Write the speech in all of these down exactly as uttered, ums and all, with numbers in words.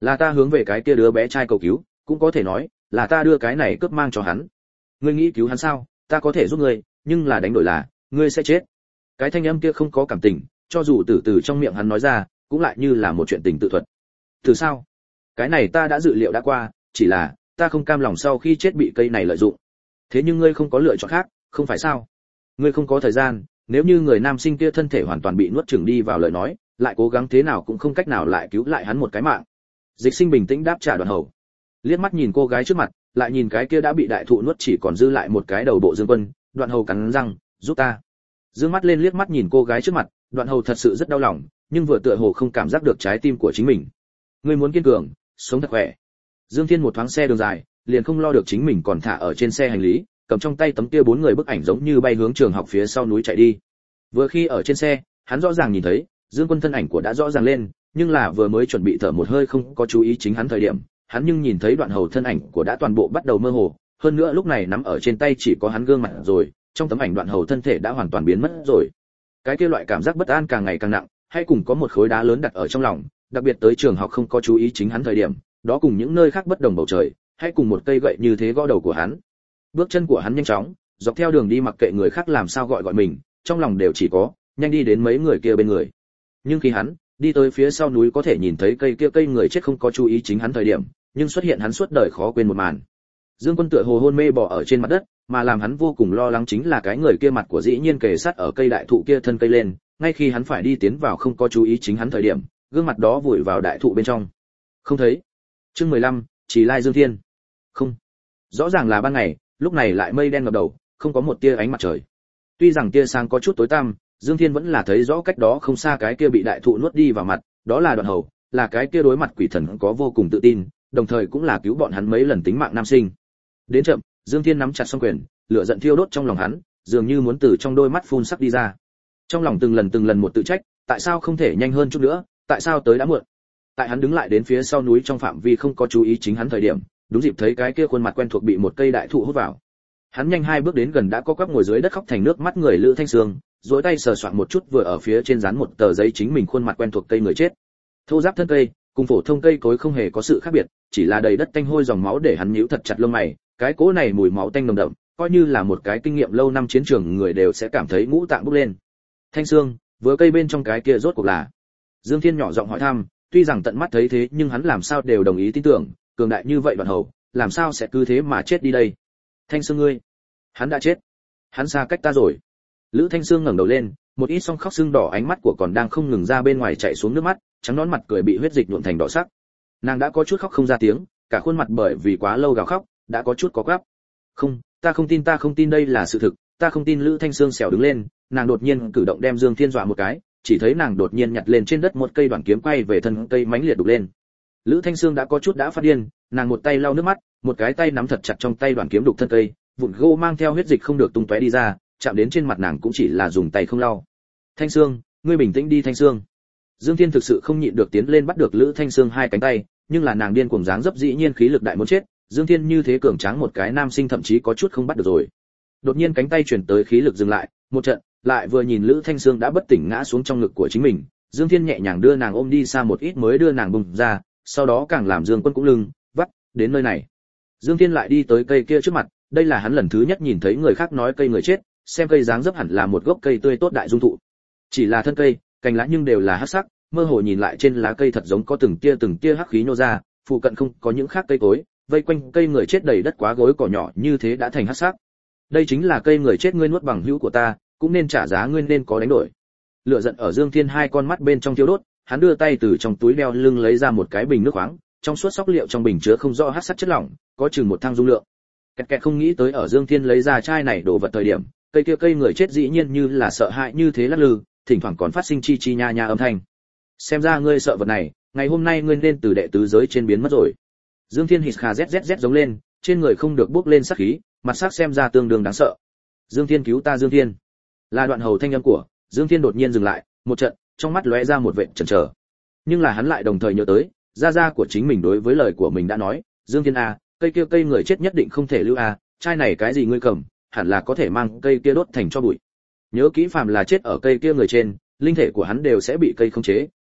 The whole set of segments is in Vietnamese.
Là ta hướng về cái kia đứa bé trai cầu cứu, cũng có thể nói là ta đưa cái này cướp mang cho hắn. Ngươi nghĩ cứu hắn sao? Ta có thể giúp ngươi, nhưng là đánh đổi là ngươi sẽ chết. Cái thanh âm kia không có cảm tình, cho dù từ từ trong miệng hắn nói ra, cũng lại như là một chuyện tình tự thuật. Từ sao? Cái này ta đã dự liệu đã qua, chỉ là ta không cam lòng sau khi chết bị cây này lợi dụng. Thế nhưng ngươi không có lựa chọn khác, không phải sao? Ngươi không có thời gian, nếu như người nam sinh kia thân thể hoàn toàn bị nuốt chửng đi vào lời nói, lại cố gắng thế nào cũng không cách nào lại cứu lại hắn một cái mạng. Dịch Sinh bình tĩnh đáp trả Đoạn Hầu. Liếc mắt nhìn cô gái trước mặt, lại nhìn cái kia đã bị đại thụ nuốt chỉ còn dư lại một cái đầu bộ Dương Quân, Đoạn Hầu cắn răng, giúp ta. Dương mắt lên liếc mắt nhìn cô gái trước mặt, Đoạn Hầu thật sự rất đau lòng, nhưng vừa tựa hồ không cảm giác được trái tim của chính mình. Ngươi muốn kiên cường, sống thật khỏe. Dương Thiên một thoáng xe đường dài, liền không lo được chính mình còn thả ở trên xe hành lý, cầm trong tay tấm kia bốn người bức ảnh giống như bay hướng trường học phía sau núi chạy đi. Vừa khi ở trên xe, hắn rõ ràng nhìn thấy, Dương Quân thân ảnh của đã rõ ràng lên, nhưng là vừa mới chuẩn bị thở một hơi không có chú ý chính hắn thời điểm, hắn nhưng nhìn thấy Đoạn Hầu thân ảnh của đã toàn bộ bắt đầu mơ hồ, hơn nữa lúc này nắm ở trên tay chỉ có hắn gương mặt rồi, trong tấm ảnh Đoạn Hầu thân thể đã hoàn toàn biến mất rồi. Cái kia loại cảm giác bất an càng ngày càng nặng, hay cùng có một khối đá lớn đặt ở trong lòng, đặc biệt tới trường học không có chú ý chính hắn thời điểm, đó cùng những nơi khác bất đồng bầu trời, hay cùng một cây gậy như thế gõ đầu của hắn. Bước chân của hắn nhanh chóng, dọc theo đường đi mặc kệ người khác làm sao gọi gọi mình, trong lòng đều chỉ có nhanh đi đến mấy người kia bên người. Nhưng khi hắn đi tới phía sau núi có thể nhìn thấy cây kia cây người chết không có chú ý chính hắn thời điểm, nhưng xuất hiện hắn suốt đời khó quên một màn. Dương Quân tựa hồ hôn mê bò ở trên mặt đất, mà làm hắn vô cùng lo lắng chính là cái người kia mặt của dĩ nhiên kề sát ở cây đại thụ kia thân cây lên, ngay khi hắn phải đi tiến vào không có chú ý chính hắn thời điểm, gương mặt đó vùi vào đại thụ bên trong. Không thấy. Chương mười lăm, Chỉ Lai Dương Thiên. Không. Rõ ràng là ban ngày, lúc này lại mây đen ngập đầu, không có một tia ánh mặt trời. Tuy rằng tia sáng có chút tối tăm, Dương Thiên vẫn là thấy rõ cách đó không xa cái kia bị đại thụ nuốt đi vào mặt, đó là Đoạn Hầu, là cái kia đối mặt quỷ thần có vô cùng tự tin, đồng thời cũng là cứu bọn hắn mấy lần tính mạng nam sinh. Đến chậm, Dương Thiên nắm chặt song quyền, lửa giận thiêu đốt trong lòng hắn, dường như muốn từ trong đôi mắt phun sắc đi ra. Trong lòng từng lần từng lần một tự trách, tại sao không thể nhanh hơn chút nữa, tại sao tới đã muộn. Tại hắn đứng lại đến phía sau núi trong phạm vi không có chú ý chính hắn thời điểm, đúng dịp thấy cái kia khuôn mặt quen thuộc bị một cây đại thụ hút vào. Hắn nhanh hai bước đến gần đã có quắp ngồi dưới đất khóc thành nước mắt người Lữ Thanh Sương, duỗi tay sờ soạn một chút vừa ở phía trên dán một tờ giấy chính mình khuôn mặt quen thuộc cây người chết. Thô ráp thân cây, cùng phổ thông cây cối không hề có sự khác biệt, chỉ là đầy đất tanh hôi dòng máu để hắn nhíu thật chặt lông mày, cái cỗ này mùi máu tanh nồng đậm, coi như là một cái kinh nghiệm lâu năm chiến trường người đều sẽ cảm thấy ngũ tạng bốc lên. Thanh Sương, vừa cây bên trong cái kia rốt cuộc là? Dương Thiên nhỏ giọng hỏi thăm, tuy rằng tận mắt thấy thế nhưng hắn làm sao đều đồng ý tin tưởng, cường đại như vậy Đoạn Hầu, làm sao sẽ cứ thế mà chết đi đây? Thanh Sương ngươi, hắn đã chết, hắn xa cách ta rồi. Lữ Thanh Sương ngẩng đầu lên, một ít song khóc sưng đỏ ánh mắt của còn đang không ngừng ra bên ngoài chảy xuống nước mắt, trắng nõn mặt cười bị huyết dịch nhuộm thành đỏ sắc. Nàng đã có chút khóc không ra tiếng, cả khuôn mặt bởi vì quá lâu gào khóc, đã có chút có quắp. Không, ta không tin, ta không tin đây là sự thực, ta không tin. Lữ Thanh Sương xẻo đứng lên, nàng đột nhiên cử động đem Dương Thiên dọa một cái, chỉ thấy nàng đột nhiên nhặt lên trên đất một cây đoạn kiếm quay về thân cây mãnh liệt đục lên. Lữ Thanh Sương đã có chút đã phát điên, nàng một tay lau nước mắt, một cái tay nắm thật chặt trong tay đoạn kiếm đục thân cây, vụn gỗ mang theo huyết dịch không được tung tóe đi ra, chạm đến trên mặt nàng cũng chỉ là dùng tay không lau. Thanh Sương, ngươi bình tĩnh đi Thanh Sương. Dương Thiên thực sự không nhịn được tiến lên bắt được Lữ Thanh Sương hai cánh tay, nhưng là nàng điên cuồng dáng dấp dĩ nhiên khí lực đại muốn chết, Dương Thiên như thế cường tráng một cái nam sinh thậm chí có chút không bắt được rồi. Đột nhiên cánh tay chuyển tới khí lực dừng lại, một trận, lại vừa nhìn Lữ Thanh Sương đã bất tỉnh ngã xuống trong ngực của chính mình, Dương Thiên nhẹ nhàng đưa nàng ôm đi xa một ít mới đưa nàng bung ra, sau đó càng làm Dương Quân cũng lưng vắt đến nơi này. Dương Thiên lại đi tới cây kia trước mặt, đây là hắn lần thứ nhất nhìn thấy người khác nói cây người chết, xem cây dáng dấp hẳn là một gốc cây tươi tốt đại dung thụ. Chỉ là thân cây, cành lá nhưng đều là hắc sắc, mơ hồ nhìn lại trên lá cây thật giống có từng tia từng tia hắc khí nhô ra, phụ cận không có những khác cây cối, vây quanh cây người chết đầy đất quá gối cỏ nhỏ như thế đã thành hắc sắc. Đây chính là cây người chết ngươi nuốt bằng hữu của ta, cũng nên trả giá, ngươi nên có đánh đổi. Lửa giận ở Dương Thiên hai con mắt bên trong thiêu đốt, hắn đưa tay từ trong túi đeo lưng lấy ra một cái bình nước khoáng, trong suốt sóc liệu trong bình chứa không rõ hắc sắc chất lỏng, có chừng một thang dung lượng. Kẹt kẹt không nghĩ tới ở Dương Thiên lấy ra chai này đổ vật thời điểm, cây kia cây người chết dĩ nhiên như là sợ hãi như thế lắc lư, thỉnh thoảng còn phát sinh chi chi nha nha âm thanh. Xem ra ngươi sợ vật này, ngày hôm nay ngươi nên từ đệ tứ giới trên biến mất rồi. Dương Thiên hít kha zzz giống lên, trên người không được bốc lên sát khí, mặt sắc xem ra tương đương đáng sợ. Dương Thiên cứu ta, Dương Thiên. Là Đoạn Hầu thanh âm của. Dương Thiên đột nhiên dừng lại, một trận, trong mắt lóe ra một vệt chần chờ. Nhưng là hắn lại đồng thời nhớ tới, gia gia của chính mình đối với lời của mình đã nói, Dương Thiên a, cây kia cây người chết nhất định không thể lưu a, chai này cái gì ngươi cầm, hẳn là có thể mang cây kia đốt thành cho bụi. Nhớ kỹ phàm là chết ở cây kia người trên, linh thể của hắn đều sẽ bị cây khống chế,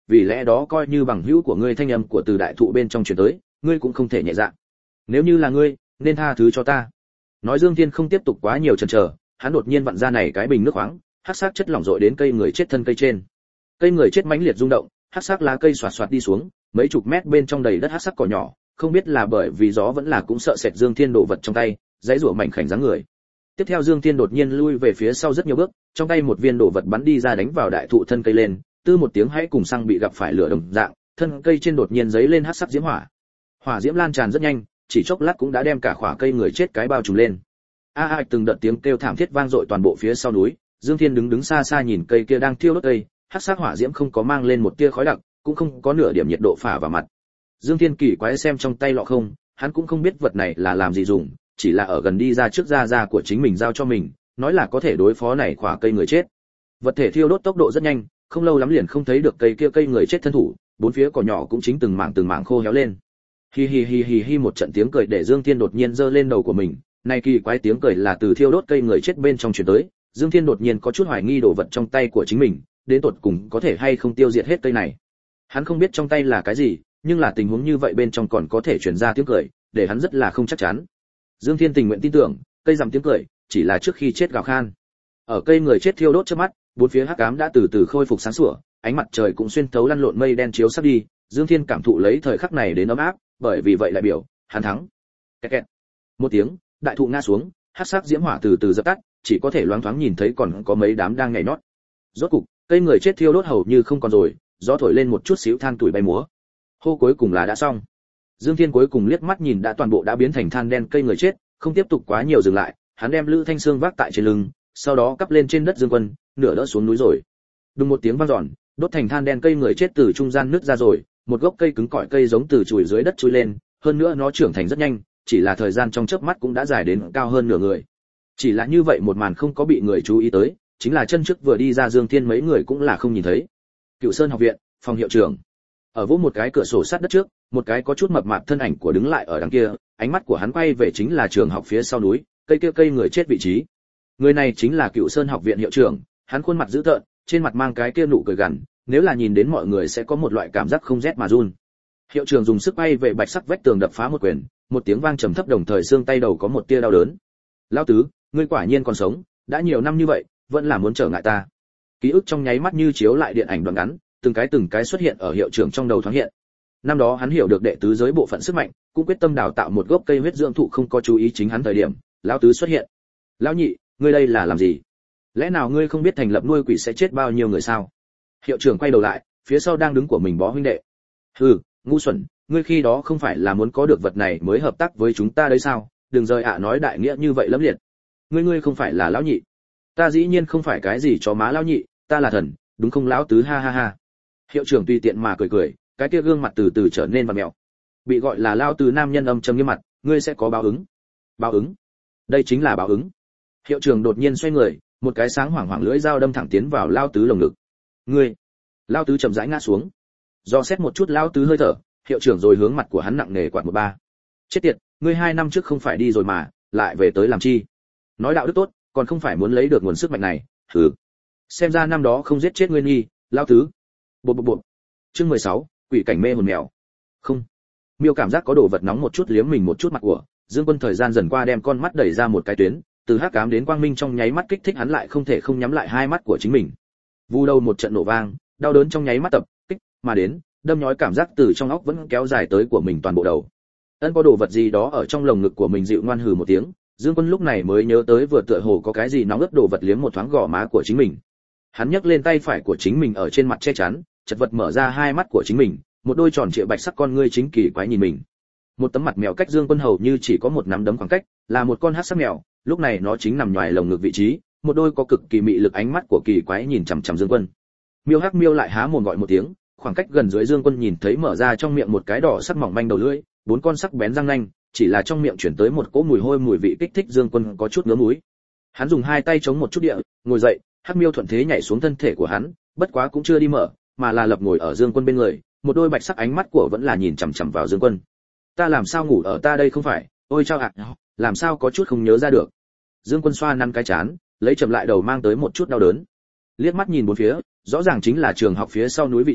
vì lẽ đó coi như bằng hữu của ngươi thanh âm của từ đại thụ bên trong truyền tới, ngươi cũng không thể nhẹ dạ. Nếu như là ngươi, nên tha thứ cho ta. Nói Dương Thiên không tiếp tục quá nhiều chần chờ, hắn đột nhiên vặn ra này cái bình nước khoáng, hắc sắc chất lỏng rội đến cây người chết thân cây trên. Cây người chết mãnh liệt rung động, hắc sắc lá cây xoạt xoạt đi xuống, mấy chục mét bên trong đầy đất hắc sắc cỏ nhỏ, không biết là bởi vì gió vẫn là cũng sợ sệt Dương Thiên đổ vật trong tay, dãy rủa mảnh khảnh dáng người. Tiếp theo Dương Thiên đột nhiên lui về phía sau rất nhiều bước, trong tay một viên đổ vật bắn đi ra đánh vào đại thụ thân cây lên, tư một tiếng hãy cùng xăng bị gặp phải lửa đồng dạng, thân cây trên đột nhiên giấy lên hắc sắc diễm hỏa. Hỏa diễm lan tràn rất nhanh, chỉ chốc lát cũng đã đem cả khỏa cây người chết cái bao trùm lên. A a từng đợt tiếng kêu thảm thiết vang dội toàn bộ phía sau núi, Dương Thiên đứng đứng xa xa nhìn cây kia đang thiêu đốt cây, hắc sắc hỏa diễm không có mang lên một tia khói đặc, cũng không có nửa điểm nhiệt độ phả vào mặt. Dương Thiên kỳ quái xem trong tay lọ không, hắn cũng không biết vật này là làm gì dùng, chỉ là ở gần đi ra trước ra ra của chính mình giao cho mình, nói là có thể đối phó này khỏa cây người chết. Vật thể thiêu đốt tốc độ rất nhanh, không lâu lắm liền không thấy được cây kia cây người chết thân thủ, bốn phía cỏ nhỏ cũng chính từng mảng từng mảng khô héo lên. Hi hi hi hi hi, một trận tiếng cười để Dương Thiên đột nhiên giơ lên đầu của mình, này kỳ quái tiếng cười là từ thiêu đốt cây người chết bên trong truyền tới, Dương Thiên đột nhiên có chút hoài nghi đồ vật trong tay của chính mình, đến tột cùng có thể hay không tiêu diệt hết cây này. Hắn không biết trong tay là cái gì, nhưng là tình huống như vậy bên trong còn có thể truyền ra tiếng cười, để hắn rất là không chắc chắn. Dương Thiên tình nguyện tin tưởng, cây rằm tiếng cười chỉ là trước khi chết gào khan. Ở cây người chết thiêu đốt trước mắt, bốn phía hắc ám đã từ từ khôi phục sáng sủa, ánh mặt trời cũng xuyên thấu lăn lộn mây đen chiếu sắp đi, Dương Thiên cảm thụ lấy thời khắc này đến ấm áp, bởi vì vậy lại biểu, hắn thắng. Kẹt kẹt. Một tiếng, đại thụ ngã xuống, hắc sắc diễm hỏa từ từ dập tắt, chỉ có thể loáng thoáng nhìn thấy còn có mấy đám đang nhảy nhót. Rốt cục, cây người chết thiêu đốt hầu như không còn rồi, gió thổi lên một chút xíu than tuổi bay múa. Hô, cuối cùng là đã xong. Dương Thiên cuối cùng liếc mắt nhìn đã toàn bộ đã biến thành than đen cây người chết, không tiếp tục quá nhiều dừng lại, hắn đem Lữ Thanh Sương vác tại trên lưng, sau đó cắp lên trên đất Dương Quân, nửa đỡ xuống núi rồi. Đùng một tiếng vang dọn, đốt thành than đen cây người chết từ trung gian nứt ra rồi, một gốc cây cứng cỏi cây giống từ chùi dưới đất chui lên, hơn nữa nó trưởng thành rất nhanh, chỉ là thời gian trong chớp mắt cũng đã dài đến cao hơn nửa người. Chỉ là như vậy một màn không có bị người chú ý tới, chính là chân trước vừa đi ra Dương Thiên mấy người cũng là không nhìn thấy. Cựu Sơn học viện, phòng hiệu trưởng. Ở vỗ một cái cửa sổ sát đất trước, một cái có chút mập mạp thân ảnh của đứng lại ở đằng kia, ánh mắt của hắn quay về chính là trường học phía sau núi, cây kia cây người chết vị trí. Người này chính là Cựu Sơn học viện hiệu trưởng, hắn khuôn mặt dữ tợn, trên mặt mang cái kia nụ cười gằn, nếu là nhìn đến mọi người sẽ có một loại cảm giác không rét mà run. Hiệu trưởng dùng sức bay về bạch sắc vách tường đập phá một quyền, một tiếng vang trầm thấp đồng thời xương tay đầu có một tia đau đớn. Lão tứ, ngươi quả nhiên còn sống, đã nhiều năm như vậy, vẫn là muốn trở ngại ta. Ký ức trong nháy mắt như chiếu lại điện ảnh đoạn ngắn, từng cái từng cái xuất hiện ở hiệu trưởng trong đầu thoáng hiện. Năm đó hắn hiểu được đệ tứ giới bộ phận sức mạnh, cũng quyết tâm đào tạo một gốc cây huyết dưỡng thụ không có chú ý chính hắn thời điểm, lão tứ xuất hiện. Lão nhị, ngươi đây là làm gì? Lẽ nào ngươi không biết thành lập nuôi quỷ sẽ chết bao nhiêu người sao? Hiệu trưởng quay đầu lại, phía sau đang đứng của mình bó huynh đệ. Hừ, ngu xuẩn, ngươi khi đó không phải là muốn có được vật này mới hợp tác với chúng ta đấy sao? Đừng rời ạ nói đại nghĩa như vậy lắm liệt. Ngươi ngươi không phải là lão nhị. Ta dĩ nhiên không phải cái gì chó má lão nhị, ta là thần, đúng không lão tứ, ha ha ha. Hiệu trưởng tùy tiện mà cười cười, cái kia gương mặt từ từ trở nên vặn mèo. Bị gọi là lão tứ nam nhân âm trầm nghiêm mặt, ngươi sẽ có báo ứng. Báo ứng? Đây chính là báo ứng. Hiệu trưởng đột nhiên xoay người, một cái sáng hoảng hoảng lưỡi dao đâm thẳng tiến vào lão tứ lồng ngực. Ngươi! Lão tứ chậm rãi ngã xuống. Do xét một chút lão tứ hơi thở, hiệu trưởng rồi hướng mặt của hắn nặng nề quạt một ba. Chết tiệt, ngươi hai năm trước không phải đi rồi mà, lại về tới làm chi? Nói đạo đức tốt, còn không phải muốn lấy được nguồn sức mạnh này, hừ. Xem ra năm đó không giết chết ngươi nghi, lão tứ. Bộp bộp bộp. Chương mười sáu, quỷ cảnh mê hồn mèo. Không. Miêu cảm giác có đồ vật nóng một chút liếm mình một chút mặt của, Dương Quân thời gian dần qua đem con mắt đẩy ra một cái tuyến, từ hắc ám đến quang minh trong nháy mắt kích thích hắn lại không thể không nhắm lại hai mắt của chính mình. Vu đầu một trận nổ vang, đau đớn trong nháy mắt tập kích mà đến, đâm nhói cảm giác từ trong óc vẫn kéo dài tới của mình toàn bộ đầu. Ân có đồ vật gì đó ở trong lồng ngực của mình dịu ngoan hừ một tiếng, Dương Quân lúc này mới nhớ tới vừa tựa hồ có cái gì nóng ướt đồ vật liếm một thoáng gò má của chính mình. Hắn nhấc lên tay phải của chính mình ở trên mặt che chắn, chật vật mở ra hai mắt của chính mình, một đôi tròn trịa bạch sắc con ngươi chính kỳ quái nhìn mình. Một tấm mặt mèo cách Dương Quân hầu như chỉ có một nắm đấm khoảng cách, là một con hắc sắc mèo, lúc này nó chính nằm ngoài lồng ngực vị trí, một đôi có cực kỳ mị lực ánh mắt của kỳ quái nhìn chằm chằm Dương Quân. Miêu hắc miêu lại há mồm gọi một tiếng, khoảng cách gần dưới Dương Quân nhìn thấy mở ra trong miệng một cái đỏ sắc mỏng manh đầu lưỡi, bốn con sắc bén răng nanh, chỉ là trong miệng chuyển tới một cỗ mùi hôi mùi vị kích thích Dương Quân có chút ngứa mũi. Hắn dùng hai tay chống một chút địa, ngồi dậy, hắc miêu thuận thế nhảy xuống thân thể của hắn, bất quá cũng chưa đi mở, mà là lập ngồi ở Dương Quân bên người, một đôi bạch sắc ánh mắt của vẫn là nhìn chằm chằm vào Dương Quân. Ta làm sao ngủ ở ta đây không phải, ôi chao ạ, làm sao có chút không nhớ ra được. Dương Quân xoa năn cái chán, lấy chậm lại đầu mang tới một chút đau đớn. Liếc mắt nhìn bốn phía, rõ ràng chính là trường học phía sau núi vị trí,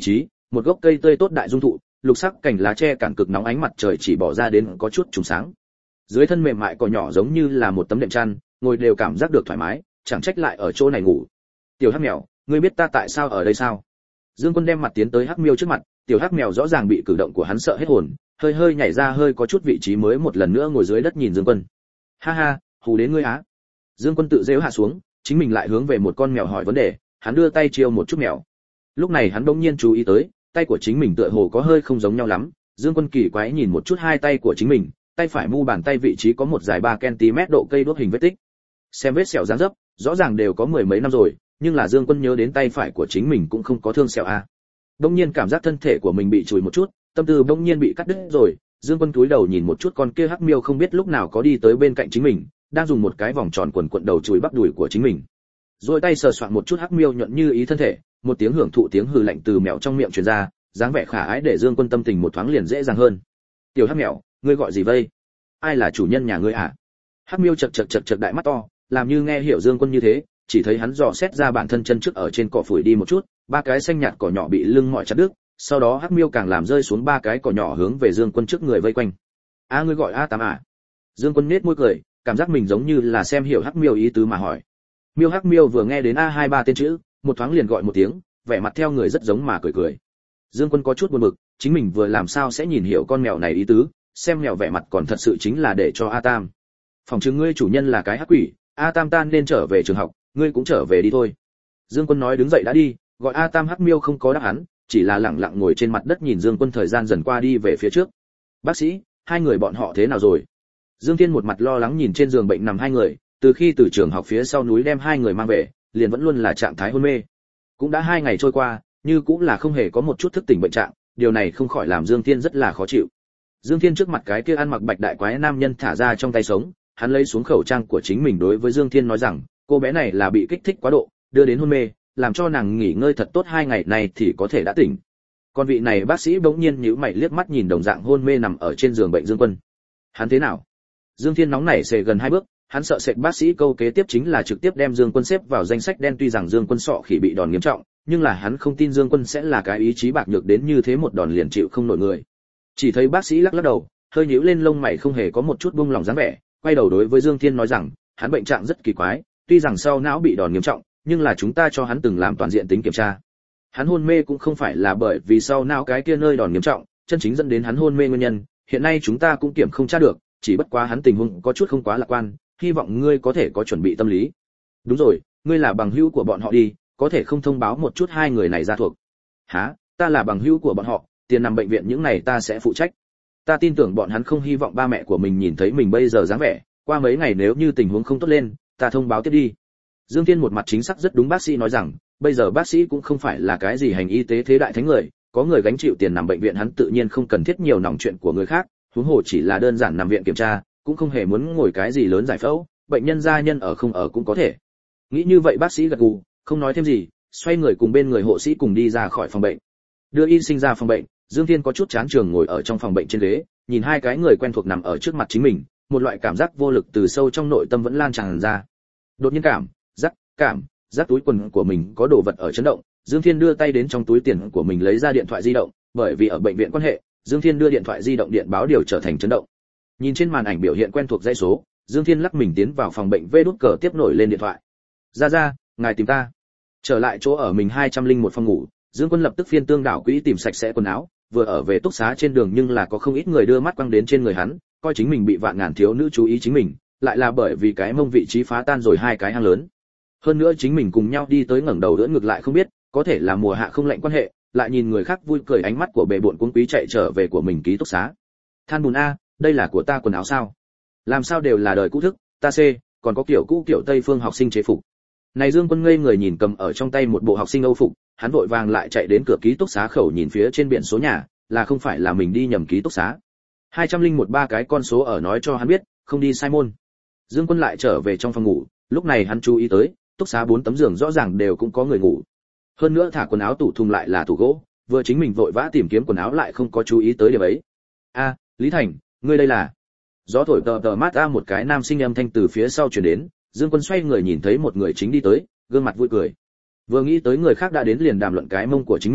một gốc cây tươi tốt đại dung thụ, lục sắc cành lá che cản cực nóng ánh mặt trời chỉ bỏ ra đến có chút trùng sáng. Dưới thân mềm mại cỏ nhỏ giống như là một tấm đệm chăn, ngồi đều cảm giác được thoải mái, chẳng trách lại ở chỗ này ngủ. Tiểu Hắc Mèo, ngươi biết ta tại sao ở đây sao? Dương Quân đem mặt tiến tới Hắc Miêu trước mặt, tiểu Hắc Mèo rõ ràng bị cử động của hắn sợ hết hồn, hơi hơi nhảy ra hơi có chút vị trí mới một lần nữa ngồi dưới đất nhìn Dương Quân. Ha ha, hù đến ngươi á. Dương Quân tự giễu hạ xuống, chính mình lại hướng về một con mèo hỏi vấn đề, hắn đưa tay chiêu một chút mèo. Lúc này hắn bỗng nhiên chú ý tới, tay của chính mình tựa hồ có hơi không giống nhau lắm. Dương Quân kỳ quái nhìn một chút hai tay của chính mình, tay phải mu bàn tay vị trí có một dài ba ki lô mét độ cây đuốc hình vết tích. Xem vết sẹo dáng dấp, rõ ràng đều có mười mấy năm rồi, nhưng là Dương Quân nhớ đến tay phải của chính mình cũng không có thương sẹo a. Bỗng nhiên cảm giác thân thể của mình bị chùi một chút, tâm tư bỗng nhiên bị cắt đứt rồi. Dương Quân cúi đầu nhìn một chút con kia Hắc Miêu không biết lúc nào có đi tới bên cạnh chính mình, đang dùng một cái vòng tròn quần quật đầu chùi bắp đùi của chính mình. Rồi tay sờ soạn một chút Hắc Miêu nhuận như ý thân thể, một tiếng hưởng thụ tiếng hừ lạnh từ mèo trong miệng truyền ra, dáng vẻ khả ái để Dương Quân tâm tình một thoáng liền dễ dàng hơn. Tiểu Hắc Mèo, ngươi gọi gì vây? Ai là chủ nhân nhà ngươi hả? Hắc Miêu chật chật chật chật đại mắt to, làm như nghe hiểu Dương Quân như thế, chỉ thấy hắn dò xét ra bản thân chân trước ở trên cỏ phủi đi một chút, ba cái xanh nhạt cỏ nhỏ bị lưng mỏi chặt đứt, sau đó Hắc Miêu càng làm rơi xuống ba cái cỏ nhỏ hướng về Dương Quân trước người vây quanh. A ngươi gọi A Tám à? Dương Quân nhếch môi cười, cảm giác mình giống như là xem hiểu Hắc Miêu ý tứ mà hỏi. Miêu Hắc Miêu vừa nghe đến A hai ba tên chữ, một thoáng liền gọi một tiếng, vẻ mặt theo người rất giống mà cười cười. Dương Quân có chút buồn bực, chính mình vừa làm sao sẽ nhìn hiểu con mèo này ý tứ, xem mèo vẻ mặt còn thật sự chính là để cho A Tam. Phòng chứng ngươi chủ nhân là cái hắc quỷ, A Tam tan nên trở về trường học, ngươi cũng trở về đi thôi. Dương Quân nói đứng dậy đã đi, gọi A Tam Hắc Miêu không có đáp án, chỉ là lẳng lặng ngồi trên mặt đất nhìn Dương Quân thời gian dần qua đi về phía trước. Bác sĩ, hai người bọn họ thế nào rồi? Dương Thiên một mặt lo lắng nhìn trên giường bệnh nằm hai người, từ khi từ trường học phía sau núi đem hai người mang về, liền vẫn luôn là trạng thái hôn mê. Cũng đã hai ngày trôi qua, như cũng là không hề có một chút thức tỉnh bệnh trạng, điều này không khỏi làm Dương Thiên rất là khó chịu. Dương Thiên trước mặt cái kia ăn mặc bạch đại quái nam nhân thả ra trong tay sống, hắn lấy xuống khẩu trang của chính mình đối với Dương Thiên nói rằng, cô bé này là bị kích thích quá độ, đưa đến hôn mê, làm cho nàng nghỉ ngơi thật tốt hai ngày này thì có thể đã tỉnh. Còn vị này bác sĩ bỗng nhiên nhíu mày liếc mắt nhìn đồng dạng hôn mê nằm ở trên giường bệnh Dương Quân. Hắn thế nào? Dương Thiên nóng nảy xề gần hai bước, hắn sợ sệt bác sĩ câu kế tiếp chính là trực tiếp đem Dương Quân xếp vào danh sách đen, tuy rằng Dương Quân sọ khỉ bị đòn nghiêm trọng, nhưng là hắn không tin Dương Quân sẽ là cái ý chí bạc nhược đến như thế một đòn liền chịu không nổi người. Chỉ thấy bác sĩ lắc lắc đầu, hơi nhíu lên lông mày không hề có một chút buông lỏng dáng vẻ, quay đầu đối với Dương Thiên nói rằng, hắn bệnh trạng rất kỳ quái, tuy rằng sau não bị đòn nghiêm trọng, nhưng là chúng ta cho hắn từng làm toàn diện tính kiểm tra. Hắn hôn mê cũng không phải là bởi vì sau não cái kia nơi đòn nghiêm trọng, chân chính dẫn đến hắn hôn mê nguyên nhân, hiện nay chúng ta cũng kiểm không tra được, chỉ bất quá hắn tình huống có chút không quá lạc quan, hy vọng ngươi có thể có chuẩn bị tâm lý. Đúng rồi, ngươi là bằng hữu của bọn họ đi, có thể không thông báo một chút hai người này ra thuộc? Hả? Ta là bằng hữu của bọn họ, tiền nằm bệnh viện những này ta sẽ phụ trách. Ta tin tưởng bọn hắn không hy vọng ba mẹ của mình nhìn thấy mình bây giờ dáng vẻ, qua mấy ngày nếu như tình huống không tốt lên, ta thông báo tiếp đi. Dương Thiên một mặt chính xác rất đúng bác sĩ nói rằng, bây giờ bác sĩ cũng không phải là cái gì hành y tế thế đại thánh người, có người gánh chịu tiền nằm bệnh viện hắn tự nhiên không cần thiết nhiều nòng chuyện của người khác, huống hồ chỉ là đơn giản nằm viện kiểm tra, cũng không hề muốn ngồi cái gì lớn giải phẫu, bệnh nhân gia nhân ở không ở cũng có thể. Nghĩ như vậy bác sĩ gật gù, không nói thêm gì, xoay người cùng bên người hộ sĩ cùng đi ra khỏi phòng bệnh. Đưa y sinh ra phòng bệnh, Dương Thiên có chút chán trường ngồi ở trong phòng bệnh trên ghế, nhìn hai cái người quen thuộc nằm ở trước mặt chính mình, một loại cảm giác vô lực từ sâu trong nội tâm vẫn lan tràn ra. Đột nhiên cảm, giác, cảm, giác túi quần của mình có đồ vật ở chấn động, Dương Thiên đưa tay đến trong túi tiền của mình lấy ra điện thoại di động, bởi vì ở bệnh viện quan hệ, Dương Thiên đưa điện thoại di động điện báo điều trở thành chấn động. Nhìn trên màn ảnh biểu hiện quen thuộc dãy số, Dương Thiên lắc mình tiến vào phòng bệnh vê đút cờ tiếp nổi lên điện thoại. "Ra ra, ngài tìm ta." Trở lại chỗ ở mình hai trăm lẻ một phòng ngủ, Dương Quân lập tức phiên tương đảo quỹ tìm sạch sẽ quần áo, vừa ở về túc xá trên đường nhưng là có không ít người đưa mắt quăng đến trên người hắn, coi chính mình bị vạn ngàn thiếu nữ chú ý chính mình, lại là bởi vì cái mông vị trí phá tan rồi hai cái hang lớn. Hơn nữa chính mình cùng nhau đi tới ngẩng đầu đỡ ngược lại không biết, có thể là mùa hạ không lạnh quan hệ, lại nhìn người khác vui cười ánh mắt của bệ bội cuống quý chạy trở về của mình ký túc xá. Than bùn a, đây là của ta quần áo sao? Làm sao đều là đời cũ thức, ta c, còn có kiểu cũ kiểu Tây phương học sinh chế phục. Này Dương Quân ngây người nhìn cầm ở trong tay một bộ học sinh Âu phục, hắn vội vàng lại chạy đến cửa ký túc xá khẩu nhìn phía trên biển số nhà, là không phải là mình đi nhầm ký túc xá. hai trăm lẻ một ba cái con số ở nói cho hắn biết, không đi sai môn. Dương Quân lại trở về trong phòng ngủ, lúc này hắn chú ý tới, túc xá bốn tấm giường rõ ràng đều cũng có người ngủ. Hơn nữa thả quần áo tủ thùng lại là tủ gỗ, vừa chính mình vội vã tìm kiếm quần áo lại không có chú ý tới điểm ấy. A, Lý Thành, ngươi đây là? Gió thổi tờ tờ mát ra một cái nam sinh âm thanh từ phía sau truyền đến, Dương Quân xoay người nhìn thấy một người chính đi tới, gương mặt vui cười. Vừa nghĩ tới người khác đã đến liền đàm luận cái mông của chính mình,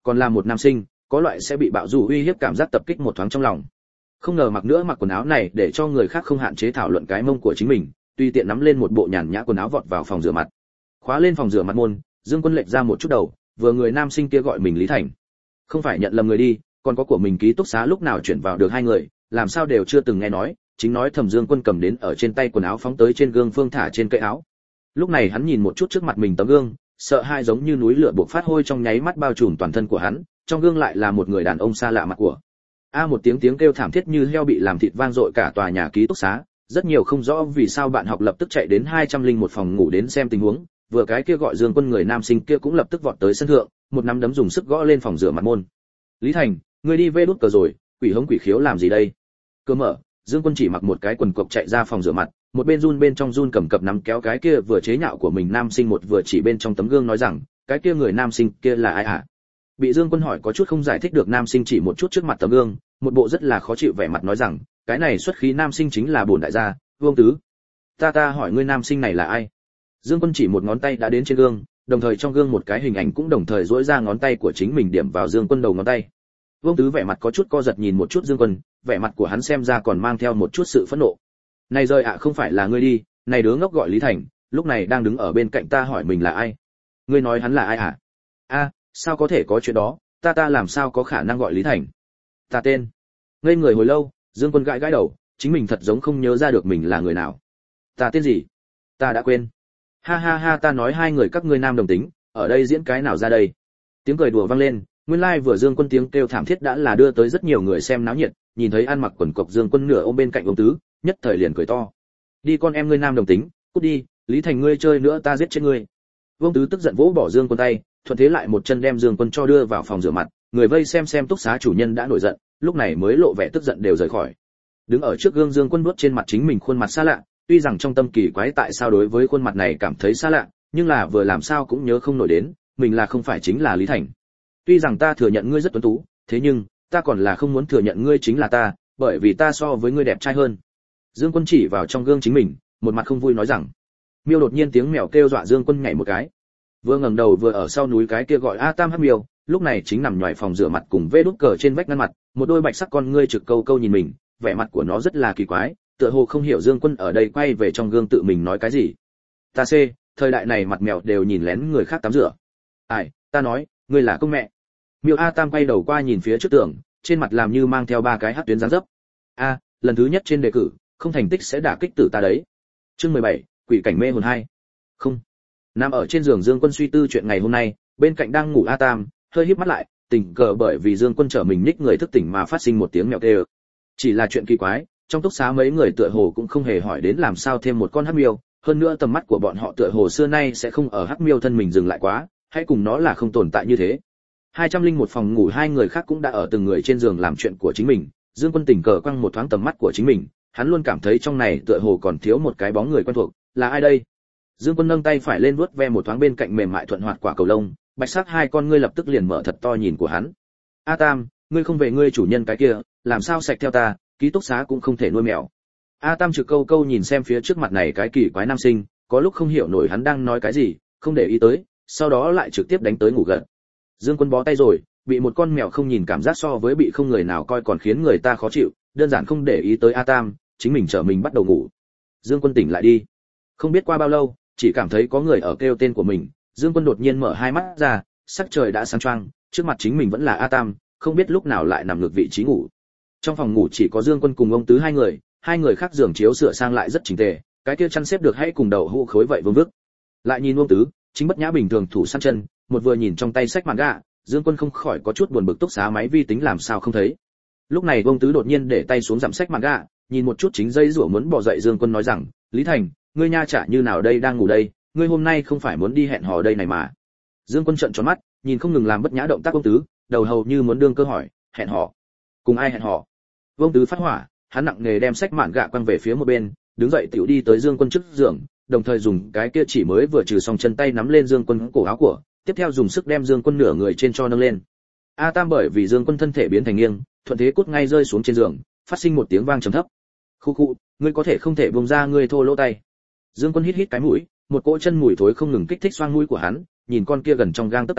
còn là một nam sinh, có loại sẽ bị bạo dù uy hiếp cảm giác tập kích một thoáng trong lòng. Không ngờ mặc nữa mặc quần áo này để cho người khác không hạn chế thảo luận cái mông của chính mình, tùy tiện nắm lên một bộ nhàn nhã quần áo vọt vào phòng rửa mặt. Khóa lên phòng rửa mặt môn, Dương Quân lệch ra một chút đầu, vừa người nam sinh kia gọi mình Lý Thành. Không phải nhận lầm người đi, còn có của mình ký túc xá lúc nào chuyển vào được hai người, làm sao đều chưa từng nghe nói, chính nói thầm Dương Quân cầm đến ở trên tay quần áo phóng tới trên gương phương thả trên cây áo. Lúc này hắn nhìn một chút trước mặt mình tấm gương, sợ hai giống như núi lửa bộc phát hôi trong nháy mắt bao trùm toàn thân của hắn, trong gương lại là một người đàn ông xa lạ mặt của. A một tiếng tiếng kêu thảm thiết như heo bị làm thịt vang dội cả tòa nhà ký túc xá, rất nhiều không rõ vì sao bạn học lập tức chạy đến hai trăm linh một phòng ngủ đến xem tình huống, vừa cái kia gọi Dương Quân người nam sinh kia cũng lập tức vọt tới sân thượng, một nắm đấm dùng sức gõ lên phòng rửa mặt môn. Lý Thành, ngươi đi vê đút cờ rồi, quỷ hống quỷ khiếu làm gì đây? Cửa mở, Dương Quân chỉ mặc một cái quần cộc chạy ra phòng rửa mặt, một bên run bên trong run cầm cập nắm kéo cái kia vừa chế nhạo của mình nam sinh một vừa chỉ bên trong tấm gương nói rằng, cái kia người nam sinh kia là ai hả? Bị Dương Quân hỏi có chút không giải thích được, nam sinh chỉ một chút trước mặt tấm gương, một bộ rất là khó chịu vẻ mặt nói rằng, cái này xuất khí nam sinh chính là bổn đại gia, Vương Tứ. Ta ta hỏi ngươi nam sinh này là ai? Dương Quân chỉ một ngón tay đã đến trên gương, đồng thời trong gương một cái hình ảnh cũng đồng thời duỗi ra ngón tay của chính mình điểm vào Dương Quân đầu ngón tay. Vương Tứ vẻ mặt có chút co giật nhìn một chút Dương Quân, vẻ mặt của hắn xem ra còn mang theo một chút sự phẫn nộ. Này rời ạ, không phải là ngươi đi, này đứa ngốc gọi Lý Thành, lúc này đang đứng ở bên cạnh ta hỏi mình là ai? Ngươi nói hắn là ai hả? A, sao có thể có chuyện đó, ta ta làm sao có khả năng gọi Lý Thành? Ta tên. Ngây người hồi lâu, Dương Quân gãi gãi đầu, chính mình thật giống không nhớ ra được mình là người nào. Ta tên gì? Ta đã quên. Ha ha ha, ta nói hai người các ngươi nam đồng tính, ở đây diễn cái nào ra đây? Tiếng cười đùa vang lên, nguyên lai like vừa Dương Quân tiếng kêu thảm thiết đã là đưa tới rất nhiều người xem náo nhiệt, nhìn thấy ăn mặc quần cộc Dương Quân nửa ôm bên cạnh ông Tứ, nhất thời liền cười to. Đi con em ngươi nam đồng tính, cút đi, Lý Thành ngươi chơi nữa ta giết chết ngươi. Vương Tứ tức giận vỗ bỏ Dương Quân tay, thuận thế lại một chân đem Dương Quân cho đưa vào phòng rửa mặt, người vây xem xem túc xá chủ nhân đã nổi giận, lúc này mới lộ vẻ tức giận đều rời khỏi. Đứng ở trước gương Dương Quân vuốt trên mặt chính mình khuôn mặt xa lạ, tuy rằng trong tâm kỳ quái tại sao đối với khuôn mặt này cảm thấy xa lạ, nhưng là vừa làm sao cũng nhớ không nổi đến, mình là không phải chính là Lý Thành. Tuy rằng ta thừa nhận ngươi rất tuấn tú, thế nhưng ta còn là không muốn thừa nhận ngươi chính là ta, bởi vì ta so với ngươi đẹp trai hơn. Dương Quân chỉ vào trong gương chính mình, một mặt không vui nói rằng. Miêu đột nhiên tiếng mèo kêu dọa Dương Quân nhảy một cái. Vừa ngẩng đầu vừa ở sau núi cái kia gọi A Tam Hắc Miêu, lúc này chính nằm nhòi phòng rửa mặt cùng vê đút cờ trên vách ngăn mặt, một đôi bạch sắc con ngươi trực câu câu nhìn mình, vẻ mặt của nó rất là kỳ quái, tựa hồ không hiểu Dương Quân ở đây quay về trong gương tự mình nói cái gì. Ta c, thời đại này mặt mèo đều nhìn lén người khác tắm rửa. Ai, ta nói, ngươi là công mẹ. Miêu A Tam quay đầu qua nhìn phía trước tường, trên mặt làm như mang theo ba cái hắc tuyến dáng dấp. A, lần thứ nhất trên đề cử, không thành tích sẽ đả kích tử ta đấy. Chương mười bảy, quỷ cảnh mê hồn hai. Không. Nằm ở trên giường Dương Quân suy tư chuyện ngày hôm nay, bên cạnh đang ngủ A Tam, hơi híp mắt lại, tình cờ bởi vì Dương Quân trở mình nhích người thức tỉnh mà phát sinh một tiếng mèo kêu. Chỉ là chuyện kỳ quái, trong túc xá mấy người tựa hồ cũng không hề hỏi đến làm sao thêm một con hắc miêu, hơn nữa tầm mắt của bọn họ tựa hồ xưa nay sẽ không ở hắc miêu thân mình dừng lại quá, hãy cùng nó là không tồn tại như thế. hai trăm linh một phòng ngủ hai người khác cũng đã ở từng người trên giường làm chuyện của chính mình, Dương Quân tình cờ quăng một thoáng tầm mắt của chính mình, hắn luôn cảm thấy trong này tựa hồ còn thiếu một cái bóng người quen thuộc, là ai đây? Dương Quân nâng tay phải lên vuốt ve một thoáng bên cạnh mềm mại thuận hoạt quả cầu lông, bạch sắc hai con ngươi lập tức liền mở thật to nhìn của hắn. A Tam, ngươi không về ngươi chủ nhân cái kia, làm sao sạch theo ta, ký túc xá cũng không thể nuôi mèo. A Tam trực câu câu nhìn xem phía trước mặt này cái kỳ quái nam sinh, có lúc không hiểu nổi hắn đang nói cái gì, không để ý tới, sau đó lại trực tiếp đánh tới ngủ gật. Dương Quân bó tay rồi, bị một con mèo không nhìn cảm giác so với bị không người nào coi còn khiến người ta khó chịu, đơn giản không để ý tới A Tam, chính mình trở mình bắt đầu ngủ. Dương Quân tỉnh lại đi. Không biết qua bao lâu, chỉ cảm thấy có người ở kêu tên của mình, Dương Quân đột nhiên mở hai mắt ra, sắc trời đã sáng choang, trước mặt chính mình vẫn là A Tam, không biết lúc nào lại nằm ngược vị trí ngủ. Trong phòng ngủ chỉ có Dương Quân cùng ông Tứ hai người, hai người khác giường chiếu sửa sang lại rất chỉnh tề, cái kia chăn xếp được hay cùng đầu hũ khối vậy vương vức. Lại nhìn ông Tứ, chính bất nhã bình thường thủ săn chân, một vừa nhìn trong tay sách manga, Dương Quân không khỏi có chút buồn bực, túc xá máy vi tính làm sao không thấy. Lúc này ông Tứ đột nhiên để tay xuống giảm sách manga, nhìn một chút chính dây rủa muốn bỏ dậy Dương Quân nói rằng, Lý Thành, ngươi nha trả như nào đây, đang ngủ đây, ngươi hôm nay không phải muốn đi hẹn hò đây này mà. Dương Quân trợn tròn mắt, nhìn không ngừng làm bất nhã động tác ông Tứ, đầu hầu như muốn đương cơ hỏi, hẹn hò? Cùng ai hẹn hò? Ông Tứ phát hỏa, hắn nặng nề đem sách mạn gạ quăng về phía một bên, đứng dậy tiểu đi tới Dương Quân trước giường, đồng thời dùng cái kia chỉ mới vừa trừ xong chân tay nắm lên Dương Quân cổ áo của, tiếp theo dùng sức đem Dương Quân nửa người trên cho nâng lên. A Tam bởi vì Dương Quân thân thể biến thành nghiêng, thuận thế cút ngay rơi xuống trên giường, phát sinh một tiếng vang trầm thấp. Khu khu, ngươi có thể không thể buông ra ngươi thô lỗ tay. Dương Quân hít hít cái mũi, một cỗ chân mùi thối không ngừng kích thích xoang mũi của hắn, nhìn con kia gần trong gang tấc tay,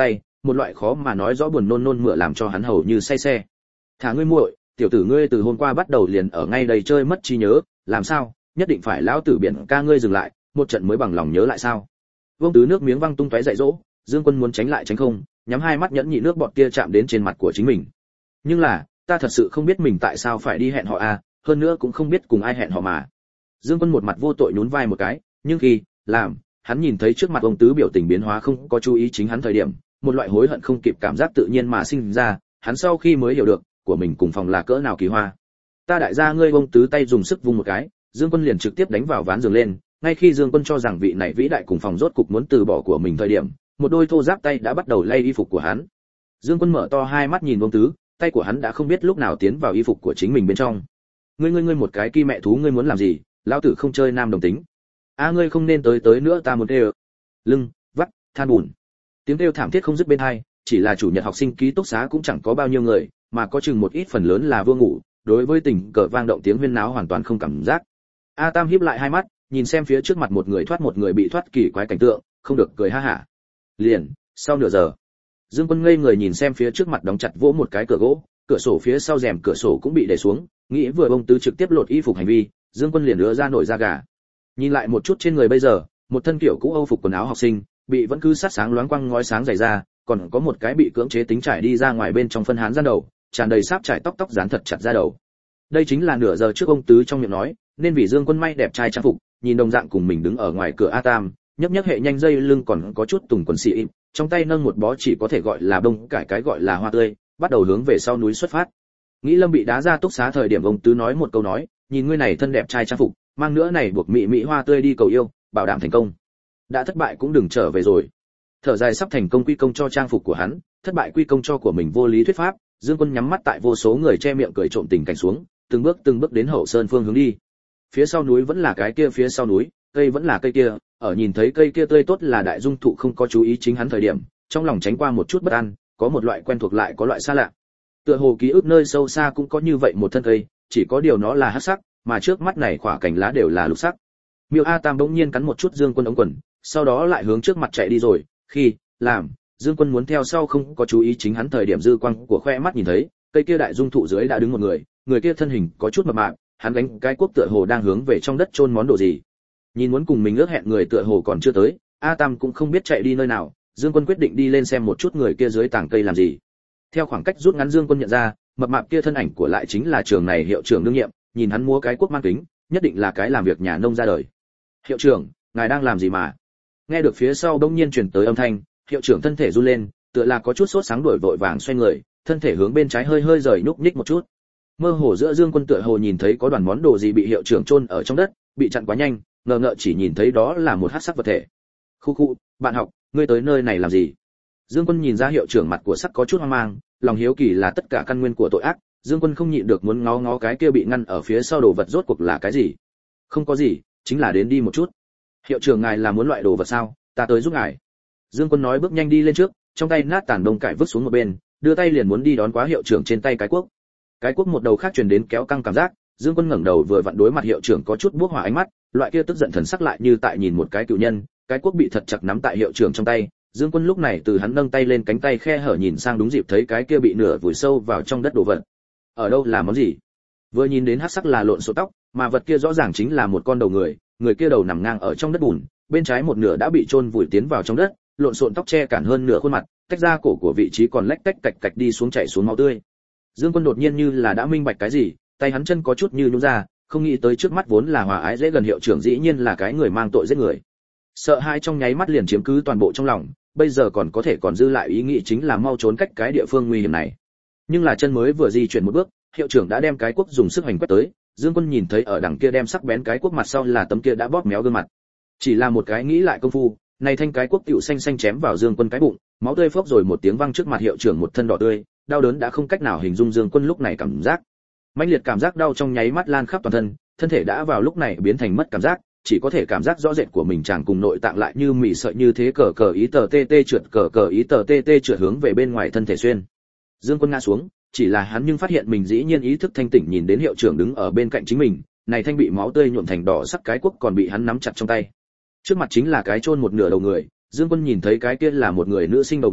một loại khó mà nói rõ buồn nôn nôn mửa làm cho hắn hầu như say xe. Thả ngươi muội, tiểu tử ngươi từ hôm qua bắt đầu liền ở ngay đây chơi mất trí nhớ, làm sao, nhất định phải lão tử biển ca ngươi dừng lại, một trận mới bằng lòng nhớ lại sao? Vương Tứ nước miếng văng tung tóe dạy dỗ, Dương Quân muốn tránh lại tránh không, nhắm hai mắt nhẫn nhị nước bọt kia chạm đến trên mặt của chính mình. Nhưng là, ta thật sự không biết mình tại sao phải đi hẹn họ a, hơn nữa cũng không biết cùng ai hẹn họ mà. Dương Quân một mặt vô tội nhún vai một cái, nhưng khi làm hắn nhìn thấy trước mặt ông Tứ biểu tình biến hóa không có chú ý chính hắn thời điểm, một loại hối hận không kịp cảm giác tự nhiên mà sinh ra, hắn sau khi mới hiểu được, của mình cùng phòng là cỡ nào kỳ hoa. Ta đại gia ngươi, ông Tứ tay dùng sức vung một cái, Dương Quân liền trực tiếp đánh vào ván giường lên, ngay khi Dương Quân cho rằng vị này vĩ đại cùng phòng rốt cục muốn từ bỏ của mình thời điểm, một đôi thô ráp tay đã bắt đầu lay y phục của hắn. Dương Quân mở to hai mắt nhìn ông Tứ, tay của hắn đã không biết lúc nào tiến vào y phục của chính mình bên trong. Ngươi ngươi ngươi một cái ki mẹ thú, ngươi muốn làm gì? Lão tử không chơi nam đồng tính. A ngươi không nên tới tới nữa, ta muốn kêu. Lưng, vắt, than bùn. Tiếng kêu thảm thiết không dứt bên tai, chỉ là chủ nhật học sinh ký túc xá cũng chẳng có bao nhiêu người, mà có chừng một ít phần lớn là vừa ngủ, đối với tình cờ vang động tiếng huyên náo hoàn toàn không cảm giác. A Tam híp lại hai mắt, nhìn xem phía trước mặt một người thoát một người bị thoát kỳ quái cảnh tượng, không được cười ha hả. Liền, sau nửa giờ, Dương Quân ngây người nhìn xem phía trước mặt đóng chặt vỗ một cái cửa gỗ, cửa sổ phía sau rèm cửa sổ cũng bị đẩy xuống, nghĩ vừa bông Tứ trực tiếp lột y phục hành vi, Dương Quân liền ứa ra nổi da gà. Nhìn lại một chút trên người bây giờ, một thân kiểu cũ Âu phục quần áo học sinh, bị vẫn cứ sát sáng loáng quăng ngói sáng dày ra, còn có một cái bị cưỡng chế tính trải đi ra ngoài bên trong phân hán gian đầu, tràn đầy sáp trải tóc tóc dán thật chặt ra đầu. Đây chính là nửa giờ trước ông Tứ trong miệng nói, nên vì Dương Quân may đẹp trai trang phục, nhìn đồng dạng cùng mình đứng ở ngoài cửa A Tam, nhấp nhấp hệ nhanh dây lưng còn có chút tùng quần xị, trong tay nâng một bó chỉ có thể gọi là bông cải cái gọi là hoa tươi, bắt đầu hướng về sau núi xuất phát. Nghĩ Lâm bị đá ra túc xá thời điểm ông Tứ nói một câu nói, nhìn ngươi này thân đẹp trai trang phục, mang nữa này buộc mị mỹ hoa tươi đi cầu yêu, bảo đảm thành công. Đã thất bại cũng đừng trở về rồi. Thở dài sắp thành công quy công cho trang phục của hắn, thất bại quy công cho của mình vô lý thuyết pháp, Dương Quân nhắm mắt tại vô số người che miệng cười trộm tình cảnh xuống, từng bước từng bước đến hậu sơn phương hướng đi. Phía sau núi vẫn là cái kia phía sau núi, cây vẫn là cây kia, ở nhìn thấy cây kia tươi tốt là đại dung thụ không có chú ý chính hắn thời điểm, trong lòng tránh qua một chút bất an, có một loại quen thuộc lại có loại xa lạ. Tựa hồ ký ức nơi sâu xa cũng có như vậy một thân cây, chỉ có điều nó là hắc sắc, mà trước mắt này khỏa cành lá đều là lục sắc. Miêu A Tam bỗng nhiên cắn một chút Dương Quân ống quần, sau đó lại hướng trước mặt chạy đi rồi, khi làm Dương Quân muốn theo sau không có chú ý chính hắn thời điểm dư quang của khoe mắt nhìn thấy, cây kia đại dung thụ dưới đã đứng một người, người kia thân hình có chút mập mạp, hắn gánh cái cuốc tựa hồ đang hướng về trong đất chôn món đồ gì. Nhìn muốn cùng mình ước hẹn người tựa hồ còn chưa tới, A Tam cũng không biết chạy đi nơi nào, Dương Quân quyết định đi lên xem một chút người kia dưới tảng cây làm gì. Theo khoảng cách rút ngắn Dương Quân nhận ra, mập mạp kia thân ảnh của lại chính là trường này hiệu trưởng đương nhiệm, nhìn hắn múa cái cuốc mang kính, nhất định là cái làm việc nhà nông ra đời. Hiệu trưởng, ngài đang làm gì mà? Nghe được phía sau bỗng nhiên truyền tới âm thanh, hiệu trưởng thân thể run lên, tựa là có chút sốt sáng đổi vội vàng xoay người, thân thể hướng bên trái hơi hơi rời nhúc nhích một chút. Mơ hồ giữa Dương Quân tựa hồ nhìn thấy có đoàn món đồ gì bị hiệu trưởng chôn ở trong đất, bị chặn quá nhanh, ngờ ngợ chỉ nhìn thấy đó là một hắc sắc vật thể. Khu khu, bạn học, ngươi tới nơi này làm gì? Dương Quân nhìn ra hiệu trưởng mặt của sắc có chút hoang mang, lòng hiếu kỳ là tất cả căn nguyên của tội ác, Dương Quân không nhịn được muốn ngó ngó cái kia bị ngăn ở phía sau đồ vật rốt cuộc là cái gì. Không có gì, chính là đến đi một chút. Hiệu trưởng ngài là muốn loại đồ vật sao? Ta tới giúp ngài. Dương Quân nói bước nhanh đi lên trước, trong tay nát tàn đông cải vứt xuống một bên, đưa tay liền muốn đi đón quá hiệu trưởng trên tay cái cuốc. Cái cuốc một đầu khác truyền đến kéo căng cảm giác, Dương Quân ngẩng đầu vừa vặn đối mặt hiệu trưởng có chút buốc hỏa ánh mắt, loại kia tức giận thần sắc lại như tại nhìn một cái cựu nhân, cái cuốc bị thật chặt nắm tại hiệu trưởng trong tay. Dương Quân lúc này từ hắn nâng tay lên cánh tay khe hở nhìn sang đúng dịp thấy cái kia bị nửa vùi sâu vào trong đất đồ vật. Ở đâu là món gì? Vừa nhìn đến hắc sắc là lộn xộn tóc, mà vật kia rõ ràng chính là một con đầu người, người kia đầu nằm ngang ở trong đất bùn, bên trái một nửa đã bị chôn vùi tiến vào trong đất, lộn xộn tóc che cản hơn nửa khuôn mặt, tách ra cổ của vị trí còn lách tách cạch cạch đi xuống chảy xuống máu tươi. Dương Quân đột nhiên như là đã minh bạch cái gì, tay hắn chân có chút như nhũn ra, không nghĩ tới trước mắt vốn là hòa ái dễ gần hiệu trưởng dĩ nhiên là cái người mang tội giết người. Sợ hãi trong nháy mắt liền chiếm cứ toàn bộ trong lòng, bây giờ còn có thể còn dư lại ý nghĩ chính là mau trốn cách cái địa phương nguy hiểm này. Nhưng là chân mới vừa di chuyển một bước, hiệu trưởng đã đem cái cuốc dùng sức hành quét tới, Dương Quân nhìn thấy ở đằng kia đem sắc bén cái cuốc mặt sau là tấm kia đã bóp méo gương mặt. Chỉ là một cái nghĩ lại công phu, này thanh cái cuốc tựu xanh xanh chém vào Dương Quân cái bụng, máu tươi phốc rồi một tiếng văng trước mặt hiệu trưởng một thân đỏ tươi, đau đớn đã không cách nào hình dung Dương Quân lúc này cảm giác. Mãnh liệt cảm giác đau trong nháy mắt lan khắp toàn thân, thân thể đã vào lúc này biến thành mất cảm giác, chỉ có thể cảm giác rõ rệt của mình chàng cùng nội tạng lại như mỉ sợi như thế cờ cờ ý tờ tê tê trượt cờ cờ ý tờ tê tê trượt hướng về bên ngoài thân thể xuyên. Dương Quân ngã xuống, chỉ là hắn nhưng phát hiện mình dĩ nhiên ý thức thanh tỉnh nhìn đến hiệu trưởng đứng ở bên cạnh chính mình, này thanh bị máu tươi nhuộm thành đỏ sắc cái cuốc còn bị hắn nắm chặt trong tay. Trước mặt chính là cái chôn một nửa đầu người, Dương Quân nhìn thấy cái kia là một người nữ sinh đầu người,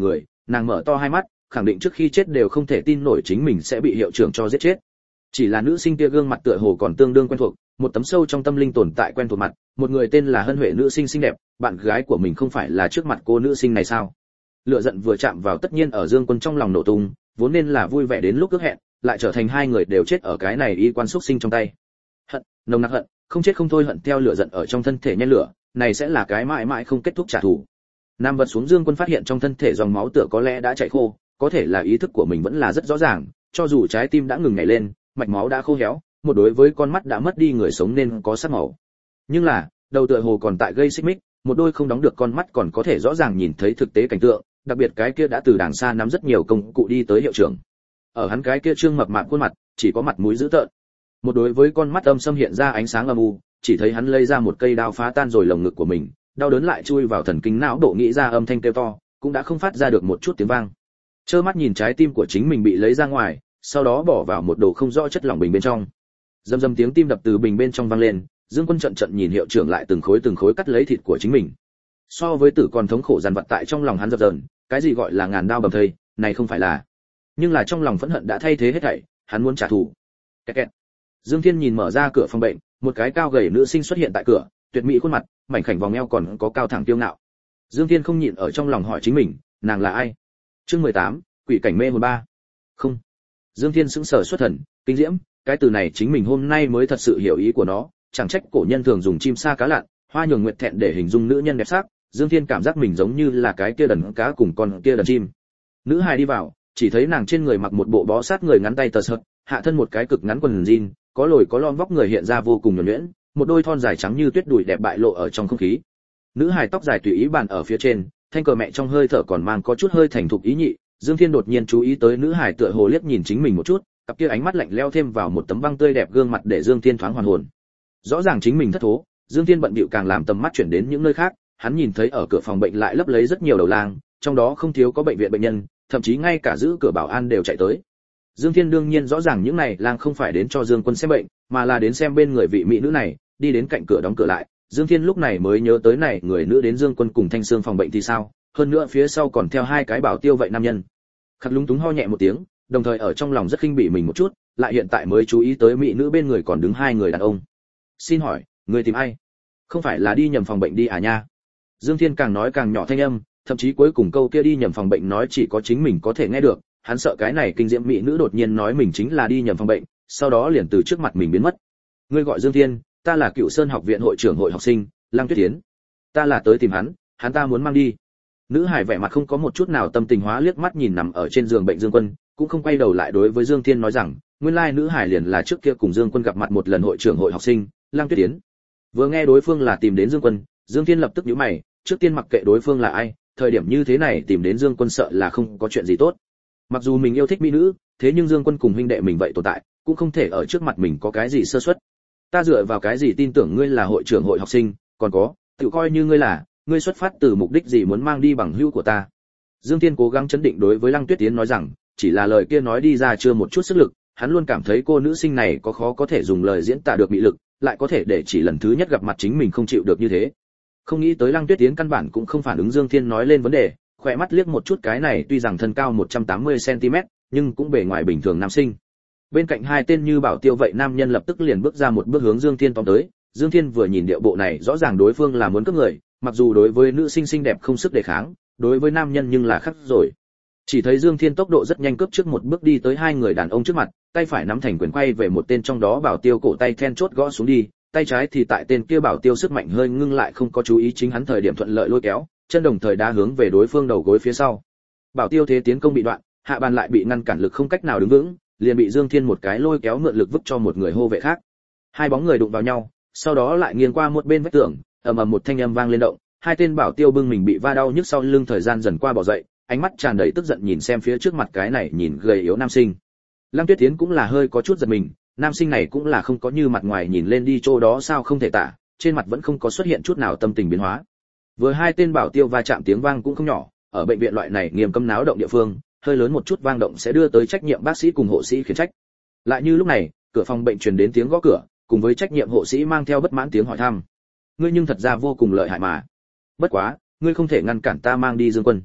nàng mở to hai mắt, khẳng định trước khi chết đều không thể tin nổi chính mình sẽ bị hiệu trưởng cho giết chết. Chỉ là nữ sinh kia gương mặt tựa hồ còn tương đương quen thuộc, một tấm sâu trong tâm linh tồn tại quen thuộc mặt, một người tên là Hân Huệ nữ sinh xinh đẹp, bạn gái của mình không phải là trước mặt cô nữ sinh này sao? Lửa giận vừa chạm vào tất nhiên ở Dương Quân trong lòng nổ tung, vốn nên là vui vẻ đến lúc ước hẹn, lại trở thành hai người đều chết ở cái này y quan xúc sinh trong tay. Hận, nồng nặc hận, không chết không thôi hận theo lửa giận ở trong thân thể nhen lửa, này sẽ là cái mãi mãi không kết thúc trả thù. Nam vật xuống Dương Quân phát hiện trong thân thể dòng máu tựa có lẽ đã chảy khô, có thể là ý thức của mình vẫn là rất rõ ràng, cho dù trái tim đã ngừng nhảy lên, mạch máu đã khô héo, một đối với con mắt đã mất đi người sống nên có sắc màu. Nhưng là, đầu tựa hồ còn tại gây xích mích, một đôi không đóng được con mắt còn có thể rõ ràng nhìn thấy thực tế cảnh tượng, đặc biệt cái kia đã từ đàng xa nắm rất nhiều công cụ đi tới hiệu trưởng. Ở hắn cái kia trương mập mạp khuôn mặt, chỉ có mặt mũi dữ tợn. Một đối với con mắt âm xâm hiện ra ánh sáng âm u, chỉ thấy hắn lấy ra một cây đao phá tan rồi lồng ngực của mình, đau đớn lại chui vào thần kinh não độ nghĩ ra âm thanh kêu to, cũng đã không phát ra được một chút tiếng vang. Trơ mắt nhìn trái tim của chính mình bị lấy ra ngoài, sau đó bỏ vào một đồ không rõ chất lỏng bình bên trong. Rầm rầm tiếng tim đập từ bình bên trong vang lên, Dương Quân trận trận nhìn hiệu trưởng lại từng khối từng khối cắt lấy thịt của chính mình. So với tử còn thống khổ dằn vặt tại trong lòng hắn dập dờn, cái gì gọi là ngàn đao bầm thây, này không phải là. Nhưng là trong lòng phẫn hận đã thay thế hết thảy, hắn muốn trả thù. Kẹt kẹt. Dương Thiên nhìn mở ra cửa phòng bệnh, một cái cao gầy nữ sinh xuất hiện tại cửa, tuyệt mỹ khuôn mặt, mảnh khảnh vòng eo còn có cao thẳng tiêu ngạo. Dương Thiên không nhịn ở trong lòng hỏi chính mình, nàng là ai? Chương mười tám, Quỷ cảnh mê hồn ba. Không. Dương Thiên sững sờ xuất thần, kinh diễm, cái từ này chính mình hôm nay mới thật sự hiểu ý của nó, chẳng trách cổ nhân thường dùng chim sa cá lặn, hoa nhường nguyệt thẹn để hình dung nữ nhân đẹp sắc, Dương Thiên cảm giác mình giống như là cái kia đần cá cùng con kia đần chim. Nữ hài đi vào, chỉ thấy nàng trên người mặc một bộ bó sát người ngắn tay tơ sợt, hạ thân một cái cực ngắn quần jean, có lồi có lõm vóc người hiện ra vô cùng nhuần nhuyễn, một đôi thon dài trắng như tuyết đùi đẹp bại lộ ở trong không khí. Nữ hài tóc dài tùy ý bàn ở phía trên, thanh cờ mẹ trong hơi thở còn mang có chút hơi thành thục ý nhị. Dương Thiên đột nhiên chú ý tới nữ hài tựa hồ liếc nhìn chính mình một chút, cặp kia ánh mắt lạnh lẽo thêm vào một tấm băng tươi đẹp gương mặt để Dương Thiên thoáng hoàn hồn. Rõ ràng chính mình thất thố, Dương Thiên bận bịu càng làm tầm mắt chuyển đến những nơi khác, hắn nhìn thấy ở cửa phòng bệnh lại lấp lấy rất nhiều đầu lang, trong đó không thiếu có bệnh viện bệnh nhân, thậm chí ngay cả giữ cửa bảo an đều chạy tới. Dương Thiên đương nhiên rõ ràng những này lang không phải đến cho Dương Quân xem bệnh, mà là đến xem bên người vị mỹ nữ này, đi đến cạnh cửa đóng cửa lại. Dương Thiên lúc này mới nhớ tới này người nữ đến Dương Quân cùng Thanh Sương phòng bệnh thì sao, hơn nữa phía sau còn theo hai cái bảo tiêu vậy nam nhân. Khắc lúng túng ho nhẹ một tiếng, đồng thời ở trong lòng rất khinh bỉ mình một chút, lại hiện tại mới chú ý tới mỹ nữ bên người còn đứng hai người đàn ông. Xin hỏi, người tìm ai? Không phải là đi nhầm phòng bệnh đi à nha? Dương Thiên càng nói càng nhỏ thanh âm, thậm chí cuối cùng câu kia đi nhầm phòng bệnh nói chỉ có chính mình có thể nghe được, hắn sợ cái này kinh diễm mỹ nữ đột nhiên nói mình chính là đi nhầm phòng bệnh, sau đó liền từ trước mặt mình biến mất. Ngươi gọi Dương Thiên, ta là Cựu Sơn học viện hội trưởng hội học sinh, Lăng Tuyết Tiến. Ta là tới tìm hắn, hắn ta muốn mang đi. Nữ hải vẻ mặt không có một chút nào tâm tình hóa liếc mắt nhìn nằm ở trên giường bệnh Dương Quân, cũng không quay đầu lại đối với Dương Thiên nói rằng, nguyên lai nữ hải liền là trước kia cùng Dương Quân gặp mặt một lần hội trưởng hội học sinh, Lăng Tuyết Tiến. Vừa nghe đối phương là tìm đến Dương Quân, Dương Thiên lập tức nhíu mày, trước tiên mặc kệ đối phương là ai, thời điểm như thế này tìm đến Dương Quân sợ là không có chuyện gì tốt. Mặc dù mình yêu thích mỹ nữ, thế nhưng Dương Quân cùng huynh đệ mình vậy tồn tại, cũng không thể ở trước mặt mình có cái gì sơ suất. Ta dựa vào cái gì tin tưởng ngươi là hội trưởng hội học sinh, còn có, tự coi như ngươi là, ngươi xuất phát từ mục đích gì muốn mang đi bằng hữu của ta. Dương Thiên cố gắng chấn định đối với Lăng Tuyết Tiến nói rằng, chỉ là lời kia nói đi ra chưa một chút sức lực, hắn luôn cảm thấy cô nữ sinh này có khó có thể dùng lời diễn tả được mị lực, lại có thể để chỉ lần thứ nhất gặp mặt chính mình không chịu được như thế. Không nghĩ tới Lăng Tuyết Tiến căn bản cũng không phản ứng Dương Thiên nói lên vấn đề, khỏe mắt liếc một chút cái này tuy rằng thân cao một trăm tám mươi xăng ti mét, nhưng cũng bề ngoài bình thường nam sinh. Bên cạnh hai tên như bảo tiêu vậy nam nhân lập tức liền bước ra một bước hướng Dương Thiên tóm tới. Dương Thiên vừa nhìn điệu bộ này rõ ràng đối phương là muốn cướp người, mặc dù đối với nữ sinh xinh đẹp không sức đề kháng, đối với nam nhân nhưng là khác rồi. Chỉ thấy Dương Thiên tốc độ rất nhanh cướp trước một bước đi tới hai người đàn ông trước mặt, tay phải nắm thành quyền quay về một tên trong đó bảo tiêu cổ tay then chốt gõ xuống đi, tay trái thì tại tên kia bảo tiêu sức mạnh hơi ngưng lại không có chú ý chính hắn thời điểm thuận lợi lôi kéo, chân đồng thời đá hướng về đối phương đầu gối phía sau. Bảo tiêu thế tiến công bị đoạn, hạ bàn lại bị ngăn cản lực không cách nào đứng vững, liền bị Dương Thiên một cái lôi kéo mượn lực vứt cho một người hô vệ khác. Hai bóng người đụng vào nhau, sau đó lại nghiêng qua một bên vách tường, ầm ầm một thanh âm vang lên động, hai tên bảo tiêu bưng mình bị va đau nhức sau lưng thời gian dần qua bỏ dậy, ánh mắt tràn đầy tức giận nhìn xem phía trước mặt cái này nhìn gầy yếu nam sinh. Lăng Tuyết Tiến cũng là hơi có chút giật mình, nam sinh này cũng là không có như mặt ngoài nhìn lên đi chỗ đó sao không thể tả, trên mặt vẫn không có xuất hiện chút nào tâm tình biến hóa. Vừa hai tên bảo tiêu va chạm tiếng vang cũng không nhỏ, ở bệnh viện loại này nghiêm cấm náo động địa phương, hơi lớn một chút vang động sẽ đưa tới trách nhiệm bác sĩ cùng hộ sĩ khiển trách. Lại như lúc này, cửa phòng bệnh truyền đến tiếng gõ cửa, cùng với trách nhiệm hộ sĩ mang theo bất mãn tiếng hỏi thăm. Ngươi nhưng thật ra vô cùng lợi hại mà. Bất quá, ngươi không thể ngăn cản ta mang đi Dương Quân.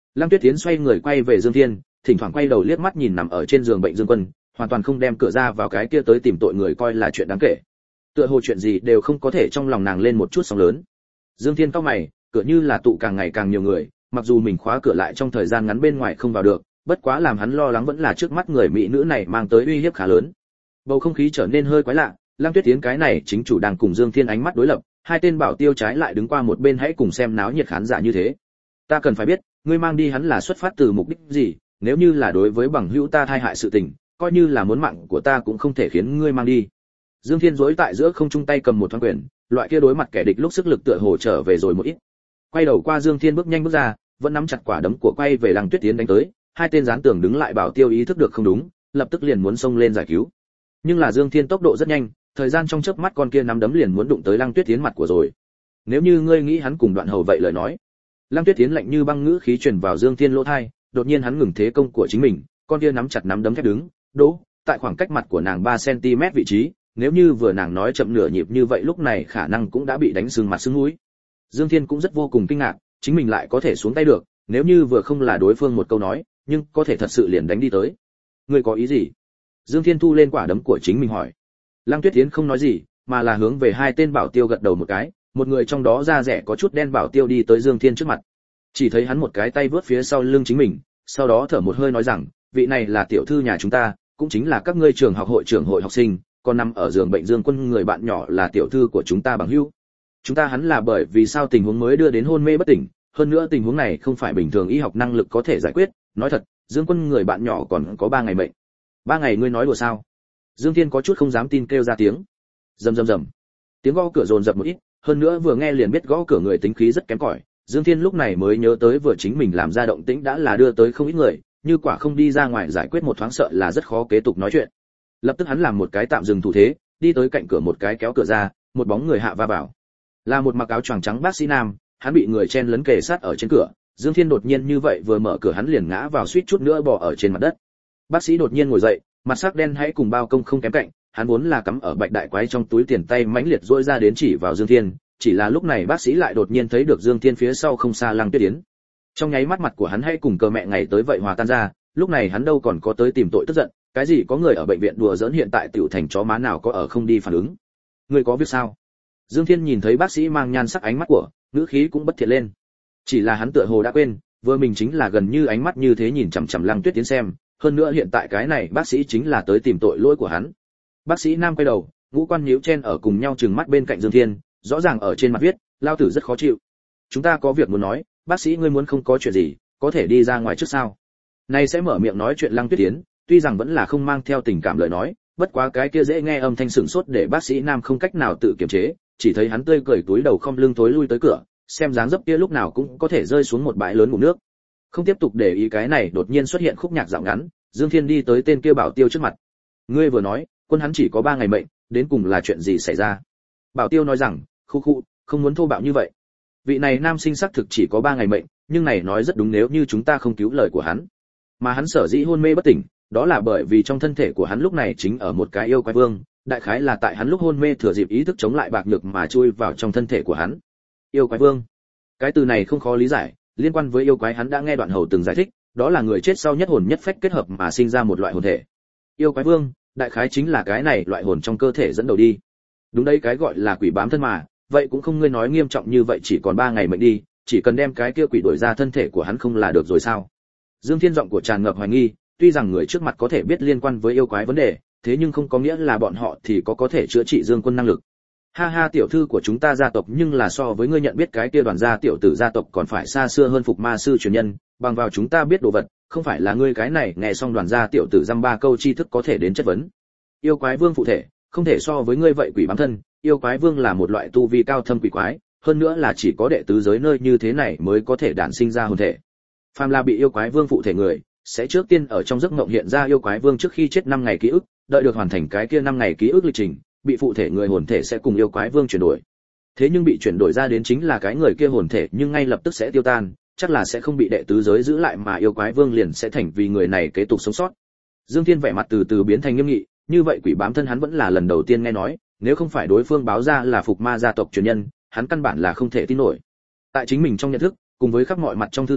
Lăng Tuyết Tiến xoay người quay về Dương Thiên, thỉnh thoảng quay đầu liếc mắt nhìn nằm ở trên giường bệnh Dương Quân, hoàn toàn không đem cửa ra vào cái kia tới tìm tội người coi là chuyện đáng kể. Tựa hồ chuyện gì đều không có thể trong lòng nàng lên một chút sóng lớn. Dương Thiên cau mày, cửa như là tụ càng ngày càng nhiều người, mặc dù mình khóa cửa lại trong thời gian ngắn bên ngoài không vào được, bất quá làm hắn lo lắng vẫn là trước mắt người mỹ nữ này mang tới uy hiếp khá lớn. Bầu không khí trở nên hơi quái lạ, Lăng Tuyết Tiến cái này chính chủ đang cùng Dương Thiên ánh mắt đối lập, hai tên bảo tiêu trái lại đứng qua một bên hãy cùng xem náo nhiệt khán giả như thế. Ta cần phải biết, ngươi mang đi hắn là xuất phát từ mục đích gì, nếu như là đối với bằng hữu ta thay hại sự tình, coi như là muốn mạng của ta cũng không thể khiến ngươi mang đi. Dương Thiên duỗi tại giữa không trung tay cầm một thoáng quyền, loại kia đối mặt kẻ địch lúc sức lực tựa hồ trở về rồi một ít. Quay đầu qua Dương Thiên bước nhanh bước ra, vẫn nắm chặt quả đấm của quay về Lăng Tuyết Tiến đánh tới, hai tên gián tưởng đứng lại bảo tiêu ý thức được không đúng, lập tức liền muốn xông lên giải cứu. Nhưng là Dương Thiên tốc độ rất nhanh, thời gian trong chớp mắt con kia nắm đấm liền muốn đụng tới Lăng Tuyết Tiến mặt của rồi. Nếu như ngươi nghĩ hắn cùng Đoạn Hầu vậy lời nói. Lăng Tuyết Tiến lạnh như băng ngữ khí truyền vào Dương Thiên lỗ tai, đột nhiên hắn ngừng thế công của chính mình, con kia nắm chặt nắm đấm thép đứng, đỗ, tại khoảng cách mặt của nàng ba xăng ti mét vị trí, nếu như vừa nàng nói chậm nửa nhịp như vậy lúc này khả năng cũng đã bị đánh sưng mặt sưng mũi. Dương Thiên cũng rất vô cùng kinh ngạc, chính mình lại có thể xuống tay được, nếu như vừa không là đối phương một câu nói, nhưng có thể thật sự liền đánh đi tới. Ngươi có ý gì? Dương Thiên thu lên quả đấm của chính mình hỏi. Lăng Tuyết Tiến không nói gì, mà là hướng về hai tên bảo tiêu gật đầu một cái, một người trong đó da rẻ có chút đen bảo tiêu đi tới Dương Thiên trước mặt. Chỉ thấy hắn một cái tay vướt phía sau lưng chính mình, sau đó thở một hơi nói rằng, vị này là tiểu thư nhà chúng ta, cũng chính là các ngươi trường học hội trưởng hội học sinh, còn nằm ở giường bệnh Dương Quân người bạn nhỏ là tiểu thư của chúng ta bằng hữu. Chúng ta hắn là bởi vì sao tình huống mới đưa đến hôn mê bất tỉnh, hơn nữa tình huống này không phải bình thường y học năng lực có thể giải quyết, nói thật, Dương Quân người bạn nhỏ còn có ba ngày mệnh. Ba ngày ngươi nói đùa sao? Dương Thiên có chút không dám tin kêu ra tiếng. Rầm rầm rầm. Tiếng gõ cửa dồn dập một ít, hơn nữa vừa nghe liền biết gõ cửa người tính khí rất kém cỏi. Dương Thiên lúc này mới nhớ tới vừa chính mình làm ra động tĩnh đã là đưa tới không ít người, như quả không đi ra ngoài giải quyết một thoáng sợ là rất khó kế tục nói chuyện. Lập tức hắn làm một cái tạm dừng thủ thế, đi tới cạnh cửa một cái kéo cửa ra, một bóng người hạ va vào. Là một mặc áo choàng trắng bác sĩ nam, hắn bị người chen lấn kề sát ở trên cửa. Dương Thiên đột nhiên như vậy vừa mở cửa hắn liền ngã vào suýt chút nữa bò ở trên mặt đất. Bác sĩ đột nhiên ngồi dậy, mặt sắc đen hãy cùng bao công không kém cạnh, hắn vốn là cắm ở bạch đại quái trong túi tiền tay mãnh liệt duỗi ra đến chỉ vào Dương Thiên, chỉ là lúc này bác sĩ lại đột nhiên thấy được Dương Thiên phía sau không xa Lăng Tuyết Tiến. Trong nháy mắt mặt của hắn hãy cùng cờ mẹ ngày tới vậy hòa tan ra, lúc này hắn đâu còn có tới tìm tội tức giận, cái gì có người ở bệnh viện đùa giỡn hiện tại tiểu thành chó má nào có ở không đi phản ứng. Người có việc sao? Dương Thiên nhìn thấy bác sĩ mang nhan sắc ánh mắt của, ngữ khí cũng bất thiện lên. Chỉ là hắn tựa hồ đã quên, vừa mình chính là gần như ánh mắt như thế nhìn chằm chằm Lăng Tuyết Tiến xem, hơn nữa hiện tại cái này bác sĩ chính là tới tìm tội lỗi của hắn. Bác sĩ nam quay đầu, ngũ quan nhíu chen ở cùng nhau trừng mắt bên cạnh Dương Thiên, rõ ràng ở trên mặt viết, lao tử rất khó chịu. Chúng ta có việc muốn nói, bác sĩ ngươi muốn không có chuyện gì, có thể đi ra ngoài trước sao? Nay sẽ mở miệng nói chuyện Lăng Tuyết Tiến, tuy rằng vẫn là không mang theo tình cảm lời nói, bất quá cái kia dễ nghe âm thanh sửng sốt để bác sĩ nam không cách nào tự kiềm chế, chỉ thấy hắn tươi cười túi đầu không lưng tối lui tới cửa, xem dáng dấp kia lúc nào cũng có thể rơi xuống một bãi lớn ngụm nước. Không tiếp tục để ý cái này đột nhiên xuất hiện khúc nhạc dạo ngắn, Dương Thiên đi tới tên kia bảo tiêu trước mặt. Ngươi vừa nói, quân hắn chỉ có ba ngày mệnh, đến cùng là chuyện gì xảy ra? Bảo tiêu nói rằng, khu khu, không muốn thô bạo như vậy. Vị này nam sinh xác thực chỉ có ba ngày mệnh, nhưng này nói rất đúng nếu như chúng ta không cứu lời của hắn. Mà hắn sở dĩ hôn mê bất tỉnh, đó là bởi vì trong thân thể của hắn lúc này chính ở một cái yêu quái vương, đại khái là tại hắn lúc hôn mê thừa dịp ý thức chống lại bạc nhược mà chui vào trong thân thể của hắn. Yêu quái vương. Cái từ này không khó lý giải, liên quan với yêu quái hắn đã nghe Đoạn Hầu từng giải thích, đó là người chết sau nhất hồn nhất phách kết hợp mà sinh ra một loại hồn thể. Yêu quái vương, đại khái chính là cái này loại hồn trong cơ thể dẫn đầu đi. Đúng đấy, cái gọi là quỷ bám thân mà, vậy cũng không ngươi nói nghiêm trọng như vậy, chỉ còn ba ngày mệnh đi, chỉ cần đem cái kia quỷ đuổi ra thân thể của hắn không là được rồi sao? Dương Thiên giọng của tràn ngập hoài nghi, tuy rằng người trước mặt có thể biết liên quan với yêu quái vấn đề, thế nhưng không có nghĩa là bọn họ thì có có thể chữa trị Dương Quân năng lực. Ha ha, tiểu thư của chúng ta gia tộc nhưng là so với ngươi nhận biết cái kia đoàn gia tiểu tử gia tộc còn phải xa xưa hơn phục ma sư truyền nhân, bằng vào chúng ta biết đồ vật, không phải là ngươi cái này nghe xong đoàn gia tiểu tử dăm ba câu tri thức có thể đến chất vấn. Yêu quái vương phụ thể, không thể so với ngươi vậy quỷ bám thân, yêu quái vương là một loại tu vi cao thâm quỷ quái, hơn nữa là chỉ có đệ tứ giới nơi như thế này mới có thể đản sinh ra hồn thể. Phàm là bị yêu quái vương phụ thể người, sẽ trước tiên ở trong giấc mộng hiện ra yêu quái vương trước khi chết năm ngày ký ức, đợi được hoàn thành cái kia năm ngày ký ức lịch trình, bị phụ thể người hồn thể sẽ cùng yêu quái vương chuyển đổi. Thế nhưng bị chuyển đổi ra đến chính là cái người kia hồn thể nhưng ngay lập tức sẽ tiêu tan, chắc là sẽ không bị đệ tứ giới giữ lại mà yêu quái vương liền sẽ thành vì người này kế tục sống sót. Dương Thiên vẻ mặt từ từ biến thành nghiêm nghị, như vậy quỷ bám thân hắn vẫn là lần đầu tiên nghe nói, nếu không phải đối phương báo ra là phục ma gia tộc truyền nhân, hắn căn bản là không thể tin nổi. Tại chính mình trong nhận thức, cùng với khắp mọi mặt trong thư tịch,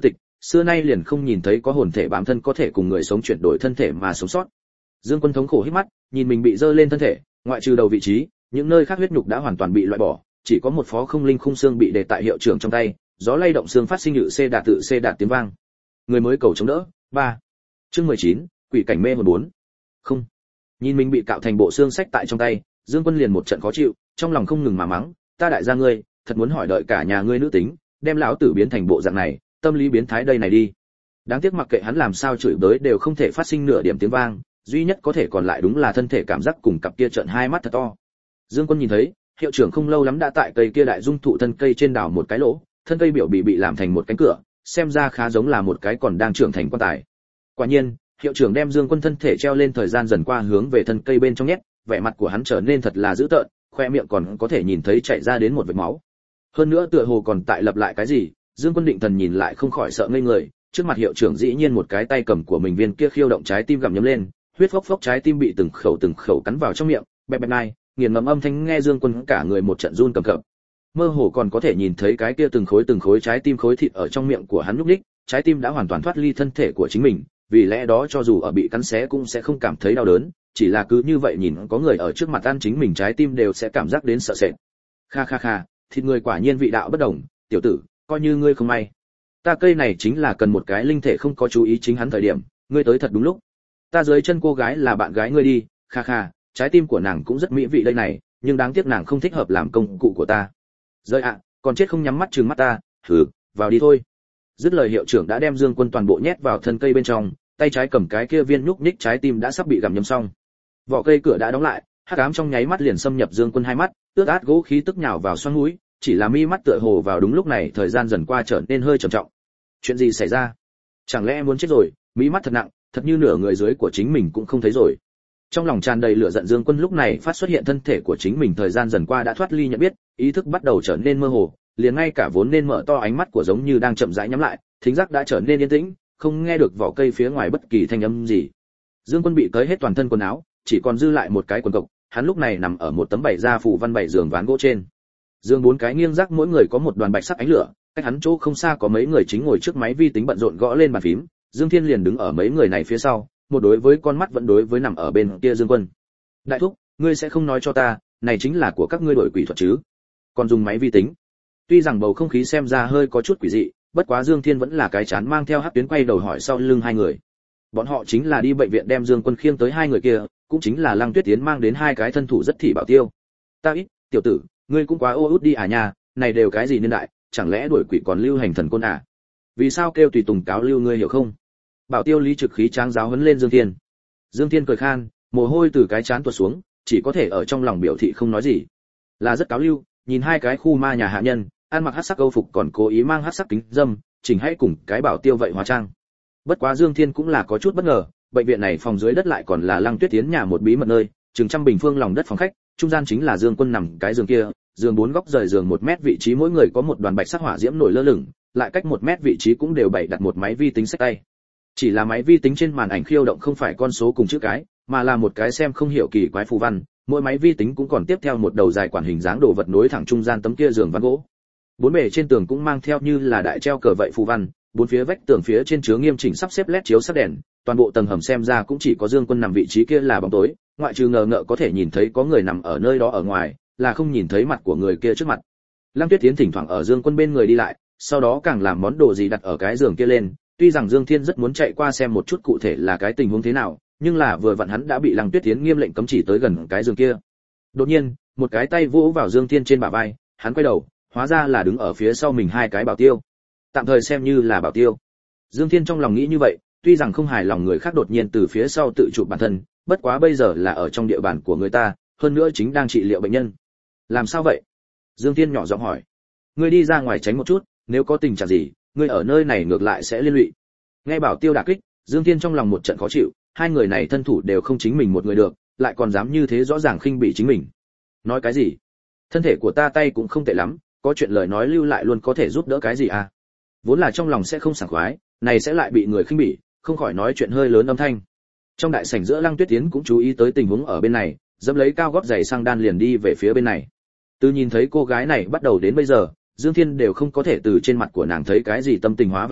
xưa nay liền không nhìn thấy có hồn thể bám thân có thể cùng người sống chuyển đổi thân thể mà sống sót. Dương Quân thống khổ hít mắt, nhìn mình bị dơ lên thân thể, ngoại trừ đầu vị trí, những nơi khác huyết nhục đã hoàn toàn bị loại bỏ, chỉ có một phó không linh khung xương bị để tại hiệu trưởng trong tay, gió lay động xương phát sinh nhự c đạt tự c đạt tiếng vang. Người mới cầu chống đỡ. ba. Chương mười chín, quỷ cảnh mê hồn bốn. Không. Nhìn mình bị cạo thành bộ xương sách tại trong tay, Dương Quân liền một trận khó chịu, trong lòng không ngừng mà mắng, ta đại gia ngươi, thật muốn hỏi đợi cả nhà ngươi nữ tính, đem lão tử biến thành bộ dạng này, tâm lý biến thái đây này đi. Đáng tiếc mặc kệ hắn làm sao chửi bới đều không thể phát sinh nửa điểm tiếng vang, duy nhất có thể còn lại đúng là thân thể cảm giác cùng cặp kia trợn hai mắt thật to. Dương Quân nhìn thấy, hiệu trưởng không lâu lắm đã tại cây kia đại dung thụ thân cây trên đào một cái lỗ, thân cây biểu bị bị làm thành một cánh cửa, xem ra khá giống là một cái còn đang trưởng thành quan tài. Quả nhiên, hiệu trưởng đem Dương Quân thân thể treo lên thời gian dần qua hướng về thân cây bên trong nhét, vẻ mặt của hắn trở nên thật là dữ tợn, khoe miệng còn có thể nhìn thấy chảy ra đến một vệt máu. Hơn nữa tựa hồ còn tại lặp lại cái gì, Dương Quân định thần nhìn lại không khỏi sợ ngây người, trước mặt hiệu trưởng dĩ nhiên một cái tay cầm của mình viên kia khiêu động trái tim gặm nhấm lên, huyết phốc phốc trái tim bị từng khẩu từng khẩu cắn vào trong miệng, bẹp bẹp này, nghiền ngẫm âm thanh nghe Dương Quân cả người một trận run cầm cập. Mơ hồ còn có thể nhìn thấy cái kia từng khối từng khối trái tim khối thịt ở trong miệng của hắn lúc ních, trái tim đã hoàn toàn thoát ly thân thể của chính mình, vì lẽ đó cho dù ở bị cắn xé cũng sẽ không cảm thấy đau đớn, chỉ là cứ như vậy nhìn có người ở trước mặt ăn chính mình trái tim đều sẽ cảm giác đến sợ sệt. Kha kha kha, thịt người quả nhiên vị đạo bất đồng, tiểu tử, coi như ngươi không may. Ta cây này chính là cần một cái linh thể không có chú ý chính hắn thời điểm, ngươi tới thật đúng lúc. Ta dưới chân cô gái là bạn gái ngươi đi, kha kha, trái tim của nàng cũng rất mỹ vị đây này, nhưng đáng tiếc nàng không thích hợp làm công cụ của ta. Rơi ạ, còn chết không nhắm mắt trừng mắt ta, thử, vào đi thôi. Dứt lời hiệu trưởng đã đem Dương Quân toàn bộ nhét vào thân cây bên trong, tay trái cầm cái kia viên nhúc nhích trái tim đã sắp bị gặm nhấm xong. Vỏ cây cửa đã đóng lại, hắc ám trong nháy mắt liền xâm nhập Dương Quân hai mắt, ướt át gỗ khí tức nhào vào xoang mũi, chỉ là mi mắt tựa hồ vào đúng lúc này thời gian dần qua trở nên hơi trầm trọng. Chuyện gì xảy ra? Chẳng lẽ muốn chết rồi? Mi mắt thật nặng, thật như nửa người dưới của chính mình cũng không thấy rồi. Trong lòng tràn đầy lửa giận Dương Quân lúc này phát xuất hiện thân thể của chính mình thời gian dần qua đã thoát ly nhận biết, ý thức bắt đầu trở nên mơ hồ, liền ngay cả vốn nên mở to ánh mắt của giống như đang chậm rãi nhắm lại, thính giác đã trở nên yên tĩnh, không nghe được vỏ cây phía ngoài bất kỳ thanh âm gì. Dương Quân bị cởi hết toàn thân quần áo, chỉ còn dư lại một cái quần cộc, hắn lúc này nằm ở một tấm bày da phủ văn bảy giường ván gỗ trên. Giường bốn cái nghiêng rắc mỗi người có một đoàn bạch sắc ánh lửa, cách hắn chỗ không xa có mấy người chính ngồi trước máy vi tính bận rộn gõ lên bàn phím, Dương Thiên liền đứng ở mấy người này phía sau, một đối với con mắt vẫn đối với nằm ở bên kia Dương Quân. Đại thúc, ngươi sẽ không nói cho ta, này chính là của các ngươi đổi quỷ thuật chứ? Còn dùng máy vi tính? Tuy rằng bầu không khí xem ra hơi có chút quỷ dị, bất quá Dương Thiên vẫn là cái chán mang theo hắc tuyến quay đầu hỏi sau lưng hai người. Bọn họ chính là đi bệnh viện đem Dương Quân khiêng tới hai người kia, cũng chính là Lăng Tuyết Tiến mang đến hai cái thân thủ rất thị bảo tiêu. Ta ít, tiểu tử, ngươi cũng quá ô út đi à nha, này đều cái gì niên đại, chẳng lẽ đuổi quỷ còn lưu hành thần côn à? Vì sao kêu tùy tùng cáo lưu ngươi hiểu không? Bảo tiêu Lý Trực khí tráng giáo huấn lên Dương Thiên. Dương Thiên cười khan, mồ hôi từ cái trán tuột xuống, chỉ có thể ở trong lòng biểu thị không nói gì. Là rất cáo lưu, nhìn hai cái khu ma nhà hạ nhân, ăn mặc hắc sắc câu phục còn cố ý mang hắc sắc kính dâm, chỉnh hãy cùng cái bảo tiêu vậy hóa trang. Bất quá Dương Thiên cũng là có chút bất ngờ, bệnh viện này phòng dưới đất lại còn là Lăng Tuyết Tiến nhà một bí mật nơi, chừng trăm bình phương lòng đất phòng khách, trung gian chính là Dương Quân nằm cái giường kia, giường bốn góc rời giường một mét vị trí mỗi người có một đoàn bạch sắc hỏa diễm nổi lơ lửng, lại cách một mét vị trí cũng đều bày đặt một máy vi tính xách tay. Chỉ là máy vi tính trên màn ảnh khiêu động không phải con số cùng chữ cái, mà là một cái xem không hiểu kỳ quái phù văn, mỗi máy vi tính cũng còn tiếp theo một đầu dài quản hình dáng đồ vật nối thẳng trung gian tấm kia giường ván gỗ. Bốn bề trên tường cũng mang theo như là đại treo cờ vậy phù văn, bốn phía vách tường phía trên chứa nghiêm chỉnh sắp xếp led chiếu sắc đèn, toàn bộ tầng hầm xem ra cũng chỉ có Dương Quân nằm vị trí kia là bóng tối, ngoại trừ ngờ ngợ có thể nhìn thấy có người nằm ở nơi đó ở ngoài, là không nhìn thấy mặt của người kia trước mặt. Lăng Tuyết Tiến thỉnh thoảng ở Dương Quân bên người đi lại, sau đó càng làm món đồ gì đặt ở cái giường kia lên, tuy rằng Dương Thiên rất muốn chạy qua xem một chút cụ thể là cái tình huống thế nào, nhưng là vừa vặn hắn đã bị Lăng Tuyết Tiến nghiêm lệnh cấm chỉ tới gần cái giường kia. Đột nhiên, một cái tay vỗ vào Dương Thiên trên bả vai, hắn quay đầu, hóa ra là đứng ở phía sau mình hai cái bảo tiêu. Tạm thời xem như là bảo tiêu. Dương Thiên trong lòng nghĩ như vậy, tuy rằng không hài lòng người khác đột nhiên từ phía sau tự chụp bản thân, bất quá bây giờ là ở trong địa bàn của người ta, hơn nữa chính đang trị liệu bệnh nhân. Làm sao vậy? Dương Thiên nhỏ giọng hỏi. Ngươi đi ra ngoài tránh một chút, nếu có tình trạng gì, ngươi ở nơi này ngược lại sẽ liên lụy. Nghe bảo tiêu đả kích, Dương Thiên trong lòng một trận khó chịu, hai người này thân thủ đều không chính mình một người được, lại còn dám như thế rõ ràng khinh bỉ chính mình. Nói cái gì? Thân thể của ta tay cũng không tệ lắm, có chuyện lời nói lưu lại luôn có thể giúp đỡ cái gì à? Vốn là trong lòng sẽ không sảng khoái, này sẽ lại bị người khinh bỉ, không khỏi nói chuyện hơi lớn âm thanh. Trong đại sảnh giữa Lăng Tuyết Tiến cũng chú ý tới tình huống ở bên này, dẫm lấy cao gót giày sang đan liền đi về phía bên này. Từ nhìn thấy cô gái này bắt đầu đến bây giờ, Dương Thiên đều không có thể từ trên mặt của nàng thấy cái gì tâm tình hóa vẻ mặt,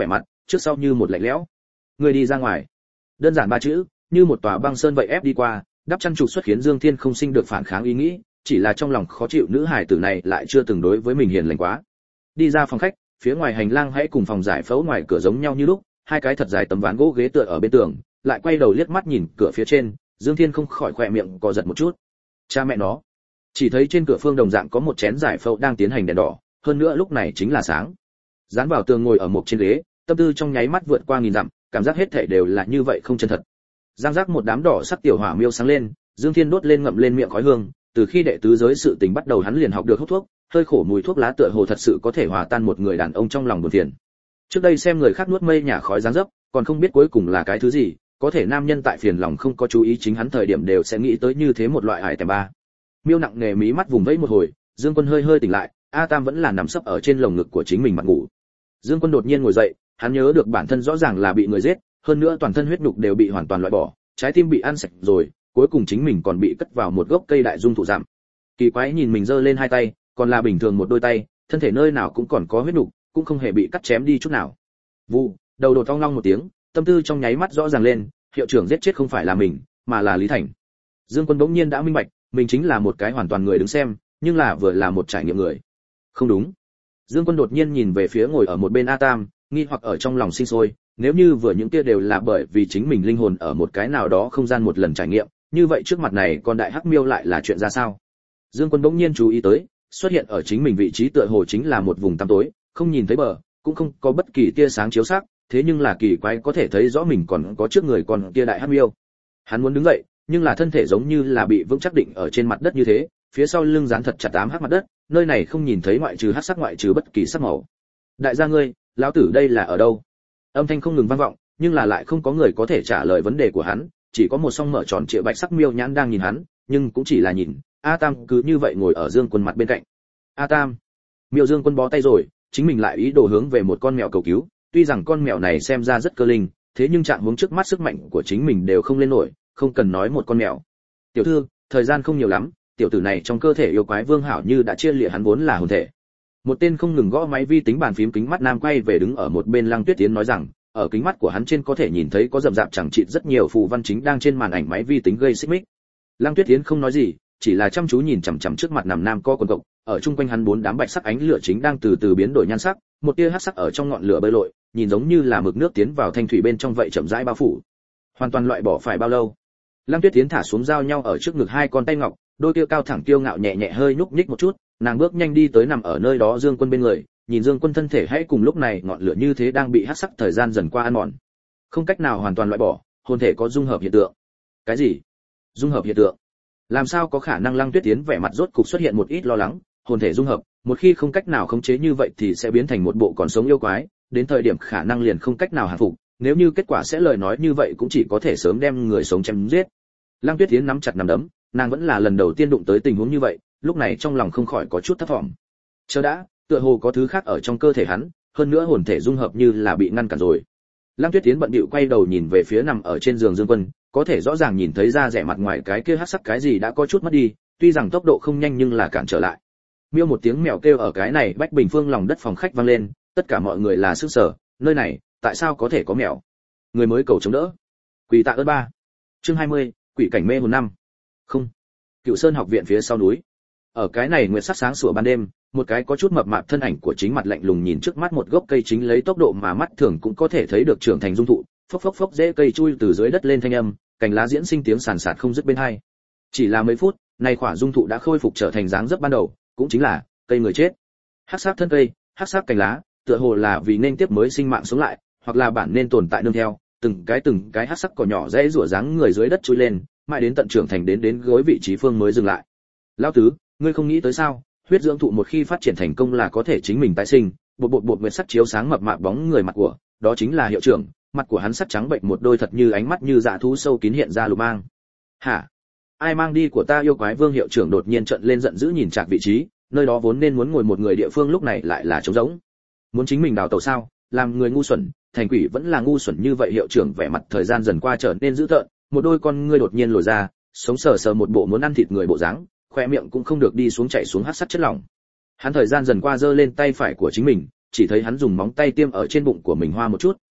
trước sau như một lạnh lẽo. Người đi ra ngoài. Đơn giản ba chữ, như một tòa băng sơn vậy ép đi qua, đắp chăn trục xuất khiến Dương Thiên không sinh được phản kháng ý nghĩ, chỉ là trong lòng khó chịu nữ hài tử này lại chưa từng đối với mình hiền lành quá. Đi ra phòng khách, phía ngoài hành lang hãy cùng phòng giải phẫu ngoài cửa giống nhau như lúc, hai cái thật dài tấm ván gỗ ghế tựa ở bên tường, lại quay đầu liếc mắt nhìn cửa phía trên, Dương Thiên không khỏi khỏe miệng co giật một chút. Cha mẹ nó. Chỉ thấy trên cửa phương đồng dạng có một chén giải phẫu đang tiến hành đèn đỏ, hơn nữa lúc này chính là sáng. Dán vào tường ngồi ở một trên ghế, tâm tư trong nháy mắt vượt qua nghìn dặm, cảm giác hết thảy đều là như vậy không chân thật. Giang giác một đám đỏ sắc tiểu hỏa miêu sáng lên, Dương Thiên đốt lên ngậm lên miệng khói hương, từ khi đệ tứ giới sự tình bắt đầu hắn liền học được hút thuốc, hơi khổ mùi thuốc lá tựa hồ thật sự có thể hòa tan một người đàn ông trong lòng buồn phiền. Trước đây xem người khác nuốt mây nhà khói dáng dấp, còn không biết cuối cùng là cái thứ gì, có thể nam nhân tại phiền lòng không có chú ý chính hắn thời điểm đều sẽ nghĩ tới như thế một loại hải tèm ba. Miêu nặng nề mí mắt vùng vẫy một hồi, Dương Quân hơi hơi tỉnh lại, A Tam vẫn là nằm sấp ở trên lồng ngực của chính mình mặt ngủ. Dương Quân đột nhiên ngồi dậy, hắn nhớ được bản thân rõ ràng là bị người giết, hơn nữa toàn thân huyết nhục đều bị hoàn toàn loại bỏ, trái tim bị ăn sạch rồi, cuối cùng chính mình còn bị cất vào một gốc cây đại dung thụ giảm. Kỳ quái nhìn mình giơ lên hai tay, còn là bình thường một đôi tay, thân thể nơi nào cũng còn có huyết nhục, cũng không hề bị cắt chém đi chút nào. Vụ, đầu đột ong long một tiếng, tâm tư trong nháy mắt rõ ràng lên, hiệu trưởng giết chết không phải là mình, mà là Lý Thành. Dương Quân bỗng nhiên đã minh bạch, mình chính là một cái hoàn toàn người đứng xem, nhưng là vừa là một trải nghiệm người. Không đúng. Dương Quân đột nhiên nhìn về phía ngồi ở một bên A Tam, nghi hoặc ở trong lòng sinh sôi, nếu như vừa những kia đều là bởi vì chính mình linh hồn ở một cái nào đó không gian một lần trải nghiệm, như vậy trước mặt này con đại hắc miêu lại là chuyện ra sao? Dương Quân bỗng nhiên chú ý tới, xuất hiện ở chính mình vị trí tựa hồ chính là một vùng tăm tối, không nhìn thấy bờ, cũng không có bất kỳ tia sáng chiếu sắc, thế nhưng là kỳ quái có thể thấy rõ mình còn có trước người còn kia đại hắc miêu. Hắn muốn đứng dậy, nhưng là thân thể giống như là bị vững chắc định ở trên mặt đất như thế, phía sau lưng dán thật chặt ám hắc mặt đất, nơi này không nhìn thấy ngoại trừ hắc sắc ngoại trừ bất kỳ sắc màu. Đại gia ngươi, lão tử đây là ở đâu? Âm thanh không ngừng vang vọng, nhưng là lại không có người có thể trả lời vấn đề của hắn, chỉ có một song mở tròn trịa bạch sắc miêu nhãn đang nhìn hắn, nhưng cũng chỉ là nhìn. A Tam cứ như vậy ngồi ở Dương Quân mặt bên cạnh. A Tam, miêu Dương Quân bó tay rồi, chính mình lại ý đồ hướng về một con mèo cầu cứu, tuy rằng con mèo này xem ra rất cơ linh, thế nhưng trạng huống trước mắt sức mạnh của chính mình đều không lên nổi, không cần nói một con mèo. Tiểu thư, thời gian không nhiều lắm, tiểu tử này trong cơ thể yêu quái vương hảo như đã chia lìa hắn vốn là hồn thể. Một tên không ngừng gõ máy vi tính bàn phím kính mắt nam quay về đứng ở một bên Lăng Tuyết Tiến nói rằng, ở kính mắt của hắn trên có thể nhìn thấy có rậm rạp chẳng chịt rất nhiều phù văn chính đang trên màn ảnh máy vi tính gây xích mích. Lăng Tuyết Tiến không nói gì, chỉ là chăm chú nhìn chằm chằm trước mặt nằm nam co quần cộc, ở chung quanh hắn bốn đám bạch sắc ánh lửa chính đang từ từ biến đổi nhan sắc, một tia hắc sắc ở trong ngọn lửa bơi lội, nhìn giống như là mực nước tiến vào thanh thủy bên trong vậy chậm rãi bao phủ. Hoàn toàn loại bỏ phải bao lâu? Lăng Tuyết Tiến thả xuống giao nhau ở trước ngực hai con tay ngọc, đôi kia cao thẳng kiêu ngạo nhẹ nhẹ hơi nhúc nhích một chút, nàng bước nhanh đi tới nằm ở nơi đó Dương Quân bên người, nhìn Dương Quân thân thể hãy cùng lúc này ngọn lửa như thế đang bị hắc sắc thời gian dần qua ăn mòn, không cách nào hoàn toàn loại bỏ, hồn thể có dung hợp hiện tượng. Cái gì? Dung hợp hiện tượng? Làm sao có khả năng? Lăng Tuyết Tiến vẻ mặt rốt cục xuất hiện một ít lo lắng, hồn thể dung hợp, một khi không cách nào khống chế như vậy thì sẽ biến thành một bộ còn sống yêu quái, đến thời điểm khả năng liền không cách nào hạ phục, nếu như kết quả sẽ lời nói như vậy cũng chỉ có thể sớm đem người sống chém giết. Lăng Tuyết Tiến nắm chặt nắm đấm, nàng vẫn là lần đầu tiên đụng tới tình huống như vậy, lúc này trong lòng không khỏi có chút thất vọng. Chờ đã, tựa hồ có thứ khác ở trong cơ thể hắn, hơn nữa hồn thể dung hợp như là bị ngăn cản rồi. Lăng Tuyết Tiến bận bịu quay đầu nhìn về phía nằm ở trên giường Dương Quân, có thể rõ ràng nhìn thấy da rẻ mặt ngoài cái kia hắc sắc cái gì đã có chút mất đi, tuy rằng tốc độ không nhanh nhưng là cản trở lại. Miêu một tiếng mèo kêu ở cái này bách bình phương lòng đất phòng khách vang lên, tất cả mọi người là sửng sở, nơi này, tại sao có thể có mèo? Người mới cầu chống đỡ. Quỷ tạ ơn ba. Chương hai mươi, quỷ cảnh mê hồn năm. Không. Cựu Sơn học viện phía sau núi. Ở cái này nguyệt sắc sáng sủa ban đêm, một cái có chút mập mạp thân ảnh của chính mặt lạnh lùng nhìn trước mắt một gốc cây chính lấy tốc độ mà mắt thường cũng có thể thấy được trưởng thành dung thụ, phốc phốc phốc rễ cây chui từ dưới đất lên thanh âm, cành lá diễn sinh tiếng sàn sạt không dứt bên hai. Chỉ là mấy phút, này quả dung thụ đã khôi phục trở thành dáng dấp ban đầu, cũng chính là cây người chết. Hắc sắc thân cây, hắc sắc cành lá, tựa hồ là vì nên tiếp mới sinh mạng sống lại, hoặc là bản nên tồn tại nương theo, từng cái từng cái hắc sắc cỏ nhỏ rẽ rủa dáng người dưới đất chui lên, mãi đến tận trưởng thành đến đến gối vị trí phương mới dừng lại. Lão tứ, ngươi không nghĩ tới sao? Huyết dưỡng thụ một khi phát triển thành công là có thể chính mình tái sinh. Bột bột bột nguyệt sắc chiếu sáng mập mạp bóng người mặt của, đó chính là hiệu trưởng, mặt của hắn sắc trắng bệnh một đôi thật như ánh mắt như dạ thú sâu kín hiện ra lục mang. Hả? Ai mang đi của ta yêu quái? Vương hiệu trưởng đột nhiên trợn lên giận dữ nhìn chạc vị trí, nơi đó vốn nên muốn ngồi một người địa phương lúc này lại là trống rỗng. Muốn chính mình đào tẩu sao? Làm người ngu xuẩn, thành quỷ vẫn là ngu xuẩn như vậy. Hiệu trưởng vẻ mặt thời gian dần qua trở nên dữ tợn, một đôi con ngươi đột nhiên lồi ra, sống sờ sờ một bộ muốn ăn thịt người bộ dáng, khoe miệng cũng không được đi xuống chảy xuống hắc sắc chất lỏng. Hắn thời gian dần qua giơ lên tay phải của chính mình, chỉ thấy hắn dùng móng tay tiêm ở trên bụng của mình hoa một chút,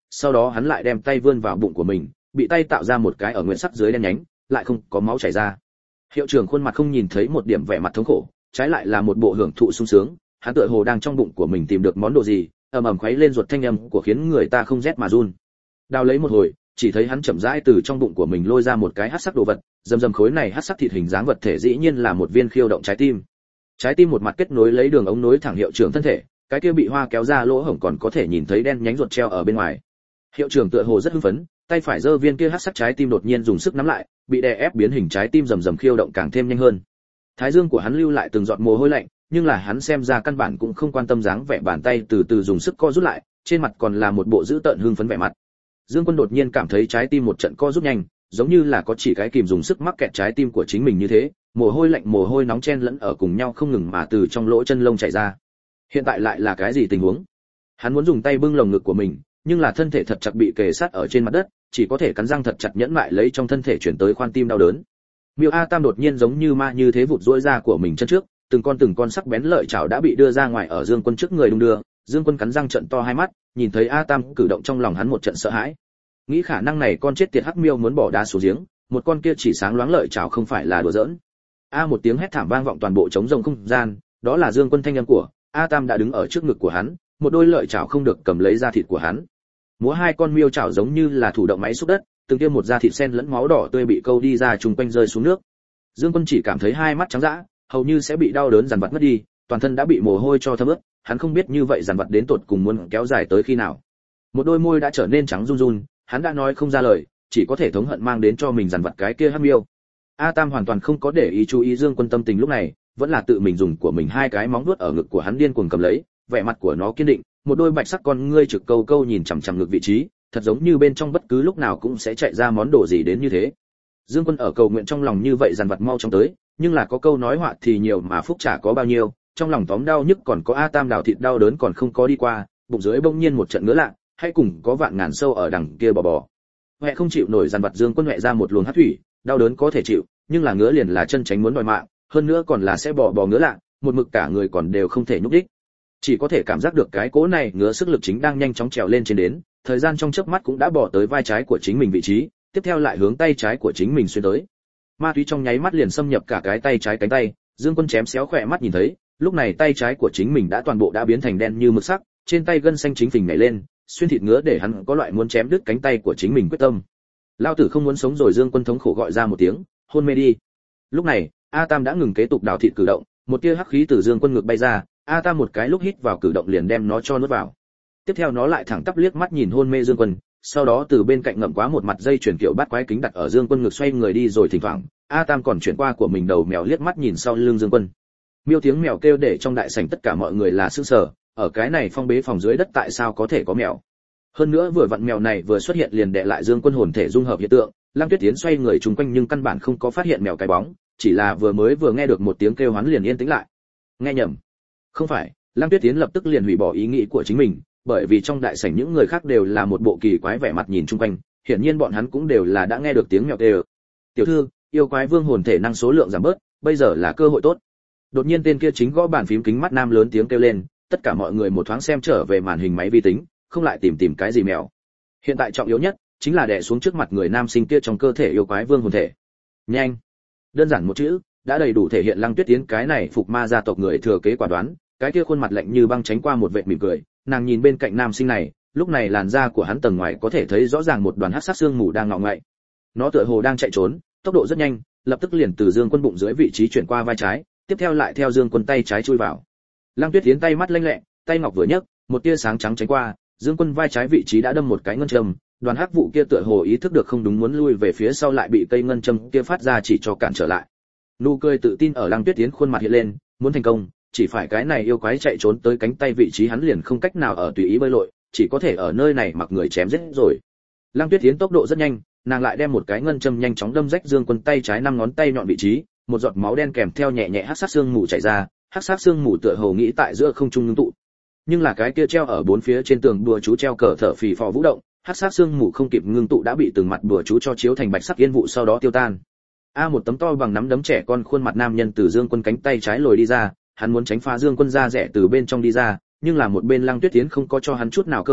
sau đó hắn lại đem tay vươn vào bụng của mình, bị tay tạo ra một cái ở nguyện sắc dưới đen nhánh, lại không có máu chảy ra. Hiệu trưởng khuôn mặt không nhìn thấy một điểm vẻ mặt thống khổ, trái lại là một bộ hưởng thụ sung sướng, hắn tựa hồ đang trong bụng của mình tìm được món đồ gì, ầm ầm khuấy lên ruột thanh âm của khiến người ta không rét mà run. Đào lấy một hồi, chỉ thấy hắn chậm rãi từ trong bụng của mình lôi ra một cái hắc sắc đồ vật, dầm dầm khối này hắc sắc thịt hình dáng vật thể dĩ nhiên là một viên khiêu động trái tim. Trái tim một mặt kết nối lấy đường ống nối thẳng hiệu trưởng thân thể, cái kia bị hoa kéo ra lỗ hổng còn có thể nhìn thấy đen nhánh ruột treo ở bên ngoài. Hiệu trưởng tựa hồ rất hưng phấn, tay phải giơ viên kia hắc sắc trái tim đột nhiên dùng sức nắm lại, bị đè ép biến hình trái tim rầm rầm khiêu động càng thêm nhanh hơn. Thái dương của hắn lưu lại từng giọt mồ hôi lạnh, nhưng là hắn xem ra căn bản cũng không quan tâm dáng vẻ bàn tay từ từ dùng sức co rút lại, trên mặt còn là một bộ dữ tợn hưng phấn vẻ mặt. Dương Quân đột nhiên cảm thấy trái tim một trận co rút nhanh, giống như là có chỉ cái kìm dùng sức mắc kẹt trái tim của chính mình như thế, mồ hôi lạnh mồ hôi nóng chen lẫn ở cùng nhau không ngừng mà từ trong lỗ chân lông chảy ra. Hiện tại lại là cái gì tình huống? Hắn muốn dùng tay bưng lồng ngực của mình, nhưng là thân thể thật chặt bị kề sát ở trên mặt đất, chỉ có thể cắn răng thật chặt nhẫn mại lấy trong thân thể chuyển tới khoan tim đau đớn. Miêu A Tam đột nhiên giống như ma như thế vụt rũi ra của mình chân trước, từng con từng con sắc bén lợi chảo đã bị đưa ra ngoài ở Dương Quân trước người đung đưa. Dương Quân cắn răng trợn to hai mắt, nhìn thấy A Tam cử động trong lòng hắn một trận sợ hãi. Nghĩ khả năng này con chết tiệt hắc miêu muốn bỏ đá xuống giếng, một con kia chỉ sáng loáng lợi chảo không phải là đùa giỡn. A một tiếng hét thảm vang vọng toàn bộ trống rông không gian, đó là Dương Quân thanh âm của A Tam đã đứng ở trước ngực của hắn, một đôi lợi chảo không được cầm lấy da thịt của hắn. Múa hai con miêu chảo giống như là thủ động máy xúc đất, từng kia một da thịt sen lẫn máu đỏ tươi bị câu đi ra trùng quanh rơi xuống nước. Dương Quân chỉ cảm thấy hai mắt trắng dã, hầu như sẽ bị đau đớn dằn vặt mất đi, toàn thân đã bị mồ hôi cho thấm ướt, hắn không biết như vậy dằn vặt đến tột cùng muốn kéo dài tới khi nào. Một đôi môi đã trở nên trắng run run, hắn đã nói không ra lời, chỉ có thể thống hận mang đến cho mình dằn vặt cái kia hắc miêu. A Tam hoàn toàn không có để ý chú ý Dương Quân tâm tình lúc này, vẫn là tự mình dùng của mình hai cái móng vuốt ở ngực của hắn điên cuồng cầm lấy, vẻ mặt của nó kiên định, một đôi bạch sắc con ngươi trực câu câu nhìn chằm chằm ngực vị trí, thật giống như bên trong bất cứ lúc nào cũng sẽ chạy ra món đồ gì đến như thế. Dương Quân ở cầu nguyện trong lòng như vậy dằn vặt mau chóng tới, nhưng là có câu nói họa thì nhiều mà phúc trả có bao nhiêu, trong lòng tóm đau nhức còn có A Tam đào thịt đau đớn còn không có đi qua, bụng dưới bỗng nhiên một trận ngứa lạ, hay cùng có vạn ngàn sâu ở đằng kia bò bò. Hoẹ không chịu nổi dằn vặt Dương Quân hoẹ ra một luồng hắc thủy, đau đớn có thể chịu, nhưng là ngứa liền là chân tránh muốn đòi mạng, hơn nữa còn là sẽ bò bò ngứa lạ, một mực cả người còn đều không thể nhúc đích. Chỉ có thể cảm giác được cái cỗ này ngứa sức lực chính đang nhanh chóng trèo lên trên đến, thời gian trong chớp mắt cũng đã bò tới vai trái của chính mình vị trí, tiếp theo lại hướng tay trái của chính mình xuyên tới. Ma túy trong nháy mắt liền xâm nhập cả cái tay trái cánh tay, Dương Quân chém xéo khỏe mắt nhìn thấy, lúc này tay trái của chính mình đã toàn bộ đã biến thành đen như mực sắc, trên tay gân xanh chính phình nhảy lên, xuyên thịt ngứa để hắn có loại muốn chém đứt cánh tay của chính mình quyết tâm. Lao tử không muốn sống rồi, Dương Quân thống khổ gọi ra một tiếng, hôn mê đi. Lúc này, A Tam đã ngừng kế tục đào thịt cử động, một tia hắc khí từ Dương Quân ngực bay ra, A Tam một cái lúc hít vào cử động liền đem nó cho nuốt vào. Tiếp theo nó lại thẳng tắp liếc mắt nhìn hôn mê Dương Quân, sau đó từ bên cạnh ngậm quá một mặt dây chuyển kiểu bát quái kính đặt ở Dương Quân ngực xoay người đi rồi thỉnh thoảng, A Tam còn chuyển qua của mình đầu mèo liếc mắt nhìn sau lưng Dương Quân. Miêu tiếng mèo kêu để trong đại sảnh tất cả mọi người là sửng sở, ở cái này phong bế phòng dưới đất tại sao có thể có mèo? Hơn nữa vừa vặn mèo này vừa xuất hiện liền đè lại Dương Quân hồn thể dung hợp hiện tượng, Lăng Tuyết Tiến xoay người chung quanh nhưng căn bản không có phát hiện mèo cái bóng, chỉ là vừa mới vừa nghe được một tiếng kêu hắn liền yên tĩnh lại. Nghe nhầm? Không phải, Lăng Tuyết Tiến lập tức liền hủy bỏ ý nghĩ của chính mình, bởi vì trong đại sảnh những người khác đều là một bộ kỳ quái vẻ mặt nhìn chung quanh, hiển nhiên bọn hắn cũng đều là đã nghe được tiếng mèo kêu. Tiểu thư, yêu quái vương hồn thể năng số lượng giảm bớt, bây giờ là cơ hội tốt. Đột nhiên tên kia chính gõ bàn phím kính mắt nam lớn tiếng kêu lên, tất cả mọi người một thoáng xem trở về màn hình máy vi tính, không lại tìm tìm cái gì mèo. Hiện tại trọng yếu nhất chính là đè xuống trước mặt người nam sinh kia trong cơ thể yêu quái vương hồn thể. Nhanh. Đơn giản một chữ, đã đầy đủ thể hiện Lăng Tuyết Tiến cái này phục ma gia tộc người thừa kế quả đoán, cái kia khuôn mặt lạnh như băng tránh qua một vệt mỉm cười, nàng nhìn bên cạnh nam sinh này, lúc này làn da của hắn tầng ngoài có thể thấy rõ ràng một đoàn hắc sắc xương mù đang ngọ ngậy. Nó tựa hồ đang chạy trốn, tốc độ rất nhanh, lập tức liền từ Dương Quân bụng dưới vị trí chuyển qua vai trái, tiếp theo lại theo Dương Quân tay trái chui vào. Lăng Tuyết Tiến tay mắt lanh lẹ, tay ngọc vừa nhấc, một tia sáng trắng tránh qua, Dương Quân vai trái vị trí đã đâm một cái ngân châm, đoàn hắc vụ kia tựa hồ ý thức được không đúng muốn lui về phía sau lại bị cây ngân châm kia phát ra chỉ cho cản trở lại. Nụ cười tự tin ở Lăng Tuyết Tiến khuôn mặt hiện lên, muốn thành công, chỉ phải cái này yêu quái chạy trốn tới cánh tay vị trí hắn liền không cách nào ở tùy ý bơi lội, chỉ có thể ở nơi này mặc người chém giết rồi. Lăng Tuyết Tiến tốc độ rất nhanh, nàng lại đem một cái ngân châm nhanh chóng đâm rách Dương Quân tay trái năm ngón tay nhọn vị trí, một giọt máu đen kèm theo nhẹ nhẹ hắc sát xương mù chảy ra, hắc sát xương mù tựa hồ nghĩ tại giữa không trung ngưng tụ. Nhưng là cái kia treo ở bốn phía trên tường đùa chú treo cờ thở phì phò vũ động, hắc sát xương mù không kịp ngưng tụ đã bị từng mặt đùa chú cho chiếu thành bạch sắc yên vụ sau đó tiêu tan. A một tấm to bằng nắm đấm trẻ con khuôn mặt nam nhân từ Dương Quân cánh tay trái lồi đi ra, hắn muốn tránh phá Dương Quân ra rẻ từ bên trong đi ra, nhưng là một bên Lăng Tuyết Tiến không có cho hắn chút nào cơ hội,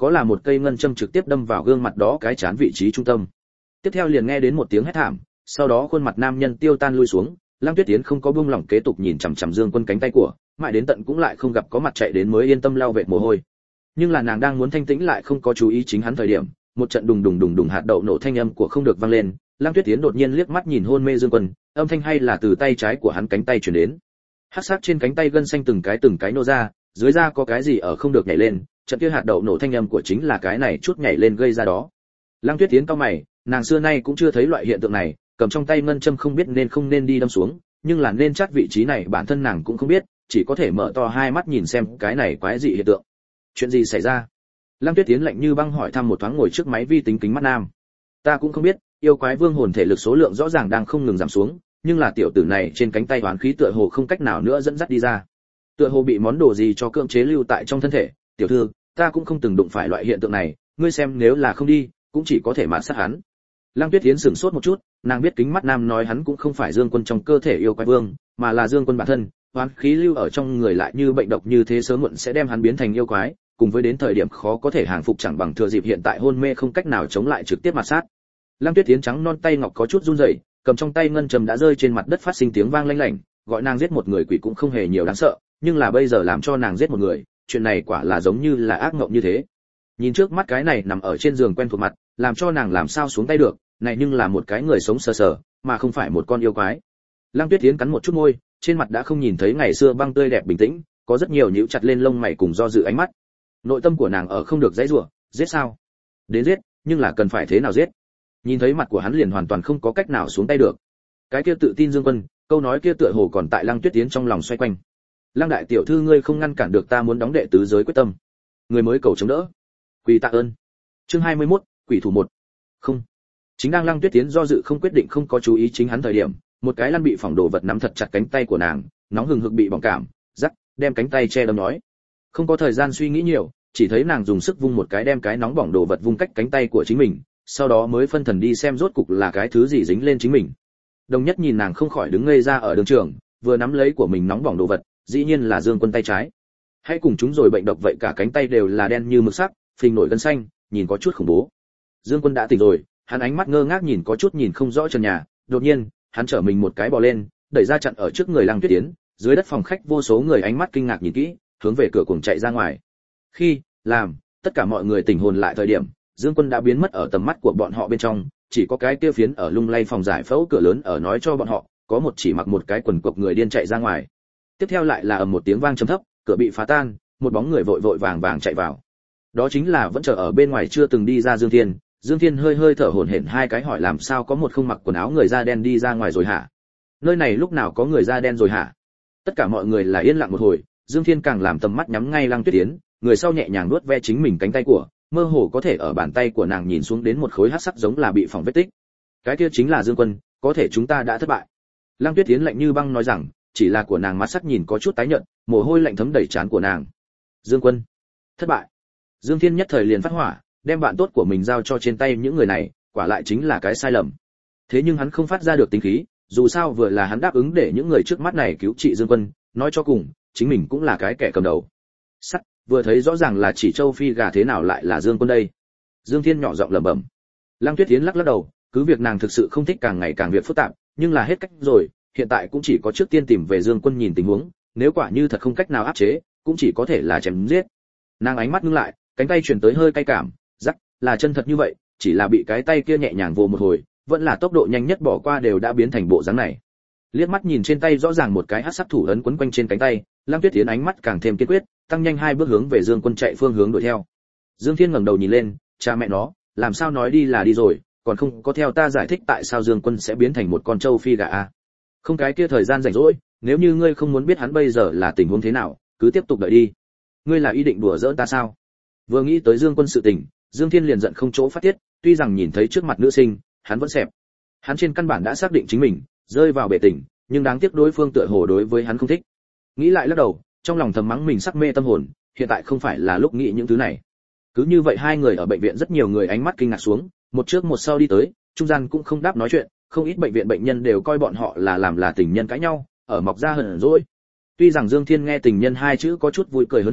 có là một cây ngân châm trực tiếp đâm vào gương mặt đó cái chán vị trí trung tâm. Tiếp theo liền nghe đến một tiếng hét thảm, sau đó khuôn mặt nam nhân tiêu tan lui xuống. Lăng Tuyết Tiến không có buông lỏng kế tục nhìn chằm chằm Dương Quân cánh tay của, mãi đến tận cũng lại không gặp có mặt chạy đến mới yên tâm lau vệt mồ hôi. Nhưng là nàng đang muốn thanh tĩnh lại không có chú ý chính hắn thời điểm, một trận đùng đùng đùng đùng hạt đậu nổ thanh âm của không được vang lên. Lăng Tuyết Tiến đột nhiên liếc mắt nhìn hôn mê Dương Quân, âm thanh hay là từ tay trái của hắn cánh tay truyền đến. Hắc sắc trên cánh tay gân xanh từng cái từng cái nô ra, dưới da có cái gì ở không được nhảy lên, trận kia hạt đậu nổ thanh âm của chính là cái này chút nhảy lên gây ra đó. Lăng Tuyết Tiến cau mày, nàng xưa nay cũng chưa thấy loại hiện tượng này, cầm trong tay ngân châm không biết nên không nên đi đâm xuống, nhưng là nên chắc vị trí này bản thân nàng cũng không biết, chỉ có thể mở to hai mắt nhìn xem cái này quái dị hiện tượng. Chuyện gì xảy ra? Lăng Tuyết Tiến lạnh như băng hỏi thăm một thoáng ngồi trước máy vi tính kính mắt nam. Ta cũng không biết, yêu quái vương hồn thể lực số lượng rõ ràng đang không ngừng giảm xuống, nhưng là tiểu tử này trên cánh tay oán khí tựa hồ không cách nào nữa dẫn dắt đi ra. Tựa hồ bị món đồ gì cho cưỡng chế lưu tại trong thân thể, tiểu thư, ta cũng không từng đụng phải loại hiện tượng này, ngươi xem nếu là không đi, cũng chỉ có thể mạt sát hắn. Lăng Tuyết Tiến sửng sốt một chút, nàng biết kính mắt nam nói hắn cũng không phải Dương Quân trong cơ thể yêu quái vương, mà là Dương Quân bản thân, oán khí lưu ở trong người lại như bệnh độc như thế sớm muộn sẽ đem hắn biến thành yêu quái, cùng với đến thời điểm khó có thể hàng phục chẳng bằng thừa dịp hiện tại hôn mê không cách nào chống lại trực tiếp mạt sát. Lăng Tuyết Tiến trắng non tay ngọc có chút run rẩy, cầm trong tay ngân trầm đã rơi trên mặt đất phát sinh tiếng vang lanh lảnh, gọi nàng giết một người quỷ cũng không hề nhiều đáng sợ, nhưng là bây giờ làm cho nàng giết một người, chuyện này quả là giống như là ác mộng như thế. Nhìn trước mắt cái này nằm ở trên giường quen thuộc mặt, làm cho nàng làm sao xuống tay được, này nhưng là một cái người sống sờ sờ, mà không phải một con yêu quái. Lăng Tuyết Tiến cắn một chút môi, trên mặt đã không nhìn thấy ngày xưa băng tươi đẹp bình tĩnh, có rất nhiều nhíu chặt lên lông mày cùng do dự ánh mắt. Nội tâm của nàng ở không được dãy rủa, giết sao? Đến giết, nhưng là cần phải thế nào giết? Nhìn thấy mặt của hắn liền hoàn toàn không có cách nào xuống tay được. Cái kia tự tin Dương Quân, câu nói kia tựa hồ còn tại Lăng Tuyết Tiến trong lòng xoay quanh. Lăng đại tiểu thư ngươi không ngăn cản được ta muốn đóng đệ tứ giới quyết tâm. Người mới cầu chống đỡ. Quỳ tạ ơn. Chương hai mươi mốt, quỷ thủ một. Không. Chính đang Lăng Tuyết Tiến do dự không quyết định không có chú ý chính hắn thời điểm, một cái lăn bị phỏng đồ vật nắm thật chặt cánh tay của nàng, nóng hừng hực bị bỏng cảm, rắc, đem cánh tay che đâm nói. Không có thời gian suy nghĩ nhiều, chỉ thấy nàng dùng sức vung một cái đem cái nóng bỏng đồ vật vung cách cánh tay của chính mình, sau đó mới phân thần đi xem rốt cục là cái thứ gì dính lên chính mình. Đồng Nhất nhìn nàng không khỏi đứng ngây ra ở đường trường, vừa nắm lấy của mình nóng bỏng đồ vật, dĩ nhiên là Dương Quân tay trái. Hãy cùng chúng rồi bệnh độc vậy cả cánh tay đều là đen như mực sắc, phình nổi gân xanh, nhìn có chút khủng bố. Dương Quân đã tỉnh rồi, hắn ánh mắt ngơ ngác nhìn có chút nhìn không rõ trần nhà, đột nhiên, hắn trở mình một cái bò lên, đẩy ra chặn ở trước người Lăng Tuyết Tiến, dưới đất phòng khách vô số người ánh mắt kinh ngạc nhìn kỹ, hướng về cửa cuồng chạy ra ngoài. Khi làm tất cả mọi người tỉnh hồn lại thời điểm, Dương Quân đã biến mất ở tầm mắt của bọn họ bên trong, chỉ có cái kia phiến ở lung lay phòng giải phẫu cửa lớn ở nói cho bọn họ, có một chỉ mặc một cái quần cộc người điên chạy ra ngoài. Tiếp theo lại là ầm một tiếng vang trầm thấp, cửa bị phá tan, một bóng người vội vội vàng vàng chạy vào. Đó chính là vẫn chờ ở bên ngoài chưa từng đi ra Dương Thiên. Dương Thiên hơi hơi thở hổn hển hai cái hỏi làm sao có một không mặc quần áo người da đen đi ra ngoài rồi hả? Nơi này lúc nào có người da đen rồi hả? Tất cả mọi người là yên lặng một hồi, Dương Thiên càng làm tầm mắt nhắm ngay Lăng Tuyết Tiến, người sau nhẹ nhàng nuốt ve chính mình cánh tay của, mơ hồ có thể ở bàn tay của nàng nhìn xuống đến một khối hắc sắc giống là bị phỏng vết tích. Cái kia chính là Dương Quân, có thể chúng ta đã thất bại. Lăng Tuyết Tiến lạnh như băng nói rằng, chỉ là của nàng mắt sắc nhìn có chút tái nhợt, mồ hôi lạnh thấm đầy trán của nàng. Dương Quân, thất bại. Dương Thiên nhất thời liền phát hỏa, đem bạn tốt của mình giao cho trên tay những người này, quả lại chính là cái sai lầm. Thế nhưng hắn không phát ra được tính khí, dù sao vừa là hắn đáp ứng để những người trước mắt này cứu trị Dương Quân, nói cho cùng, chính mình cũng là cái kẻ cầm đầu. Sắt, vừa thấy rõ ràng là chỉ châu phi gà thế nào lại là Dương Quân đây. Dương Thiên nhỏ giọng lẩm bẩm. Lăng Tuyết Tiến lắc lắc đầu, cứ việc nàng thực sự không thích càng ngày càng việc phức tạp, nhưng là hết cách rồi, hiện tại cũng chỉ có trước tiên tìm về Dương Quân nhìn tình huống, nếu quả như thật không cách nào áp chế, cũng chỉ có thể là chém giết. Nàng ánh mắt ngưng lại, cánh tay chuyển tới hơi cay cảm, rắc, là chân thật như vậy, chỉ là bị cái tay kia nhẹ nhàng vồ một hồi, vẫn là tốc độ nhanh nhất bỏ qua đều đã biến thành bộ dáng này. Liếc mắt nhìn trên tay rõ ràng một cái hắc sắc thủ ấn quấn quanh trên cánh tay, Lăng Tuyết Tiến ánh mắt càng thêm kiên quyết, tăng nhanh hai bước hướng về Dương Quân chạy phương hướng đuổi theo. Dương Thiên ngẩng đầu nhìn lên, cha mẹ nó, làm sao nói đi là đi rồi, còn không có theo ta giải thích tại sao Dương Quân sẽ biến thành một con trâu phi gà a. Không cái kia thời gian rảnh rỗi, nếu như ngươi không muốn biết hắn bây giờ là tình huống thế nào, cứ tiếp tục đợi đi. Ngươi là ý định đùa giỡn ta sao? Vừa nghĩ tới Dương Quân sự tình, Dương Thiên liền giận không chỗ phát tiết, tuy rằng nhìn thấy trước mặt nữ sinh, hắn vẫn xẹp. Hắn trên căn bản đã xác định chính mình rơi vào bể tình, nhưng đáng tiếc đối phương tựa hồ đối với hắn không thích. Nghĩ lại lắc đầu, trong lòng thầm mắng mình sắc mê tâm hồn, hiện tại không phải là lúc nghĩ những thứ này. Cứ như vậy hai người ở bệnh viện rất nhiều người ánh mắt kinh ngạc xuống, một trước một sau đi tới, trung gian cũng không đáp nói chuyện, không ít bệnh viện bệnh nhân đều coi bọn họ là làm là tình nhân cãi nhau, ở mọc ra hờn dỗi. Tuy rằng Dương Thiên nghe tình nhân hai chữ có chút vui cười hớn hở,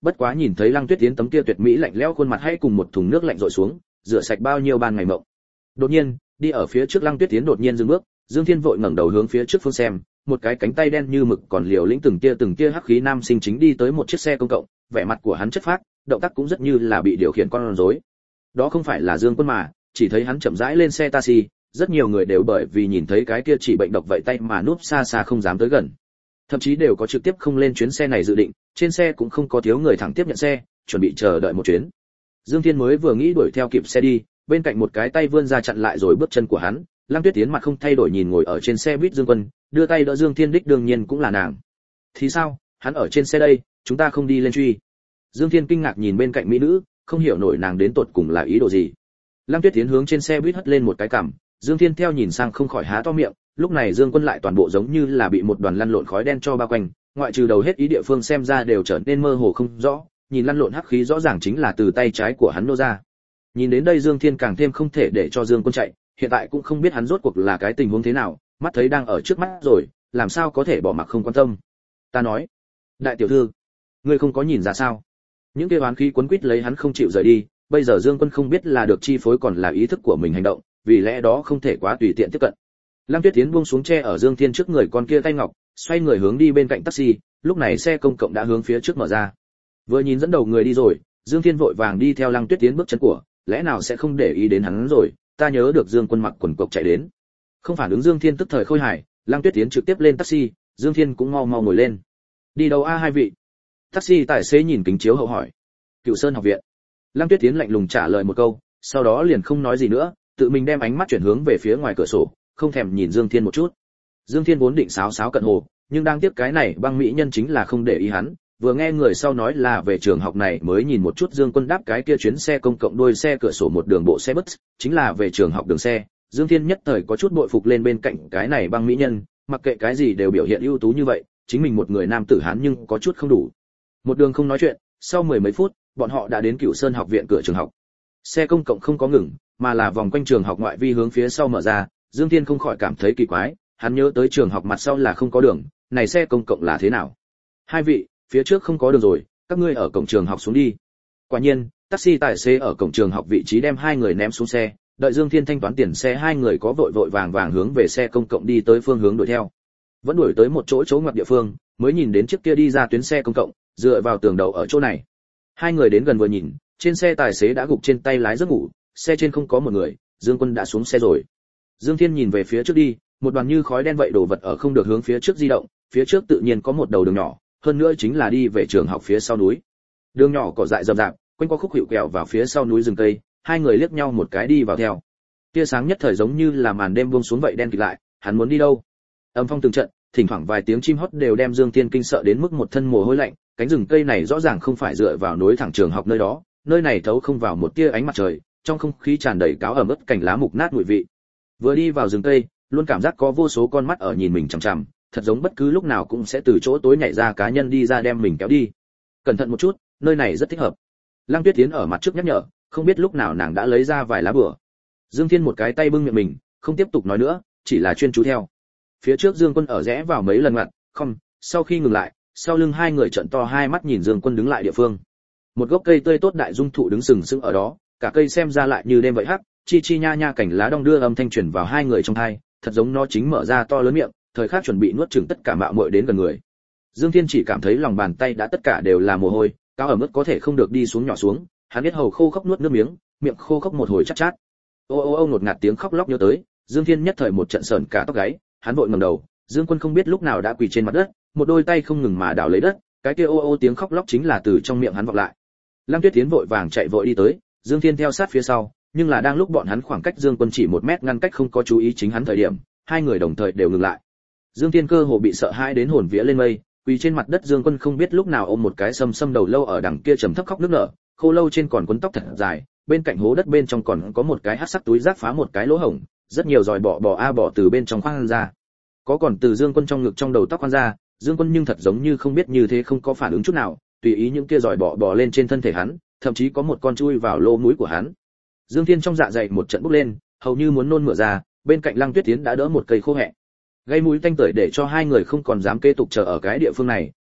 bất quá nhìn thấy Lăng Tuyết Tiến tấm kia tuyệt mỹ lạnh lẽo khuôn mặt hay cùng một thùng nước lạnh rội xuống, rửa sạch bao nhiêu ban ngày mộng. Đột nhiên, đi ở phía trước Lăng Tuyết Tiến đột nhiên dừng bước, Dương Thiên vội ngẩng đầu hướng phía trước phương xem, một cái cánh tay đen như mực còn liều lĩnh từng tia từng tia hắc khí nam sinh chính đi tới một chiếc xe công cộng, vẻ mặt của hắn chất phác, động tác cũng rất như là bị điều khiển con rối. Đó không phải là Dương Quân mà, chỉ thấy hắn chậm rãi lên xe taxi, rất nhiều người đều bởi vì nhìn thấy cái kia chỉ bệnh độc vậy tay mà núp xa xa không dám tới gần. Thậm chí đều có trực tiếp không lên chuyến xe này dự định, trên xe cũng không có thiếu người thẳng tiếp nhận xe, chuẩn bị chờ đợi một chuyến. Dương Thiên mới vừa nghĩ đuổi theo kịp xe đi, bên cạnh một cái tay vươn ra chặn lại rồi bước chân của hắn. Lăng Tuyết Tiến mặt không thay đổi nhìn ngồi ở trên xe buýt Dương Quân, đưa tay đỡ Dương Thiên đích đương nhiên cũng là nàng. Thì sao, hắn ở trên xe đây, chúng ta không đi lên truy. Dương Thiên kinh ngạc nhìn bên cạnh mỹ nữ, không hiểu nổi nàng đến tột cùng là ý đồ gì. Lăng Tuyết Tiến hướng trên xe buýt hất lên một cái cằm, Dương Thiên theo nhìn sang không khỏi há to miệng, lúc này Dương Quân lại toàn bộ giống như là bị một đoàn lăn lộn khói đen cho bao quanh, ngoại trừ đầu hết ý địa phương xem ra đều trở nên mơ hồ không rõ, nhìn lăn lộn hắc khí rõ ràng chính là từ tay trái của hắn nô ra. Nhìn đến đây Dương Thiên càng thêm không thể để cho Dương Quân chạy, hiện tại cũng không biết hắn rốt cuộc là cái tình huống thế nào, mắt thấy đang ở trước mắt rồi, làm sao có thể bỏ mặc không quan tâm. Ta nói, đại tiểu thư, ngươi không có nhìn ra sao? Những kia oán khí quấn quýt lấy hắn không chịu rời đi, bây giờ Dương Quân không biết là được chi phối còn là ý thức của mình hành động, vì lẽ đó không thể quá tùy tiện tiếp cận. Lăng Tuyết Tiến buông xuống che ở Dương Thiên trước người con kia tay ngọc, xoay người hướng đi bên cạnh taxi, lúc này xe công cộng đã hướng phía trước mở ra. Vừa nhìn dẫn đầu người đi rồi, Dương Thiên vội vàng đi theo Lăng Tuyết Tiến bước chân của, lẽ nào sẽ không để ý đến hắn rồi, ta nhớ được Dương Quân mặc quần cộc chạy đến. Không phản ứng Dương Thiên tức thời khôi hài, Lăng Tuyết Tiến trực tiếp lên taxi, Dương Thiên cũng mau mau ngồi lên. Đi đâu a hai vị? Taxi tài xế nhìn kính chiếu hậu hỏi. Cựu Sơn học viện. Lăng Tuyết Tiến lạnh lùng trả lời một câu, sau đó liền không nói gì nữa, tự mình đem ánh mắt chuyển hướng về phía ngoài cửa sổ, không thèm nhìn Dương Thiên một chút. Dương Thiên vốn định sáo sáo cận hồ, nhưng đang tiếc cái này băng mỹ nhân chính là không để ý hắn, vừa nghe người sau nói là về trường học này mới nhìn một chút Dương Quân đáp cái kia chuyến xe công cộng đuôi xe cửa sổ một đường bộ xe bus, chính là về trường học đường xe. Dương Thiên nhất thời có chút bội phục lên bên cạnh cái này băng mỹ nhân, mặc kệ cái gì đều biểu hiện ưu tú như vậy, chính mình một người nam tử hán nhưng có chút không đủ. Một đường không nói chuyện, sau mười mấy phút, bọn họ đã đến Cửu Sơn học viện cửa trường học. Xe công cộng không có ngừng, mà là vòng quanh trường học ngoại vi hướng phía sau mở ra, Dương Thiên không khỏi cảm thấy kỳ quái, hắn nhớ tới trường học mặt sau là không có đường, này xe công cộng là thế nào? Hai vị, phía trước không có đường rồi, các ngươi ở cổng trường học xuống đi. Quả nhiên, taxi tài xế ở cổng trường học vị trí đem hai người ném xuống xe, đợi Dương Thiên thanh toán tiền xe hai người có vội vội vàng vàng hướng về xe công cộng đi tới phương hướng đuổi theo. Vẫn đuổi tới một chỗ chỗ ngoặt địa phương, mới nhìn đến chiếc kia đi ra tuyến xe công cộng, dựa vào tường đầu ở chỗ này. Hai người đến gần vừa nhìn, trên xe tài xế đã gục trên tay lái giấc ngủ, xe trên không có một người, Dương Quân đã xuống xe rồi. Dương Thiên nhìn về phía trước đi, một đoàn như khói đen vậy đồ vật ở không được hướng phía trước di động, phía trước tự nhiên có một đầu đường nhỏ, hơn nữa chính là đi về trường học phía sau núi. Đường nhỏ cỏ dại rậm rạp, quanh qua khúc hiệu kẹo vào phía sau núi rừng cây, hai người liếc nhau một cái đi vào theo. Tia sáng nhất thời giống như là màn đêm buông xuống vậy đen kịt lại, hắn muốn đi đâu? Âm phong từng trận, thỉnh thoảng vài tiếng chim hót đều đem Dương Thiên kinh sợ đến mức một thân mồ hôi lạnh, cánh rừng cây này rõ ràng không phải dựa vào núi thẳng trường học nơi đó, nơi này thấu không vào một tia ánh mặt trời, trong không khí tràn đầy cáo ẩm ướt cành lá mục nát mùi vị. Vừa đi vào rừng cây, luôn cảm giác có vô số con mắt ở nhìn mình chằm chằm, thật giống bất cứ lúc nào cũng sẽ từ chỗ tối nhảy ra cá nhân đi ra đem mình kéo đi. Cẩn thận một chút, nơi này rất thích hợp. Lăng Tuyết Tiến ở mặt trước nhắc nhở, không biết lúc nào nàng đã lấy ra vài lá bùa. Dương Thiên một cái tay bưng miệng mình, không tiếp tục nói nữa, chỉ là chuyên chú theo. Phía trước Dương Quân ở rẽ vào mấy lần ngoặt, không, sau khi ngừng lại, sau lưng hai người trợn to hai mắt nhìn Dương Quân đứng lại địa phương. Một gốc cây tươi tốt đại dung thụ đứng sừng sững ở đó, cả cây xem ra lại như đêm vậy hắc, chi chi nha nha cảnh lá đong đưa âm thanh truyền vào hai người trong tai, thật giống nó chính mở ra to lớn miệng, thời khắc chuẩn bị nuốt chửng tất cả mạo muội đến gần người. Dương Thiên chỉ cảm thấy lòng bàn tay đã tất cả đều là mồ hôi, cao ở mức có thể không được đi xuống nhỏ xuống, hắn biết hầu khô khốc nuốt nước miếng, miệng khô khốc một hồi chát chát. Ô ô ô ngột ngạt tiếng khóc lóc nhớ tới, Dương Thiên nhất thời một trận sởn cả tóc gáy, hắn vội ngẩng đầu, Dương Quân không biết lúc nào đã quỳ trên mặt đất, một đôi tay không ngừng mà đào lấy đất, cái kia ô ô tiếng khóc lóc chính là từ trong miệng hắn vọng lại. Lăng Tuyết Tiến vội vàng chạy vội đi tới, Dương Thiên theo sát phía sau, nhưng là đang lúc bọn hắn khoảng cách Dương Quân chỉ một mét ngăn cách không có chú ý chính hắn thời điểm, hai người đồng thời đều ngừng lại. Dương Thiên cơ hồ bị sợ hãi đến hồn vía lên mây, quỳ trên mặt đất. Dương Quân không biết lúc nào ôm một cái sâm sâm đầu lâu ở đằng kia trầm thấp khóc nức nở, khô lâu trên còn quấn tóc thật dài, bên cạnh hố đất bên trong còn có một cái hắc sắc túi rác phá một cái lỗ hổng, rất nhiều giòi bọ bò a bò từ bên trong khoan ra, có còn từ Dương Quân trong ngực trong đầu tóc khoan ra. Dương Quân nhưng thật giống như không biết như thế không có phản ứng chút nào, tùy ý những kia giòi bọ bò lên trên thân thể hắn, thậm chí có một con chui vào lỗ mũi của hắn. Dương Thiên trong dạ dày một trận bốc lên, hầu như muốn nôn mửa ra, bên cạnh Lăng Tuyết Tiến đã đỡ một cây khô hẹ. Gây mũi tanh tưởi để cho hai người không còn dám kế tục chờ ở cái địa phương này,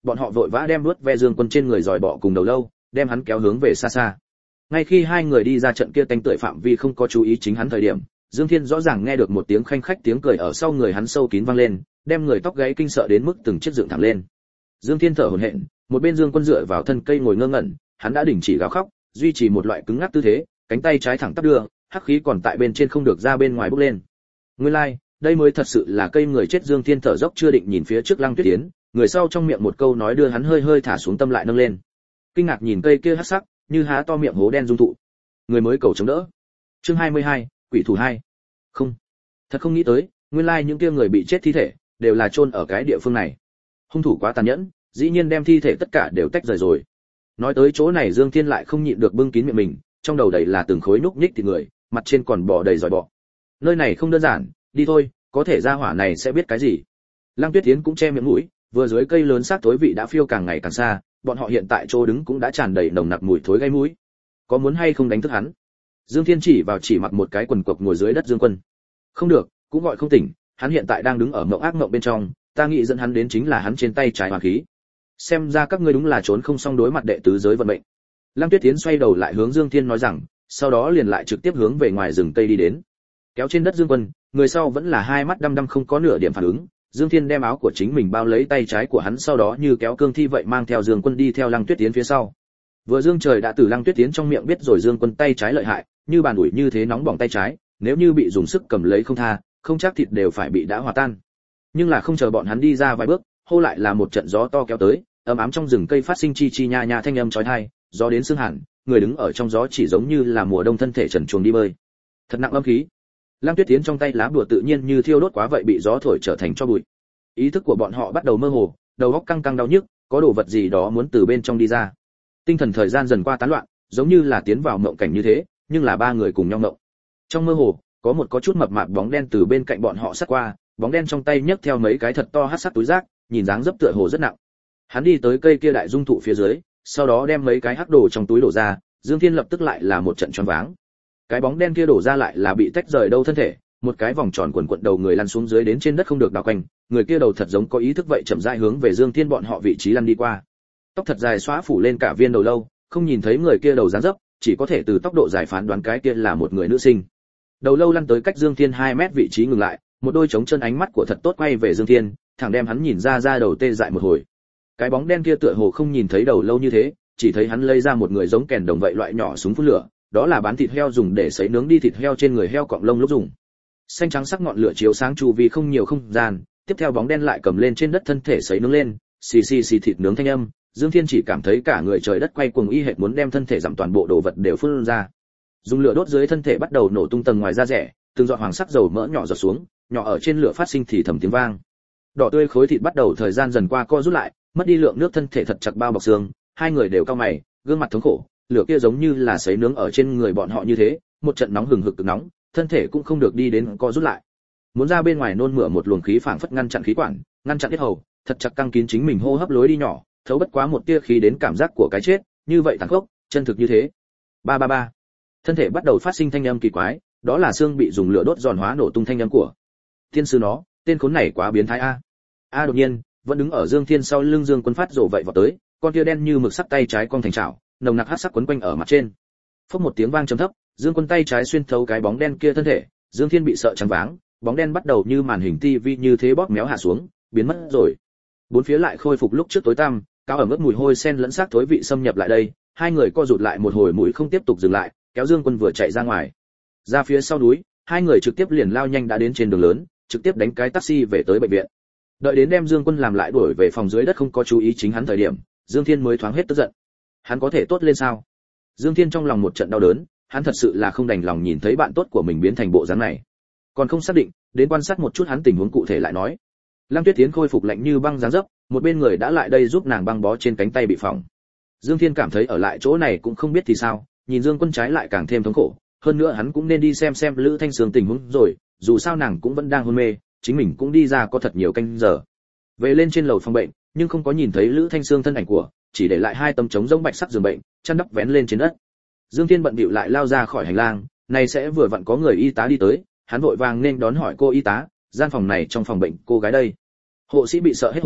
bọn họ vội vã đem nuốt ve Dương Quân trên người giòi bọ cùng đầu lâu, đem hắn kéo hướng về xa xa. Ngay khi hai người đi ra trận kia tanh tưởi phạm vi không có chú ý chính hắn thời điểm, Dương Thiên rõ ràng nghe được một tiếng khanh khách tiếng cười ở sau người hắn sâu kín vang lên, đem người tóc gáy kinh sợ đến mức từng chiếc dựng thẳng lên. Dương Thiên thở hổn hển, một bên Dương Quân dựa vào thân cây ngồi ngơ ngẩn, hắn đã đình chỉ gào khóc, duy trì một loại cứng ngắc tư thế, cánh tay trái thẳng tắp đưa, hắc khí còn tại bên trên không được ra bên ngoài bốc lên. Nguyên lai, like, đây mới thật sự là cây người chết. Dương Thiên thở dốc chưa định nhìn phía trước Lăng Tuyết Yến, người sau trong miệng một câu nói đưa hắn hơi hơi thả xuống tâm lại nâng lên. Kinh ngạc nhìn cây kia hắc sắc, như há to miệng hố đen dung thụ. Người mới cầu chống đỡ. Chương hai mươi hai, Quỷ thủ hai. Không, thật không nghĩ tới, nguyên lai like những kia người bị chết thi thể đều là chôn ở cái địa phương này. Hung thủ quá tàn nhẫn, dĩ nhiên đem thi thể tất cả đều tách rời rồi. Nói tới chỗ này Dương Thiên lại không nhịn được bưng kín miệng mình, trong đầu đầy là từng khối núc nhích thịt người, mặt trên còn bò đầy giòi bọ. Nơi này không đơn giản, đi thôi, có thể ra hỏa này sẽ biết cái gì. Lăng Tuyết Tiến cũng che miệng mũi, vừa dưới cây lớn xác thối vị đã phiêu càng ngày càng xa, bọn họ hiện tại chỗ đứng cũng đã tràn đầy nồng nặc mùi thối gây mũi. Có muốn hay không đánh thức hắn? Dương Thiên chỉ vào chỉ mặc một cái quần cộc ngồi dưới đất Dương Quân. Không được, cũng gọi không tỉnh, hắn hiện tại đang đứng ở mộng ác mộng bên trong, ta nghĩ dẫn hắn đến chính là hắn trên tay trái hoàn khí. Xem ra các ngươi đúng là trốn không xong đối mặt đệ tứ giới vận mệnh. Lăng Tuyết Tiến xoay đầu lại hướng Dương Thiên nói rằng, sau đó liền lại trực tiếp hướng về ngoài rừng cây đi đến. Kéo trên đất Dương Quân, người sau vẫn là hai mắt đăm đăm không có nửa điểm phản ứng. Dương Thiên đem áo của chính mình bao lấy tay trái của hắn, sau đó như kéo cương thi vậy mang theo Dương Quân đi theo Lăng Tuyết Tiến phía sau. Vừa Dương Trời đã từ Lăng Tuyết Tiến trong miệng biết rồi Dương Quân tay trái lợi hại, như bàn ủi như thế nóng bỏng tay trái, nếu như bị dùng sức cầm lấy không tha, không chắc thịt đều phải bị đã hòa tan. Nhưng là không chờ bọn hắn đi ra vài bước, hô lại là một trận gió to kéo tới, ấm ám trong rừng cây phát sinh chi chi nha nha thanh âm chói tai, gió đến sương hẳn, người đứng ở trong gió chỉ giống như là mùa đông thân thể trần truồng đi bơi. Thật nặng âm khí. Lăng Tuyết Tiến trong tay lá bùa tự nhiên như thiêu đốt quá vậy bị gió thổi trở thành tro bụi. Ý thức của bọn họ bắt đầu mơ hồ, đầu óc căng căng đau nhức, có đồ vật gì đó muốn từ bên trong đi ra. Tinh thần thời gian dần qua tán loạn, giống như là tiến vào mộng cảnh như thế, nhưng là ba người cùng nhau mộng. Trong mơ hồ, có một có chút mập mạp bóng đen từ bên cạnh bọn họ sát qua, bóng đen trong tay nhấc theo mấy cái thật to hắc sắc túi rác, nhìn dáng dấp tựa hồ rất nặng. Hắn đi tới cây kia đại dung thụ phía dưới, sau đó đem mấy cái hắc đồ trong túi đổ ra, Dương Thiên lập tức lại là một trận choáng váng. Cái bóng đen kia đổ ra lại là bị tách rời đâu thân thể, một cái vòng tròn quần quật đầu người lăn xuống dưới đến trên đất không được đảo quanh, người kia đầu thật giống có ý thức vậy chậm rãi hướng về Dương Thiên bọn họ vị trí lăn đi qua. Tóc thật dài xóa phủ lên cả viên đầu lâu, không nhìn thấy người kia đầu dáng dấp, chỉ có thể từ tốc độ dài phán đoán cái kia là một người nữ sinh. Đầu lâu lăn tới cách Dương Thiên hai mét vị trí ngừng lại, một đôi trống chân ánh mắt của thật tốt quay về Dương Thiên, thẳng đem hắn nhìn ra ra đầu tê dại một hồi. Cái bóng đen kia tựa hồ không nhìn thấy đầu lâu như thế, chỉ thấy hắn lấy ra một người giống kèn đồng vậy loại nhỏ súng phun lửa, đó là bán thịt heo dùng để sấy nướng đi thịt heo trên người heo cọng lông lúc dùng. Xanh trắng sắc ngọn lửa chiếu sáng chu vi không nhiều không gian, tiếp theo bóng đen lại cầm lên trên đất thân thể sấy nướng lên, xì xì xì thịt nướng thanh âm, Dương Thiên chỉ cảm thấy cả người trời đất quay cuồng y hệt muốn đem thân thể giảm toàn bộ đồ vật đều phun ra. Dùng lửa đốt dưới thân thể bắt đầu nổ tung tầng ngoài da rẻ, từng giọt hoàng sắc dầu mỡ nhỏ giọt xuống, nhỏ ở trên lửa phát sinh thì thầm tiếng vang. Đỏ tươi khối thịt bắt đầu thời gian dần qua co rút lại, mất đi lượng nước thân thể thật chặt bao bọc xương, hai người đều cau mày, gương mặt thống khổ, lửa kia giống như là sấy nướng ở trên người bọn họ như thế, một trận nóng hừng hực cực nóng, thân thể cũng không được đi đến co rút lại. Muốn ra bên ngoài nôn mửa một luồng khí phảng phất ngăn chặn khí quản, ngăn chặn yết hầu, thật chặt căng kín chính mình hô hấp lối đi nhỏ, thấu bất quá một tia khí đến cảm giác của cái chết, như vậy thẳng khốc, chân thực như thế. Ba ba ba. Thân thể bắt đầu phát sinh thanh âm kỳ quái, đó là xương bị dùng lửa đốt giòn hóa nổ tung thanh âm của. Thiên sư nó, tên khốn này quá biến thái a. A đột nhiên, vẫn đứng ở Dương Thiên sau lưng Dương Quân phát rồ vậy vào tới, con kia đen như mực sắc tay trái cong thành chảo, nồng nặc hắc sắc quấn quanh ở mặt trên. Phốc một tiếng vang trầm thấp, Dương Quân tay trái xuyên thấu cái bóng đen kia thân thể, Dương Thiên bị sợ choáng váng, bóng đen bắt đầu như màn hình tivi như thế bóp méo hạ xuống, biến mất rồi. Bốn phía lại khôi phục lúc trước tối tăm, cao ẩm ướt mùi hôi sen lẫn xác thối vị xâm nhập lại đây, hai người co rụt lại một hồi mũi không tiếp tục dừng lại, kéo Dương Quân vừa chạy ra ngoài. Ra phía sau núi, hai người trực tiếp liền lao nhanh đã đến trên đường lớn, trực tiếp đánh cái taxi về tới bệnh viện. Đợi đến đem Dương Quân làm lại đuổi về phòng dưới đất không có chú ý chính hắn thời điểm, Dương Thiên mới thoáng hết tức giận. Hắn có thể tốt lên sao? Dương Thiên trong lòng một trận đau đớn, hắn thật sự là không đành lòng nhìn thấy bạn tốt của mình biến thành bộ dáng này. Còn không xác định, đến quan sát một chút hắn tình huống cụ thể lại nói. Lăng Tuyết Tiến khôi phục lạnh như băng dáng dấp, một bên người đã lại đây giúp nàng băng bó trên cánh tay bị phỏng. Dương Thiên cảm thấy ở lại chỗ này cũng không biết thì sao, nhìn Dương Quân trái lại càng thêm thống khổ, hơn nữa hắn cũng nên đi xem xem Lữ Thanh Sương tình huống rồi, dù sao nàng cũng vẫn đang hôn mê, chính mình cũng đi ra có thật nhiều canh giờ. Về lên trên lầu phòng bệnh, nhưng không có nhìn thấy Lữ Thanh Sương thân ảnh của, chỉ để lại hai tấm trống rỗng bạch sắc giường bệnh, chăn đắp vén lên trên đất. Dương Thiên bận bịu lại lao ra khỏi hành lang, này sẽ vừa vặn có người y tá đi tới, hắn vội vàng nên đón hỏi cô y tá, gian phòng này trong phòng bệnh cô gái đây. Hộ sĩ bị sợ hết hồn,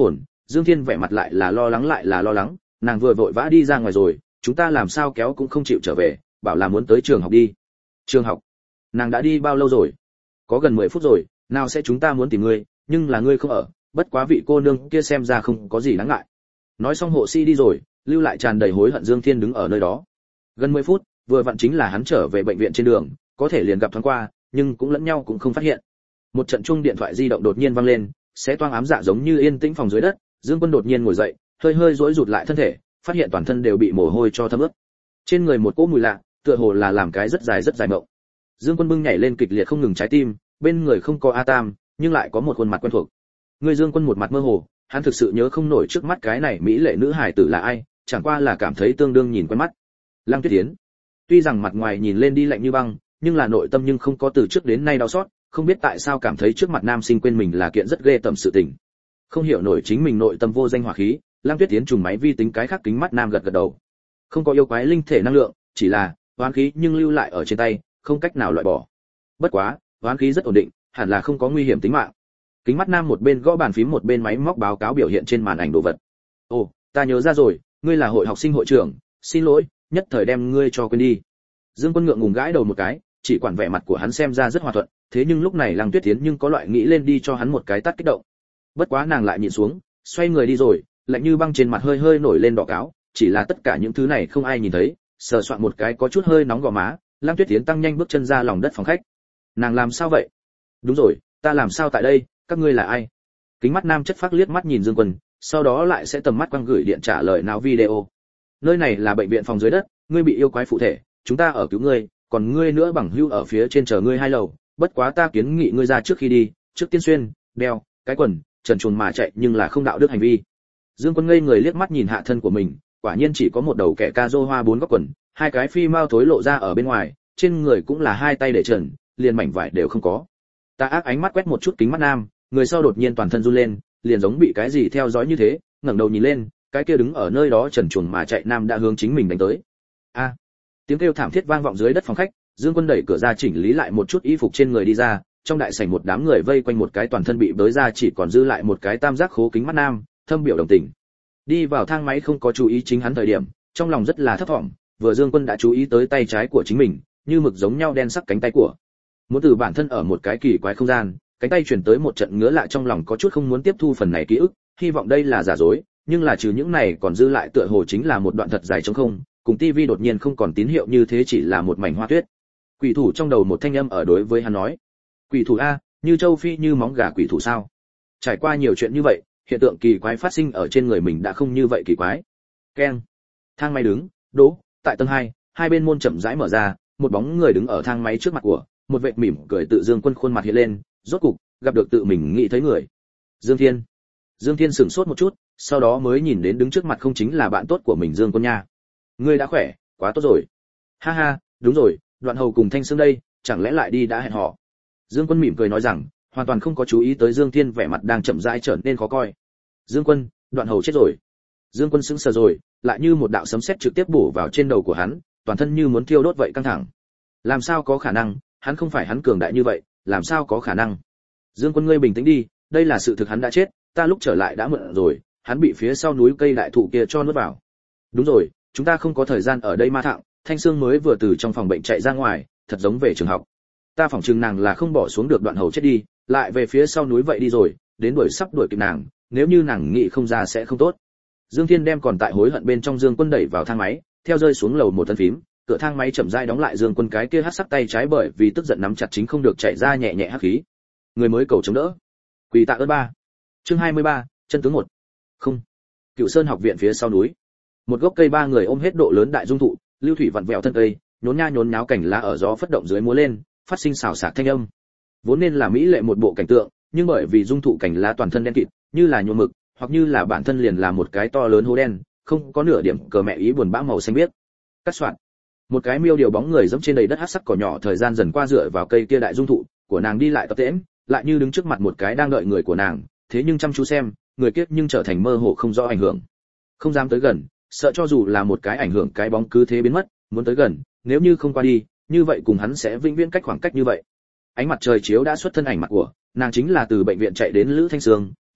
Dương Thiên vẻ mặt lại là lo lắng lại là lo lắng, nàng vừa vội vã đi ra ngoài rồi, chúng ta làm sao kéo cũng không chịu trở về, bảo là muốn tới trường học đi. Trường học? Nàng đã đi bao lâu rồi? Có gần mười phút rồi, nào sẽ chúng ta muốn tìm ngươi, nhưng là ngươi không ở, bất quá vị cô nương kia xem ra không có gì đáng ngại. Nói xong hộ sĩ đi rồi, lưu lại tràn đầy hối hận Dương Thiên đứng ở nơi đó. Gần mười phút, vừa vặn chính là hắn trở về bệnh viện trên đường, có thể liền gặp thoáng qua, nhưng cũng lẫn nhau cũng không phát hiện. Một trận chuông điện thoại di động đột nhiên vang lên, xé toang ám dạ giống như yên tĩnh phòng dưới đất, Dương Quân đột nhiên ngồi dậy, hơi hơi duỗi rụt lại thân thể, phát hiện toàn thân đều bị mồ hôi cho thấm ướt. Trên người một cỗ mùi lạ, tựa hồ là làm cái rất dài rất dài mộng. Dương Quân bưng nhảy lên kịch liệt không ngừng trái tim, bên người không có A Tam, nhưng lại có một khuôn mặt quen thuộc. Người Dương Quân một mặt mơ hồ, hắn thực sự nhớ không nổi trước mắt cái này mỹ lệ nữ hài tử là ai, chẳng qua là cảm thấy tương đương nhìn quen mắt. Lăng Tuyết Yến. Tuy rằng mặt ngoài nhìn lên đi lạnh như băng, nhưng là nội tâm nhưng không có từ trước đến nay đau xót, không biết tại sao cảm thấy trước mặt nam sinh quên mình là kiện rất ghê tởm sự tình. Không hiểu nổi chính mình nội tâm vô danh hỏa khí, Lăng Tuyết Yến trùng máy vi tính cái khác kính mắt nam gật gật đầu. Không có yêu quái linh thể năng lượng, chỉ là oán khí nhưng lưu lại ở trên tay, không cách nào loại bỏ. Bất quá, oán khí rất ổn định, hẳn là không có nguy hiểm tính mạng. Kính mắt nam một bên gõ bàn phím một bên máy móc báo cáo biểu hiện trên màn ảnh đồ vật. Ồ, ta nhớ ra rồi, ngươi là hội học sinh hội trưởng, xin lỗi, nhất thời đem ngươi cho quên đi. Dương Quân ngượng ngùng gãi đầu một cái, chỉ quản vẻ mặt của hắn xem ra rất hòa thuận, thế nhưng lúc này Lăng Tuyết Yến nhưng có loại nghĩ lên đi cho hắn một cái tát kích động. Bất quá nàng lại nhịn xuống, xoay người đi rồi, lạnh như băng trên mặt hơi hơi nổi lên đỏ cáo, chỉ là tất cả những thứ này không ai nhìn thấy, sờ soạn một cái có chút hơi nóng gò má, Lăng Tuyết Yến tăng nhanh bước chân ra lòng đất phòng khách. Nàng làm sao vậy? Đúng rồi, ta làm sao tại đây, các ngươi là ai? Kính mắt nam chất phác liếc mắt nhìn Dương Quân, sau đó lại sẽ tầm mắt quăng gửi điện trả lời nào video. Nơi này là bệnh viện phòng dưới đất, ngươi bị yêu quái phụ thể, chúng ta ở cứu ngươi, còn ngươi nữa bằng hưu ở phía trên chờ ngươi hai lầu, bất quá ta kiến nghị ngươi ra trước khi đi, trước tiên xuyên, đeo, cái quần, trần truồng mà chạy nhưng là không đạo đức hành vi. Dương Quân ngây người liếc mắt nhìn hạ thân của mình, quả nhiên chỉ có một đầu kẻ ca rô hoa bốn góc quần, hai cái phi mao thối lộ ra ở bên ngoài, trên người cũng là hai tay để trần, liền mảnh vải đều không có. Ta ác ánh mắt quét một chút kính mắt nam, người sau đột nhiên toàn thân run lên, liền giống bị cái gì theo dõi như thế, ngẩng đầu nhìn lên, cái kia đứng ở nơi đó trần truồng mà chạy nam đã hướng chính mình đánh tới. A! Tiếng kêu thảm thiết vang vọng dưới đất phòng khách, Dương Quân đẩy cửa ra chỉnh lý lại một chút y phục trên người đi ra, trong đại sảnh một đám người vây quanh một cái toàn thân bị bới ra chỉ còn dư lại một cái tam giác khố kính mắt nam, thâm biểu đồng tình. Đi vào thang máy không có chú ý chính hắn thời điểm, trong lòng rất là thấp vọng, vừa Dương Quân đã chú ý tới tay trái của chính mình, như mực giống nhau đen sắc cánh tay của. Muốn từ bản thân ở một cái kỳ quái không gian, cánh tay chuyển tới một trận ngứa lạ trong lòng có chút không muốn tiếp thu phần này ký ức, hy vọng đây là giả dối, nhưng là trừ những này còn dư lại tựa hồ chính là một đoạn thật dài trống không, cùng tivi đột nhiên không còn tín hiệu như thế chỉ là một mảnh hoa tuyết. Quỷ thủ trong đầu một thanh âm ở đối với hắn nói, quỷ thủ a, như châu phi như móng gà quỷ thủ sao? Trải qua nhiều chuyện như vậy, hiện tượng kỳ quái phát sinh ở trên người mình đã không như vậy kỳ quái. Keng. Thang máy đứng, đỗ, tại tầng hai, hai bên môn chậm rãi mở ra, một bóng người đứng ở thang máy trước mặt của, một vệt mỉm cười tự Dương Quân khuôn mặt hiện lên, rốt cục gặp được tự mình nghĩ thấy người. Dương Thiên. Dương Thiên sửng sốt một chút, sau đó mới nhìn đến đứng trước mặt không chính là bạn tốt của mình Dương Quân nha. Ngươi đã khỏe, quá tốt rồi. Ha ha, đúng rồi, Đoạn Hầu cùng Thanh Sương đây, chẳng lẽ lại đi đã hẹn hò? Dương Quân mỉm cười nói rằng, hoàn toàn không có chú ý tới Dương Thiên vẻ mặt đang chậm rãi trở nên khó coi. Dương Quân, Đoạn Hầu chết rồi. Dương Quân sững sờ rồi, lại như một đạo sấm sét trực tiếp bổ vào trên đầu của hắn, toàn thân như muốn thiêu đốt vậy căng thẳng. Làm sao có khả năng, hắn không phải hắn cường đại như vậy, làm sao có khả năng? Dương Quân ngươi bình tĩnh đi, đây là sự thực hắn đã chết, ta lúc trở lại đã muộn rồi, hắn bị phía sau núi cây đại thụ kia cho nuốt vào. Đúng rồi, chúng ta không có thời gian ở đây ma thạng, Thanh Sương mới vừa từ trong phòng bệnh chạy ra ngoài, thật giống về trường học. Ta phỏng chừng nàng là không bỏ xuống được Đoạn Hầu chết đi, lại về phía sau núi vậy đi rồi, đến đuổi sắp đuổi kịp nàng, nếu như nàng nghĩ không ra sẽ không tốt. Dương Thiên đem còn tại hối hận bên trong Dương Quân đẩy vào thang máy, theo rơi xuống lầu một thân phím, cửa thang máy chậm rãi đóng lại. Dương Quân cái kia hắc sắc tay trái bởi vì tức giận nắm chặt chính không được chạy ra nhẹ nhẹ hắc khí. Người mới cầu chống đỡ. Quỳ tạ ơn ba. Chương hai mươi ba, chân tướng một. Không. Cựu Sơn học viện phía sau núi. Một gốc cây ba người ôm hết độ lớn đại dung thụ, lưu thủy vặn vẹo thân cây, nhốn nha nhốn nháo cảnh lá ở gió phất động dưới múa lên, phát sinh xào xạc thanh âm. Vốn nên là mỹ lệ một bộ cảnh tượng, nhưng bởi vì dung thụ cảnh lá toàn thân đen kịt, như là nhuộm mực, hoặc như là bản thân liền là một cái to lớn hố đen, không có nửa điểm cờ mẹ ý buồn bã màu xanh biếc. Cắt soạn. Một cái miêu điều bóng người dẫm trên đầy đất hắc sắc cỏ nhỏ, thời gian dần qua dựa vào cây kia đại dung thụ, của nàng đi lại tập tễnh, lại như đứng trước mặt một cái đang đợi người của nàng, thế nhưng chăm chú xem, người kia nhưng trở thành mơ hồ không rõ ảnh hưởng. Không dám tới gần, sợ cho dù là một cái ảnh hưởng cái bóng cứ thế biến mất, muốn tới gần, nếu như không qua đi, như vậy cùng hắn sẽ vĩnh viễn cách khoảng cách như vậy. Ánh mặt trời chiếu đã xuất thân ảnh mặt của, nàng chính là từ bệnh viện chạy đến Lữ Thanh Sương,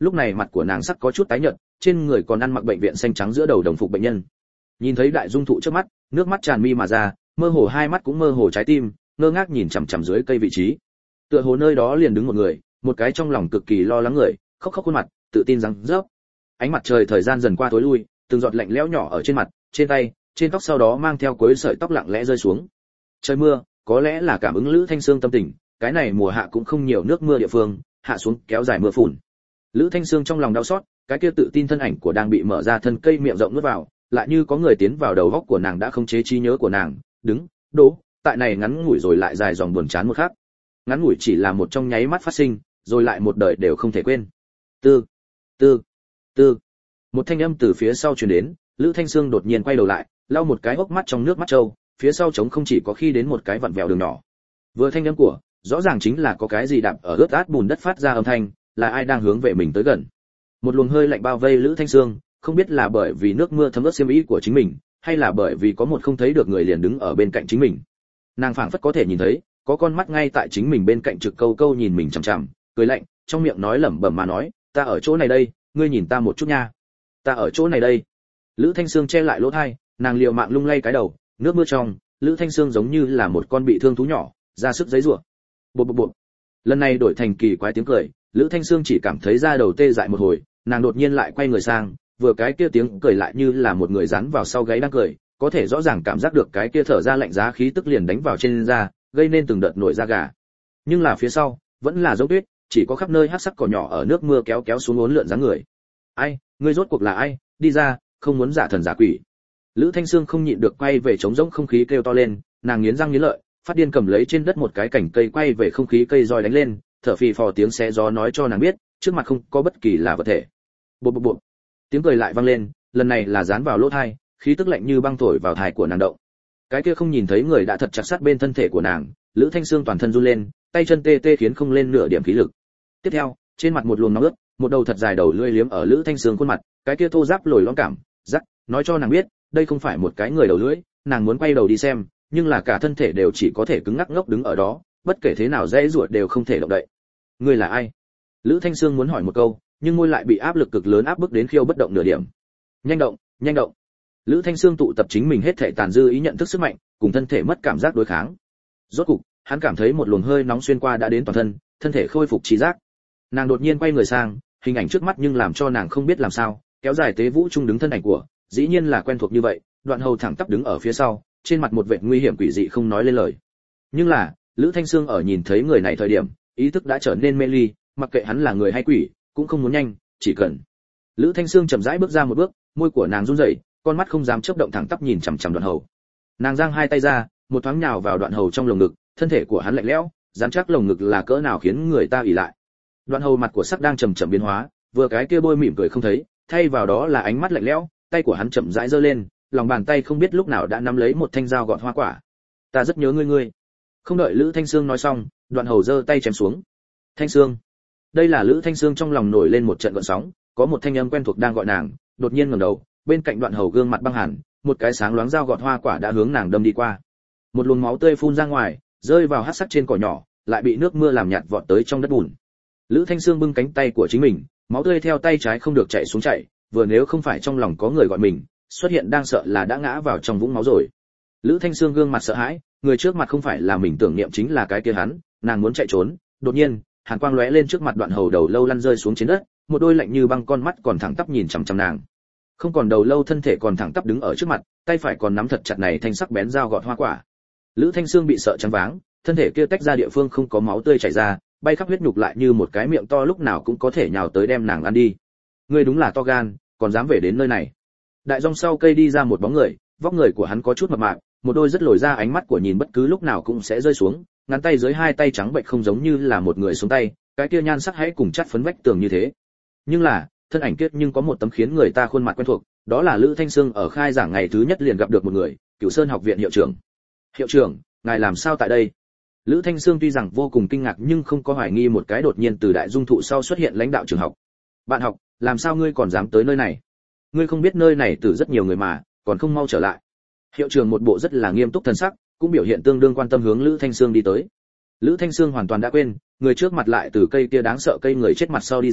lúc này mặt của nàng sắc có chút tái nhợt, trên người còn ăn mặc bệnh viện xanh trắng giữa đầu đồng phục bệnh nhân. Nhìn thấy đại dung thụ trước mắt, nước mắt tràn mi mà ra, mơ hồ hai mắt cũng mơ hồ trái tim, ngơ ngác nhìn chằm chằm dưới cây vị trí. Tựa hồ nơi đó liền đứng một người, một cái trong lòng cực kỳ lo lắng người, khóc khóc khuôn mặt, tự tin rằng rớp. Ánh mặt trời thời gian dần qua tối lui, từng giọt lạnh lẽo nhỏ ở trên mặt, trên tay, trên tóc sau đó mang theo cuối sợi tóc lặng lẽ rơi xuống. Trời mưa, có lẽ là cảm ứng Lữ Thanh Sương tâm tình, cái này mùa hạ cũng không nhiều nước mưa địa phương, hạ xuống kéo dài mưa phùn. Lữ Thanh Sương trong lòng đau xót, cái kia tự tin thân ảnh của đang bị mở ra thân cây miệng rộng nuốt vào, lại như có người tiến vào đầu óc của nàng đã không chế trí nhớ của nàng, đứng, đố, tại này ngắn ngủi rồi lại dài dòng buồn chán một khắc. Ngắn ngủi chỉ là một trong nháy mắt phát sinh, rồi lại một đời đều không thể quên. Tư, tư, tư. Một thanh âm từ phía sau truyền đến, Lữ Thanh Sương đột nhiên quay đầu lại, lau một cái hốc mắt trong nước mắt trâu, phía sau trống không chỉ có khi đến một cái vặn vẹo đường nhỏ. Vừa thanh âm của, rõ ràng chính là có cái gì đạp ở ướt át bùn đất phát ra âm thanh, là ai đang hướng về mình tới gần. Một luồng hơi lạnh bao vây Lữ Thanh Sương, không biết là bởi vì nước mưa thấm ướt xiêm y của chính mình, hay là bởi vì có một không thấy được người liền đứng ở bên cạnh chính mình. Nàng phảng phất có thể nhìn thấy, có con mắt ngay tại chính mình bên cạnh trực câu câu nhìn mình chằm chằm, cười lạnh, trong miệng nói lẩm bẩm mà nói, ta ở chỗ này đây, ngươi nhìn ta một chút nha. Ta ở chỗ này đây. Lữ Thanh Sương che lại lỗ tai, nàng liều mạng lung lay cái đầu, nước mưa trong, Lữ Thanh Sương giống như là một con bị thương thú nhỏ, ra sức giãy giụa. Bộp bộp bộp. Lần này đổi thành kỳ quái tiếng cười, Lữ Thanh Sương chỉ cảm thấy da đầu tê dại một hồi, nàng đột nhiên lại quay người sang, vừa cái kia tiếng cười lại như là một người dán vào sau gáy đang cười, có thể rõ ràng cảm giác được cái kia thở ra lạnh giá khí tức liền đánh vào trên da, gây nên từng đợt nổi da gà. Nhưng là phía sau, vẫn là giống tuyết, chỉ có khắp nơi hắc sắc cỏ nhỏ ở nước mưa kéo kéo xuống uốn lượn dáng người. Ai, ngươi rốt cuộc là ai, đi ra, không muốn giả thần giả quỷ. Lữ Thanh Sương không nhịn được quay về trống rỗng không khí kêu to lên, nàng nghiến răng nghiến lợi, phát điên cầm lấy trên đất một cái cành cây quay về không khí cây roi đánh lên, thở phì phò tiếng xé gió nói cho nàng biết, trước mặt không có bất kỳ là vật thể. Bộp bộp bộp. Tiếng cười lại vang lên, lần này là dán vào lỗ tai, khí tức lạnh như băng thổi vào thai của nàng động. Cái kia không nhìn thấy người đã thật chặt sát bên thân thể của nàng, Lữ Thanh Sương toàn thân run lên, tay chân tê tê khiến không lên nửa điểm khí lực. Tiếp theo, trên mặt một luồng nóng ướt, một đầu thật dài đầu lưỡi liếm ở Lữ Thanh Sương khuôn mặt, cái kia thô ráp lồi lõm cảm, rắc, nói cho nàng biết, đây không phải một cái người đầu lưỡi, nàng muốn quay đầu đi xem, nhưng là cả thân thể đều chỉ có thể cứng ngắc ngốc đứng ở đó, bất kể thế nào dễ ruột đều không thể động đậy. Ngươi là ai? Lữ Thanh Sương muốn hỏi một câu, nhưng môi lại bị áp lực cực lớn áp bức đến khiêu bất động nửa điểm. Nhanh động, nhanh động. Lữ Thanh Sương tụ tập chính mình hết thể tàn dư ý nhận thức sức mạnh, cùng thân thể mất cảm giác đối kháng. Rốt cục, hắn cảm thấy một luồng hơi nóng xuyên qua đã đến toàn thân, thân thể khôi phục trí giác. Nàng đột nhiên quay người sang, hình ảnh trước mắt nhưng làm cho nàng không biết làm sao, kéo dài tế vũ trung đứng thân ảnh của, dĩ nhiên là quen thuộc như vậy, Đoạn Hầu thẳng tắp đứng ở phía sau, trên mặt một vẻ nguy hiểm quỷ dị không nói lên lời. Nhưng là, Lữ Thanh Sương ở nhìn thấy người này thời điểm, ý thức đã trở nên mê ly, mặc kệ hắn là người hay quỷ, cũng không muốn nhanh, chỉ cần. Lữ Thanh Sương chậm rãi bước ra một bước, môi của nàng run rẩy, con mắt không dám chớp động thẳng tắp nhìn chằm chằm Đoạn Hầu. Nàng giang hai tay ra, một thoáng nhào vào Đoạn Hầu trong lồng ngực, thân thể của hắn lạnh lẽo, dám chắc lồng ngực là cỡ nào khiến người ta ỉ lại. Đoạn Hầu mặt của sắc đang chậm chậm biến hóa, vừa cái kia bôi mỉm cười không thấy, thay vào đó là ánh mắt lạnh lẽo, tay của hắn chậm rãi giơ lên, lòng bàn tay không biết lúc nào đã nắm lấy một thanh dao gọt hoa quả. Ta rất nhớ ngươi ngươi. Không đợi Lữ Thanh Sương nói xong, Đoạn Hầu giơ tay chém xuống. Thanh Sương. Đây là Lữ Thanh Sương trong lòng nổi lên một trận gợn sóng, có một thanh âm quen thuộc đang gọi nàng, đột nhiên ngẩng đầu, bên cạnh Đoạn Hầu gương mặt băng hàn, một cái sáng loáng dao gọt hoa quả đã hướng nàng đâm đi qua. Một luồng máu tươi phun ra ngoài, rơi vào hắc sắc trên cỏ nhỏ, lại bị nước mưa làm nhạt vọt tới trong đất bùn. Lữ Thanh Sương bưng cánh tay của chính mình, máu tươi theo tay trái không được chảy xuống chảy, vừa nếu không phải trong lòng có người gọi mình, xuất hiện đang sợ là đã ngã vào trong vũng máu rồi. Lữ Thanh Sương gương mặt sợ hãi, người trước mặt không phải là mình tưởng niệm chính là cái kia hắn, nàng muốn chạy trốn, đột nhiên, hàn quang lóe lên trước mặt Đoạn Hầu đầu lâu lăn rơi xuống trên đất, một đôi lạnh như băng con mắt còn thẳng tắp nhìn chằm chằm nàng. Không còn đầu lâu thân thể còn thẳng tắp đứng ở trước mặt, tay phải còn nắm thật chặt này thanh sắc bén dao gọt hoa quả. Lữ Thanh Sương bị sợ choáng váng, thân thể kia tách ra địa phương không có máu tươi chảy ra, bay khắp huyết nhục lại như một cái miệng to lúc nào cũng có thể nhào tới đem nàng ăn đi. Ngươi đúng là to gan, còn dám về đến nơi này. Đại dòng sau cây đi ra một bóng người, vóc người của hắn có chút mập mạp, một đôi rất lồi ra ánh mắt của nhìn bất cứ lúc nào cũng sẽ rơi xuống, ngắn tay dưới hai tay trắng bệnh không giống như là một người xuống tay, cái kia nhan sắc hãy cùng chắt phấn vách tường như thế. Nhưng là, thân ảnh kiết nhưng có một tấm khiến người ta khuôn mặt quen thuộc, đó là Lữ Thanh Sương ở khai giảng ngày thứ nhất liền gặp được một người, Cửu Sơn học viện hiệu trưởng. Hiệu trưởng, ngài làm sao tại đây? Lữ Thanh Sương tuy rằng vô cùng kinh ngạc nhưng không có hoài nghi một cái đột nhiên từ đại dung thụ sau xuất hiện lãnh đạo trường học. Bạn học, làm sao ngươi còn dám tới nơi này? Ngươi không biết nơi này từ rất nhiều người mà, còn không mau trở lại. Hiệu trưởng một bộ rất là nghiêm túc thần sắc, cũng biểu hiện tương đương quan tâm hướng Lữ Thanh Sương đi tới. Lữ Thanh Sương hoàn toàn đã quên, người trước mặt lại từ cây kia đáng sợ cây người chết mặt sau đi ra,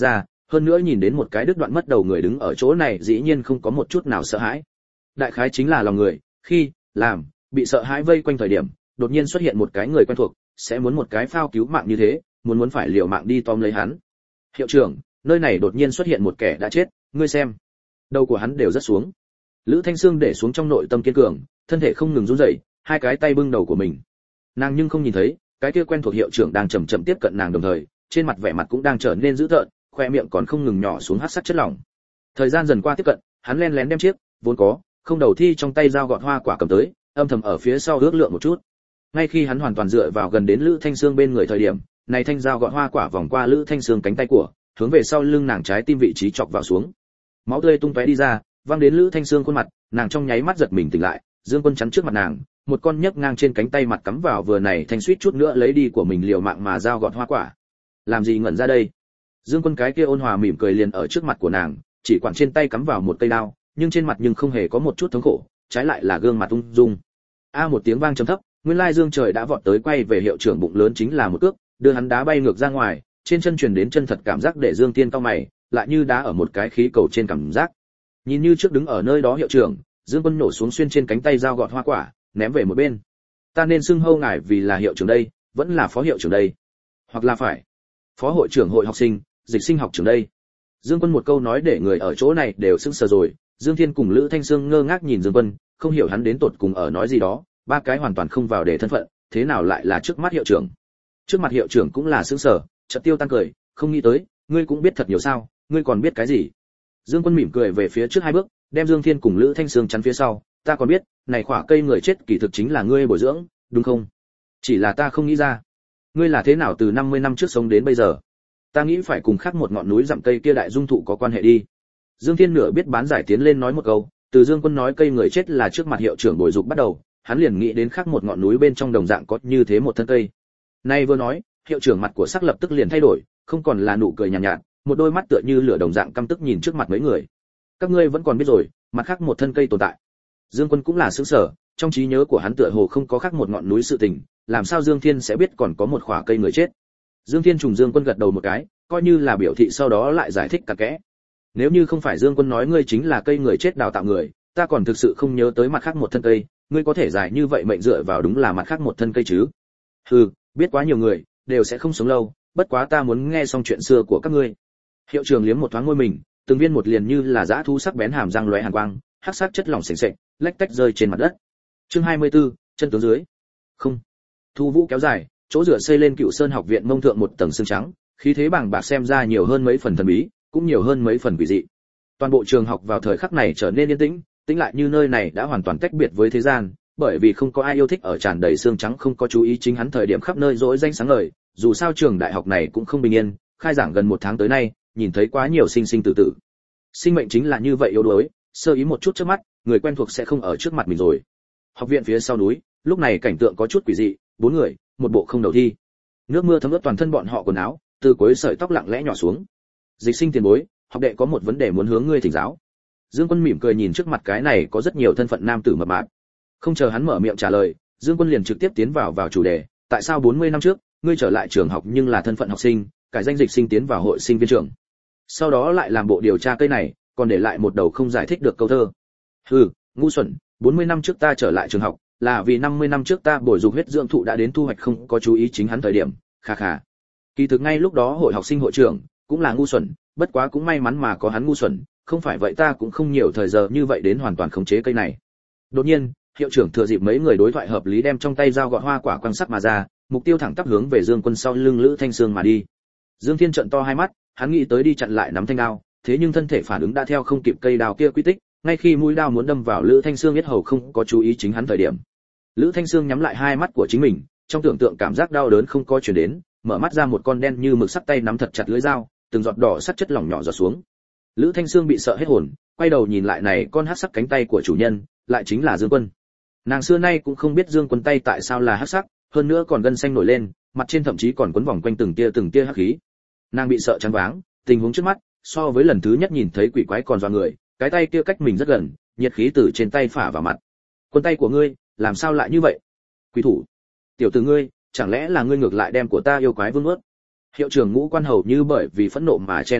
hơn nữa nhìn đến một cái đứt đoạn mất đầu người đứng ở chỗ này dĩ nhiên không có một chút nào sợ hãi. Đại khái chính là lòng người, khi làm bị sợ hãi vây quanh thời điểm, đột nhiên xuất hiện một cái người quen thuộc, sẽ muốn một cái phao cứu mạng như thế, muốn muốn phải liều mạng đi tóm lấy hắn. Hiệu trưởng, nơi này đột nhiên xuất hiện một kẻ đã chết, ngươi xem. Đầu của hắn đều rất xuống. Lữ Thanh Sương để xuống trong nội tâm kiên cường, thân thể không ngừng run rẩy, hai cái tay bưng đầu của mình. Nàng nhưng không nhìn thấy, cái kia quen thuộc hiệu trưởng đang chậm chậm tiếp cận nàng đồng thời, trên mặt vẻ mặt cũng đang trở nên dữ tợn, khoe miệng còn không ngừng nhỏ xuống hắc sắc chất lỏng. Thời gian dần qua tiếp cận, hắn len lén đem chiếc vốn có không đầu thi trong tay dao gọt hoa quả cầm tới, âm thầm ở phía sau ước lượng một chút. Ngay khi hắn hoàn toàn dựa vào gần đến Lữ Thanh Sương bên người thời điểm, này thanh dao gọt hoa quả vòng qua Lữ Thanh Sương cánh tay của, hướng về sau lưng nàng trái tim vị trí chọc vào xuống. Máu tươi tung tóe đi ra, văng đến Lữ Thanh Sương khuôn mặt, nàng trong nháy mắt giật mình tỉnh lại, Dương Quân chắn trước mặt nàng, một con nhấc ngang trên cánh tay mặt cắm vào vừa này thanh suýt chút nữa lấy đi của mình liều mạng mà dao gọt hoa quả. Làm gì ngẩn ra đây? Dương Quân cái kia ôn hòa mỉm cười liền ở trước mặt của nàng, chỉ quản trên tay cắm vào một cây đao, nhưng trên mặt nhưng không hề có một chút thống khổ, trái lại là gương mặt ung dung. A một tiếng vang trầm thấp, nguyên lai Dương Trời đã vọt tới quay về hiệu trưởng bụng lớn chính là một cước, đưa hắn đá bay ngược ra ngoài, trên chân truyền đến chân thật cảm giác để Dương Tiên cau mày, lại như đá ở một cái khí cầu trên cảm giác. Nhìn như trước đứng ở nơi đó hiệu trưởng, Dương Quân nổ xuống xuyên trên cánh tay dao gọt hoa quả, ném về một bên. Ta nên xưng hô ngài vì là hiệu trưởng đây, vẫn là phó hiệu trưởng đây, hoặc là phải phó hội trưởng hội học sinh, dịch sinh học trưởng đây. Dương Quân một câu nói để người ở chỗ này đều sững sờ rồi, Dương Thiên cùng Lữ Thanh Sương ngơ ngác nhìn Dương Quân, không hiểu hắn đến tột cùng ở nói gì đó, ba cái hoàn toàn không vào để thân phận, thế nào lại là trước mắt hiệu trưởng. Trước mặt hiệu trưởng cũng là sững sờ, chợt tiêu tan cười, không nghĩ tới, ngươi cũng biết thật nhiều sao, ngươi còn biết cái gì? Dương Quân mỉm cười về phía trước hai bước, đem Dương Thiên cùng Lữ Thanh Sương chắn phía sau, ta còn biết, này khỏa cây người chết kỳ thực chính là ngươi bồi dưỡng, đúng không? Chỉ là ta không nghĩ ra, ngươi là thế nào từ năm mươi năm trước sống đến bây giờ? Ta nghĩ phải cùng khác một ngọn núi dặm cây kia đại dung thụ có quan hệ đi. Dương Thiên nửa biết bán giải tiến lên nói một câu, từ Dương Quân nói cây người chết là trước mặt hiệu trưởng bồi dục bắt đầu, hắn liền nghĩ đến khác một ngọn núi bên trong đồng dạng có như thế một thân cây. Nay vừa nói, hiệu trưởng mặt của sắc lập tức liền thay đổi, không còn là nụ cười nhàn nhạt, nhạt, một đôi mắt tựa như lửa đồng dạng căm tức nhìn trước mặt mấy người. Các ngươi vẫn còn biết rồi, mặt khác một thân cây tồn tại. Dương Quân cũng là sửng sở, trong trí nhớ của hắn tựa hồ không có khác một ngọn núi sự tình, làm sao Dương Thiên sẽ biết còn có một khỏa cây người chết? Dương Thiên trùng Dương Quân gật đầu một cái, coi như là biểu thị sau đó lại giải thích cả kẽ. Nếu như không phải Dương Quân nói ngươi chính là cây người chết đào tạo người, ta còn thực sự không nhớ tới mặt khác một thân cây, ngươi có thể giải như vậy mệnh dựa vào đúng là mặt khác một thân cây chứ? Hừ, biết quá nhiều người, đều sẽ không sống lâu, bất quá ta muốn nghe xong chuyện xưa của các ngươi. Hiệu trưởng liếm một thoáng môi mình, từng viên một liền như là dã thú sắc bén hàm răng lóe hàn quang, hắc sắc chất lỏng sền sệt, lách tách rơi trên mặt đất. Chương hai mươi tư, chân tướng dưới. Không. Thu Vũ kéo dài, chỗ rửa xây lên Cựu Sơn học viện mông thượng một tầng xương trắng, khí thế bàng bạc xem ra nhiều hơn mấy phần thần bí, cũng nhiều hơn mấy phần quỷ dị. Toàn bộ trường học vào thời khắc này trở nên yên tĩnh, tĩnh lại như nơi này đã hoàn toàn tách biệt với thế gian, bởi vì không có ai yêu thích ở tràn đầy xương trắng không có chú ý chính hắn thời điểm khắp nơi rỗi danh sáng ngời, dù sao trường đại học này cũng không bình yên, khai giảng gần một tháng tới nay, nhìn thấy quá nhiều sinh sinh tử tử. Sinh mệnh chính là như vậy yếu đuối, sơ ý một chút trước mắt, người quen thuộc sẽ không ở trước mặt mình rồi. Học viện phía sau núi, lúc này cảnh tượng có chút quỷ dị, bốn người, một bộ không đầu thi. Nước mưa thấm ướt toàn thân bọn họ quần áo, từ cuối sợi tóc lặng lẽ nhỏ xuống. Dịch sinh tiền bối, học đệ có một vấn đề muốn hướng ngươi thỉnh giáo. Dương Quân mỉm cười nhìn trước mặt cái này có rất nhiều thân phận nam tử mập mạp. Không chờ hắn mở miệng trả lời, Dương Quân liền trực tiếp tiến vào vào chủ đề, tại sao bốn mươi năm trước, ngươi trở lại trường học nhưng là thân phận học sinh, cải danh dịch sinh tiến vào hội sinh viên trường. Sau đó lại làm bộ điều tra cây này, còn để lại một đầu không giải thích được câu thơ. Hừ, ngu xuẩn, bốn mươi năm trước ta trở lại trường học, là vì năm mươi năm trước ta bồi dục huyết dưỡng thụ đã đến thu hoạch không có chú ý chính hắn thời điểm, kha kha. Kỳ thực ngay lúc đó hội học sinh hội trưởng cũng là ngu xuẩn, bất quá cũng may mắn mà có hắn ngu xuẩn, không phải vậy ta cũng không nhiều thời giờ như vậy đến hoàn toàn khống chế cây này. Đột nhiên, hiệu trưởng thừa dịp mấy người đối thoại hợp lý đem trong tay dao gọt hoa quả quăng sắc mà ra, mục tiêu thẳng tắp hướng về Dương Quân sau lưng Lữ Thanh Sương mà đi. Dương Thiên trợn to hai mắt, hắn nghĩ tới đi chặn lại nắm thanh đao, thế nhưng thân thể phản ứng đã theo không kịp cây đao kia quy tích, ngay khi mũi đao muốn đâm vào Lữ Thanh Sương yết hầu không có chú ý chính hắn thời điểm. Lữ Thanh Sương nhắm lại hai mắt của chính mình, trong tưởng tượng cảm giác đau đớn không có truyền đến, mở mắt ra một con đen như mực sắc tay nắm thật chặt lưỡi dao, từng giọt đỏ sắt chất lỏng nhỏ giọt xuống. Lữ Thanh Sương bị sợ hết hồn, quay đầu nhìn lại này con hắc sắc cánh tay của chủ nhân, lại chính là Dương Quân. Nàng xưa nay cũng không biết Dương Quân tay tại sao là hắc sắc, hơn nữa còn gân xanh nổi lên, mặt trên thậm chí còn quấn vòng quanh từng tia từng tia hắc khí. Nàng bị sợ choáng váng, tình huống trước mắt, so với lần thứ nhất nhìn thấy quỷ quái còn dọa người, cái tay kia cách mình rất gần, nhiệt khí từ trên tay phả vào mặt. Quân tay của ngươi, làm sao lại như vậy? Quỷ thủ, tiểu tử ngươi, chẳng lẽ là ngươi ngược lại đem của ta yêu quái vương nuốt? Hiệu trưởng Ngũ Quan hầu như bởi vì phẫn nộ mà chen một lượn,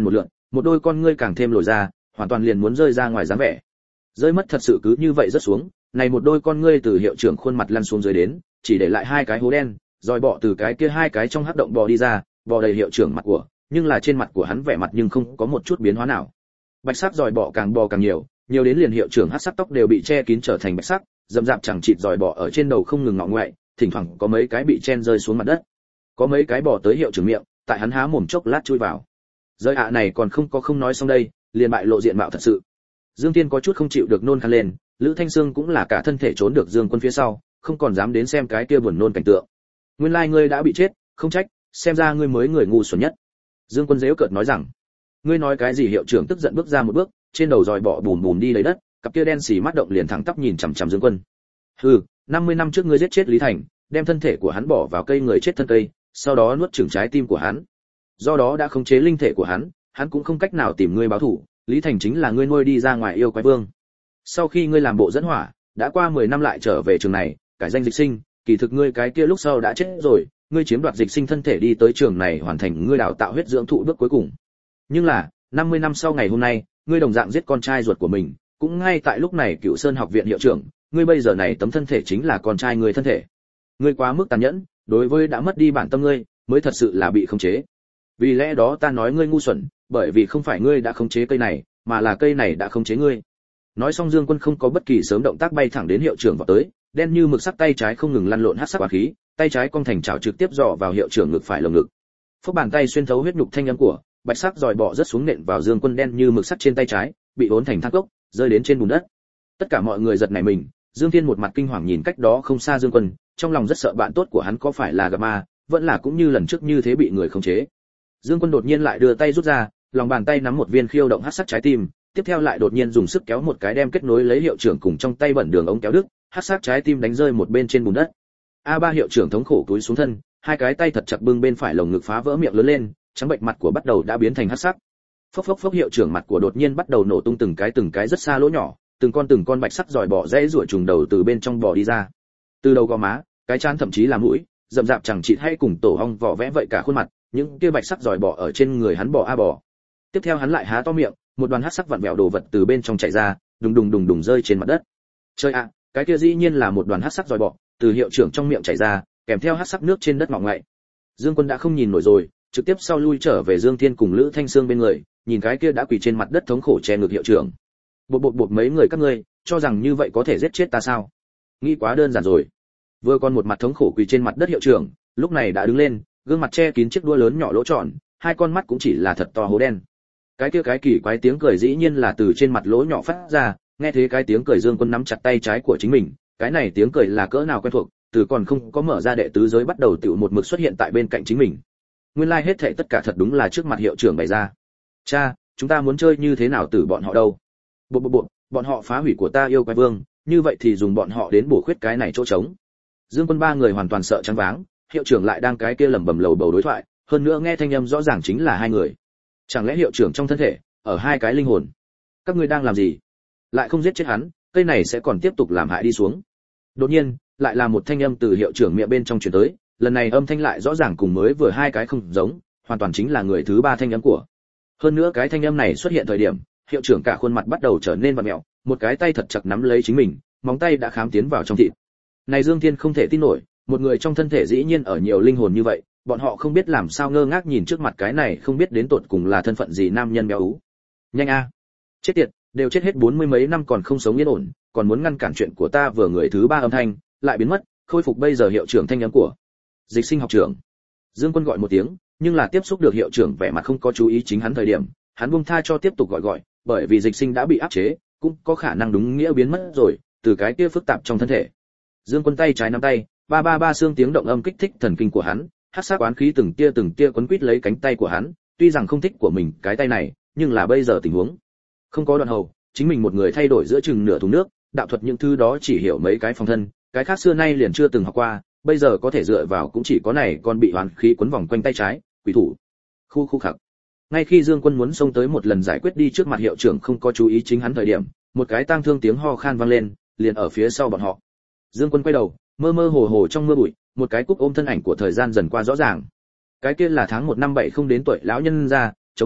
một đôi con ngươi càng thêm lồi ra, hoàn toàn liền muốn rơi ra ngoài dáng vẻ. Rơi mất thật sự cứ như vậy rất xuống, này một đôi con ngươi từ hiệu trưởng khuôn mặt lăn xuống dưới đến, chỉ để lại hai cái hố đen, rồi bọ từ cái kia hai cái trong hắc động bò đi ra, bò đầy hiệu trưởng mặt của, nhưng là trên mặt của hắn vẻ mặt nhưng không có một chút biến hóa nào. Bạch sắc giòi bọ càng bò càng nhiều, nhiều đến liền hiệu trưởng hắc sắc tóc đều bị che kín trở thành bạch sắc, rậm rạp chẳng chịt giòi bọ ở trên đầu không ngừng ngọ ngoại, thỉnh thoảng có mấy cái bị chen rơi xuống mặt đất. Có mấy cái bò tới hiệu trưởng miệng, tại hắn há mồm chốc lát chui vào. Rơi ạ này còn không có không nói xong đây, liền bại lộ diện mạo thật sự. Dương Tiên có chút không chịu được nôn khan lên, Lữ Thanh Sương cũng là cả thân thể trốn được Dương Quân phía sau, không còn dám đến xem cái kia buồn nôn cảnh tượng. Nguyên lai ngươi đã bị chết, không trách, xem ra ngươi mới người ngu xuẩn nhất. Dương Quân giễu cợt nói rằng, ngươi nói cái gì? Hiệu trưởng tức giận bước ra một bước, trên đầu dòi bọ bùm bùm đi lấy đất, cặp kia đen xì mắt động liền thẳng tắp nhìn chằm chằm Dương Quân. Hừ, năm mươi năm trước ngươi giết chết Lý Thành, đem thân thể của hắn bỏ vào cây người chết thân cây, sau đó nuốt chửng trái tim của hắn. Do đó đã khống chế linh thể của hắn, hắn cũng không cách nào tìm ngươi báo thù, Lý Thành chính là ngươi nuôi đi ra ngoài yêu quái vương. Sau khi ngươi làm bộ dẫn hỏa, đã qua mười năm lại trở về trường này, cải danh Dịch Sinh, kỳ thực ngươi cái kia lúc sau đã chết rồi, ngươi chiếm đoạt Dịch Sinh thân thể đi tới trường này hoàn thành ngươi đào tạo huyết dưỡng thụ bước cuối cùng. Nhưng là, năm mươi năm sau ngày hôm nay, ngươi đồng dạng giết con trai ruột của mình, cũng ngay tại lúc này Cựu Sơn học viện hiệu trưởng, ngươi bây giờ này tấm thân thể chính là con trai ngươi thân thể. Ngươi quá mức tàn nhẫn, đối với đã mất đi bản tâm ngươi, mới thật sự là bị khống chế. Vì lẽ đó ta nói ngươi ngu xuẩn, bởi vì không phải ngươi đã khống chế cây này, mà là cây này đã khống chế ngươi. Nói xong Dương Quân không có bất kỳ sớm động tác bay thẳng đến hiệu trưởng vào tới, đen như mực sắc tay trái không ngừng lăn lộn hắc sắc hỏa khí, tay trái cong thành chảo trực tiếp dò vào hiệu trưởng ngực phải lồng ngực. Phốc bàn tay xuyên thấu huyết nhục thanh âm của, bạch sắc giòi bọ rất xuống nện vào Dương Quân đen như mực sắc trên tay trái, bị uốn thành thác gốc, rơi đến trên bùn đất. Tất cả mọi người giật nảy mình, Dương Thiên một mặt kinh hoàng nhìn cách đó không xa Dương Quân, trong lòng rất sợ bạn tốt của hắn có phải là gặp ma, vẫn là cũng như lần trước như thế bị người khống chế. Dương Quân đột nhiên lại đưa tay rút ra, lòng bàn tay nắm một viên khiêu động hắc sắc trái tim, tiếp theo lại đột nhiên dùng sức kéo một cái đem kết nối lấy hiệu trưởng cùng trong tay bẩn đường ống kéo đứt, hắc sắc trái tim đánh rơi một bên trên bùn đất. A ba hiệu trưởng thống khổ túi xuống thân, hai cái tay thật chặt bưng bên phải lồng ngực phá vỡ miệng lớn lên, trắng bệnh mặt của bắt đầu đã biến thành hắc sắc. Phốc phốc phốc hiệu trưởng mặt của đột nhiên bắt đầu nổ tung từng cái từng cái rất xa lỗ nhỏ, từng con từng con bạch sắc giòi bọ rẽ rủa trùng đầu từ bên trong bò đi ra. Từ đầu gò má, cái trán thậm chí là mũi, rậm rạp chẳng chịt hay cùng tổ ong vỏ vẽ vậy cả khuôn mặt, những kia bạch sắc giòi bọ ở trên người hắn bò a bò. Tiếp theo hắn lại há to miệng, một đoàn hắc sắc vặn vẹo đồ vật từ bên trong chạy ra, đùng đùng đùng đùng rơi trên mặt đất. Trời ạ, cái kia dĩ nhiên là một đoàn hắc sắc giòi bọ, từ hiệu trưởng trong miệng chảy ra, kèm theo hắc sắc nước trên đất ngọ ngậy. Dương Quân đã không nhìn nổi rồi, trực tiếp sau lui trở về Dương Thiên cùng Lữ Thanh Sương bên người, nhìn cái kia đã quỳ trên mặt đất thống khổ che ngực hiệu trưởng. Bột bột bột mấy người các ngươi, cho rằng như vậy có thể giết chết ta sao? Nghĩ quá đơn giản rồi. Vừa còn một mặt thống khổ quỳ trên mặt đất hiệu trưởng, lúc này đã đứng lên, gương mặt che kín chiếc đuôi lớn nhỏ lỗ tròn, hai con mắt cũng chỉ là thật to hố đen. Cái kia cái kỳ quái tiếng cười dĩ nhiên là từ trên mặt lỗ nhỏ phát ra, nghe thấy cái tiếng cười Dương Quân nắm chặt tay trái của chính mình, cái này tiếng cười là cỡ nào quen thuộc, từ còn không có mở ra đệ tứ giới bắt đầu tiểu một mực xuất hiện tại bên cạnh chính mình. Nguyên lai like hết thảy tất cả thật đúng là trước mặt hiệu trưởng bày ra. Cha, chúng ta muốn chơi như thế nào từ bọn họ đâu? Bộ bộ bộ, bọn họ phá hủy của ta yêu quái vương, như vậy thì dùng bọn họ đến bổ khuyết cái này chỗ trống. Dương Quân ba người hoàn toàn sợ trắng váng, hiệu trưởng lại đang cái kia lẩm bẩm lầu bầu đối thoại, hơn nữa nghe thanh âm rõ ràng chính là hai người. Chẳng lẽ hiệu trưởng trong thân thể ở hai cái linh hồn? Các ngươi đang làm gì? Lại không giết chết hắn, cây này sẽ còn tiếp tục làm hại đi xuống. Đột nhiên, lại là một thanh âm từ hiệu trưởng miệng bên trong truyền tới, lần này âm thanh lại rõ ràng cùng mới vừa hai cái không giống, hoàn toàn chính là người thứ ba thanh âm của. Hơn nữa cái thanh âm này xuất hiện thời điểm, hiệu trưởng cả khuôn mặt bắt đầu trở nên vặn mèo, một cái tay thật chặt nắm lấy chính mình, móng tay đã khám tiến vào trong thịt. Này Dương Thiên không thể tin nổi, một người trong thân thể dĩ nhiên ở nhiều linh hồn như vậy, bọn họ không biết làm sao ngơ ngác nhìn trước mặt cái này không biết đến tột cùng là thân phận gì nam nhân béo ú. Nhanh a, chết tiệt, đều chết hết bốn mươi mấy năm còn không sống yên ổn, còn muốn ngăn cản chuyện của ta vừa người thứ ba âm thanh lại biến mất, khôi phục bây giờ hiệu trưởng thanh âm của Dịch Sinh học trưởng. Dương Quân gọi một tiếng, nhưng là tiếp xúc được hiệu trưởng vẻ mặt không có chú ý chính hắn thời điểm, hắn buông tha cho tiếp tục gọi gọi, bởi vì Dịch Sinh đã bị áp chế, cũng có khả năng đúng nghĩa biến mất rồi, từ cái kia phức tạp trong thân thể. Dương Quân tay trái nắm tay, ba ba ba xương tiếng động âm kích thích thần kinh của hắn, hắc sắc oán khí từng tia từng tia quấn quít lấy cánh tay của hắn, tuy rằng không thích của mình cái tay này, nhưng là bây giờ tình huống không có đoạn hầu, chính mình một người thay đổi giữa chừng nửa thùng nước, đạo thuật những thứ đó chỉ hiểu mấy cái phòng thân, cái khác xưa nay liền chưa từng học qua, bây giờ có thể dựa vào cũng chỉ có này còn bị oán khí quấn vòng quanh tay trái, quỷ thủ. Khu khu khặc. Ngay khi Dương Quân muốn xông tới một lần giải quyết đi trước mặt hiệu trưởng không có chú ý chính hắn thời điểm, một cái tang thương tiếng ho khan vang lên, liền ở phía sau bọn họ. Dương Quân quay đầu, mơ mơ hồ hồ trong mưa bụi, một cái cúc ôm thân ảnh của thời gian dần qua rõ ràng. Cái kia là tháng một năm bảy không đến tuổi lão nhân ra, chống gậy,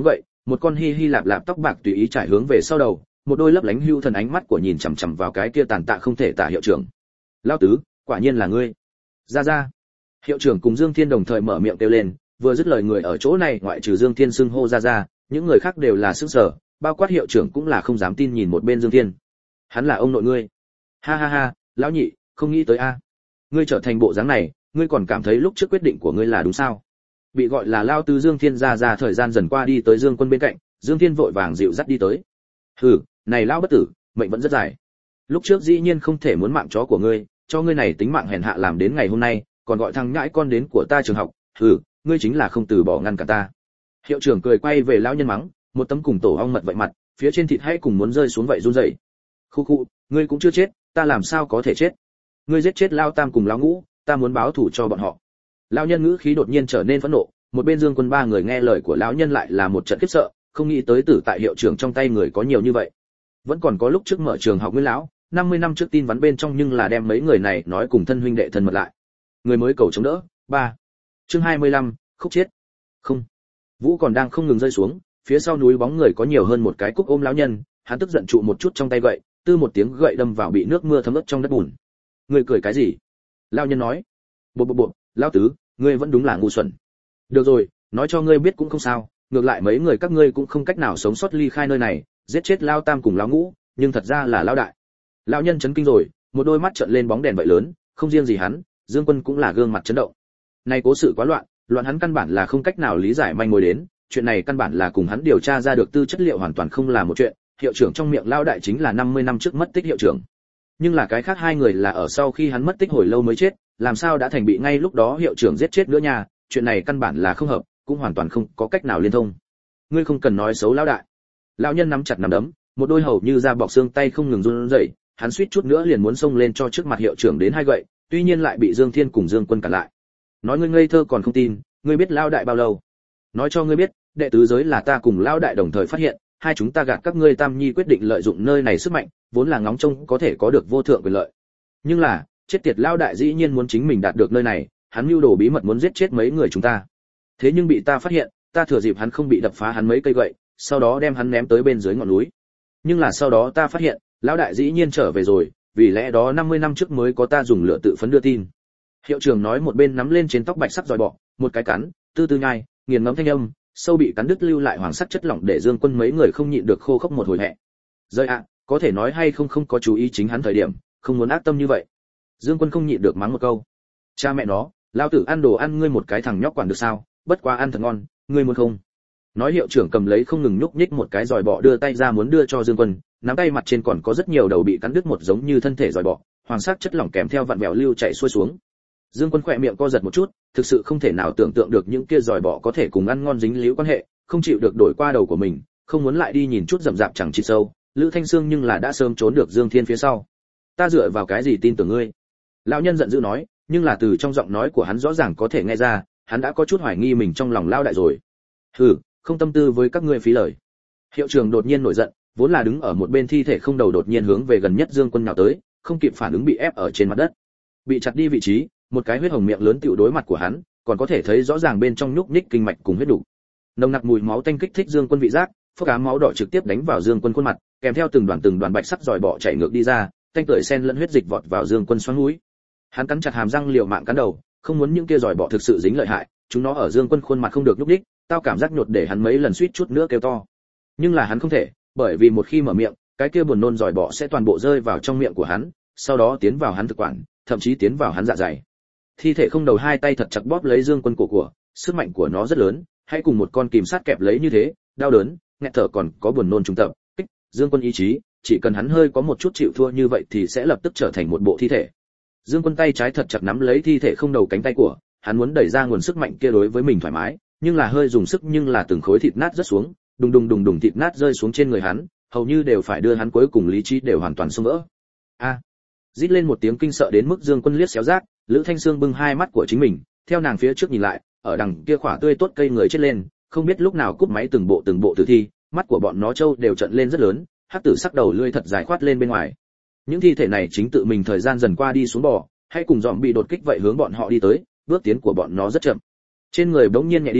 một con hi hi lạp lạp tóc bạc tùy ý trải hướng về sau đầu, một đôi lấp lánh hưu thần ánh mắt của nhìn chằm chằm vào cái kia tàn tạ không thể tả hiệu trưởng. Lão tứ, quả nhiên là ngươi. Ra ra. Hiệu trưởng cùng Dương Thiên đồng thời mở miệng kêu lên, vừa dứt lời người ở chỗ này ngoại trừ Dương Thiên xưng hô ra ra, những người khác đều là sững sờ, bao quát hiệu trưởng cũng là không dám tin nhìn một bên Dương Thiên. Hắn là ông nội ngươi. Ha ha ha, lão nhị, không nghĩ tới a. Ngươi trở thành bộ dáng này, ngươi còn cảm thấy lúc trước quyết định của ngươi là đúng sao? Bị gọi là lao tứ Dương Thiên ra ra thời gian dần qua đi tới Dương Quân bên cạnh, Dương Thiên vội vàng dịu dắt đi tới. Hừ, này lão bất tử, mệnh vẫn rất dài. Lúc trước dĩ nhiên không thể muốn mạng chó của ngươi, cho ngươi này tính mạng hèn hạ làm đến ngày hôm nay, còn gọi thằng nhãi con đến của ta trường học, hừ, ngươi chính là không từ bỏ ngăn cả ta. Hiệu trưởng cười quay về lão nhân mắng, một tấm cùng tổ ong mật vậy mặt, phía trên thịt hay cùng muốn rơi xuống vậy run rẩy. Khu khu, ngươi cũng chưa chết, ta làm sao có thể chết? Ngươi giết chết lão tam cùng lão ngũ, ta muốn báo thù cho bọn họ. Lão nhân ngữ khí đột nhiên trở nên phẫn nộ, một bên Dương Quân ba người nghe lời của lão nhân lại là một trận khiếp sợ, không nghĩ tới tử tại hiệu trưởng trong tay người có nhiều như vậy. Vẫn còn có lúc trước mở trường học Nguyên lão, năm mươi năm trước tin vắn bên trong nhưng là đem mấy người này nói cùng thân huynh đệ thân mật lại. Người mới cầu chống đỡ. ba. Chương hai mươi lăm, khúc chết. Không. Vũ còn đang không ngừng rơi xuống, phía sau núi bóng người có nhiều hơn một cái cúc ôm lão nhân, hắn tức giận trụ một chút trong tay gậy, tư một tiếng gậy đâm vào bị nước mưa thấm ướt trong đất bùn. Người cười cái gì? Lão nhân nói. Bộ bộ bộ, lão tứ, ngươi vẫn đúng là ngu xuẩn. Được rồi, nói cho ngươi biết cũng không sao, ngược lại mấy người các ngươi cũng không cách nào sống sót ly khai nơi này, giết chết lão tam cùng lão ngũ, nhưng thật ra là lão đại. Lão nhân chấn kinh rồi, một đôi mắt trợn lên bóng đèn vậy lớn, không riêng gì hắn, Dương Quân cũng là gương mặt chấn động. Này cố sự quá loạn, loạn hắn căn bản là không cách nào lý giải manh mối đến, chuyện này căn bản là cùng hắn điều tra ra được tư chất liệu hoàn toàn không là một chuyện, hiệu trưởng trong miệng lão đại chính là năm mươi năm trước mất tích hiệu trưởng. Nhưng là cái khác hai người là ở sau khi hắn mất tích hồi lâu mới chết, làm sao đã thành bị ngay lúc đó hiệu trưởng giết chết nữa nha, chuyện này căn bản là không hợp, cũng hoàn toàn không có cách nào liên thông. Ngươi không cần nói xấu lão đại. Lão nhân nắm chặt nắm đấm, một đôi hầu như da bọc xương tay không ngừng run rẩy, hắn suýt chút nữa liền muốn xông lên cho trước mặt hiệu trưởng đến hai gậy, tuy nhiên lại bị Dương Thiên cùng Dương Quân cản lại. Nói ngươi ngây thơ còn không tin, ngươi biết lão đại bao lâu? Nói cho ngươi biết, đệ tứ giới là ta cùng lão đại đồng thời phát hiện, hai chúng ta gạt các ngươi tam nhi quyết định lợi dụng nơi này sức mạnh, vốn là ngóng trông có thể có được vô thượng quyền lợi. Nhưng là, chết tiệt lão đại dĩ nhiên muốn chính mình đạt được nơi này, hắn mưu đồ bí mật muốn giết chết mấy người chúng ta. Thế nhưng bị ta phát hiện, ta thừa dịp hắn không bị đập phá hắn mấy cây gậy, sau đó đem hắn ném tới bên dưới ngọn núi. Nhưng là sau đó ta phát hiện, lão đại dĩ nhiên trở về rồi, vì lẽ đó năm mươi năm trước mới có ta dùng lửa tự phấn đưa tin. Hiệu trưởng nói một bên nắm lên trên tóc bạch sắc dòi bọ, một cái cắn, tư tư nhai, nghiền ngẫm thanh âm, sâu bị cắn đứt lưu lại hoàng sắc chất lỏng để Dương Quân mấy người không nhịn được khô khốc một hồi hẹ. Rơi ạ, có thể nói hay không không có chú ý chính hắn thời điểm, không muốn ác tâm như vậy. Dương Quân không nhịn được mắng một câu. Cha mẹ nó, lao tử ăn đồ ăn ngươi một cái thằng nhóc quản được sao, bất quá ăn thật ngon, ngươi muốn không? Nói hiệu trưởng cầm lấy không ngừng nhúc nhích một cái giòi bọ đưa tay ra muốn đưa cho Dương Quân, nắm tay mặt trên còn có rất nhiều đầu bị cắn đứt một giống như thân thể giòi bọ, hoàng sắc chất lỏng kèm theo vặn vẹo lưu chảy xuôi xuống. Dương Quân khỏe miệng co giật một chút, thực sự không thể nào tưởng tượng được những kia giòi bọ có thể cùng ăn ngon dính líu quan hệ, không chịu được đổi qua đầu của mình, không muốn lại đi nhìn chút rậm rạp chẳng chịt sâu, Lữ Thanh Sương nhưng là đã sớm trốn được Dương Thiên phía sau. Ta dựa vào cái gì tin tưởng ngươi? Lão nhân giận dữ nói, nhưng là từ trong giọng nói của hắn rõ ràng có thể nghe ra, hắn đã có chút hoài nghi mình trong lòng lao đại rồi. Hừ, không tâm tư với các ngươi phí lời. Hiệu trưởng đột nhiên nổi giận, vốn là đứng ở một bên thi thể không đầu đột nhiên hướng về gần nhất Dương Quân nhào tới, không kịp phản ứng bị ép ở trên mặt đất. Bị chặt đi vị trí, một cái huyết hồng miệng lớn tựu đối mặt của hắn, còn có thể thấy rõ ràng bên trong nhúc nhích kinh mạch cùng huyết đủ. Nồng nặc mùi máu tanh kích thích Dương Quân vị giác, phốc ám máu đỏ trực tiếp đánh vào Dương Quân khuôn mặt, kèm theo từng đoàn từng đoàn bạch sắc giòi bọ chảy ngược đi ra, tanh tưởi xen lẫn huyết dịch vọt vào Dương Quân xoắn mũi. Hắn cắn chặt hàm răng liều mạng cắn đầu, không muốn những kia giòi bọ thực sự dính lợi hại, chúng nó ở Dương Quân khuôn mặt không được nhúc nhích, tao cảm giác nhột để hắn mấy lần suýt chút nữa kêu to. Nhưng là hắn không thể, bởi vì một khi mở miệng, cái kia buồn nôn giòi bọ sẽ toàn bộ rơi vào trong miệng của hắn, sau đó tiến vào hắn thực quản, thậm chí tiến vào hắn dạ dày. Thi thể không đầu hai tay thật chặt bóp lấy Dương Quân cổ của, sức mạnh của nó rất lớn, hãy cùng một con kìm sát kẹp lấy như thế, đau đớn, nghẹt thở còn có buồn nôn trung tập, kích, Dương Quân ý chí, chỉ cần hắn hơi có một chút chịu thua như vậy thì sẽ lập tức trở thành một bộ thi thể. Dương Quân tay trái thật chặt nắm lấy thi thể không đầu cánh tay của, hắn muốn đẩy ra nguồn sức mạnh kia đối với mình thoải mái, nhưng là hơi dùng sức nhưng là từng khối thịt nát rớt xuống, đùng đùng đùng đùng thịt nát rơi xuống trên người hắn, hầu như đều phải đưa hắn cuối cùng lý trí đều hoàn toàn xông vỡ. A! Rít lên một tiếng kinh sợ đến mức Dương Quân liếc xéo rác, Lữ Thanh Sương bưng hai mắt của chính mình, theo nàng phía trước nhìn lại, ở đằng kia khỏa tươi tốt cây người chết lên, không biết lúc nào cúp máy từng bộ từng bộ tử thi, mắt của bọn nó trâu đều trợn lên rất lớn, hắc tử sắc đầu lưỡi thật dài khoát lên bên ngoài. Những thi thể này chính tự mình thời gian dần qua đi xuống bò, hay cùng dòm bị đột kích vậy hướng bọn họ đi tới, bước tiến của bọn nó rất chậm. Trên người bỗng nhiên nhẹ đi,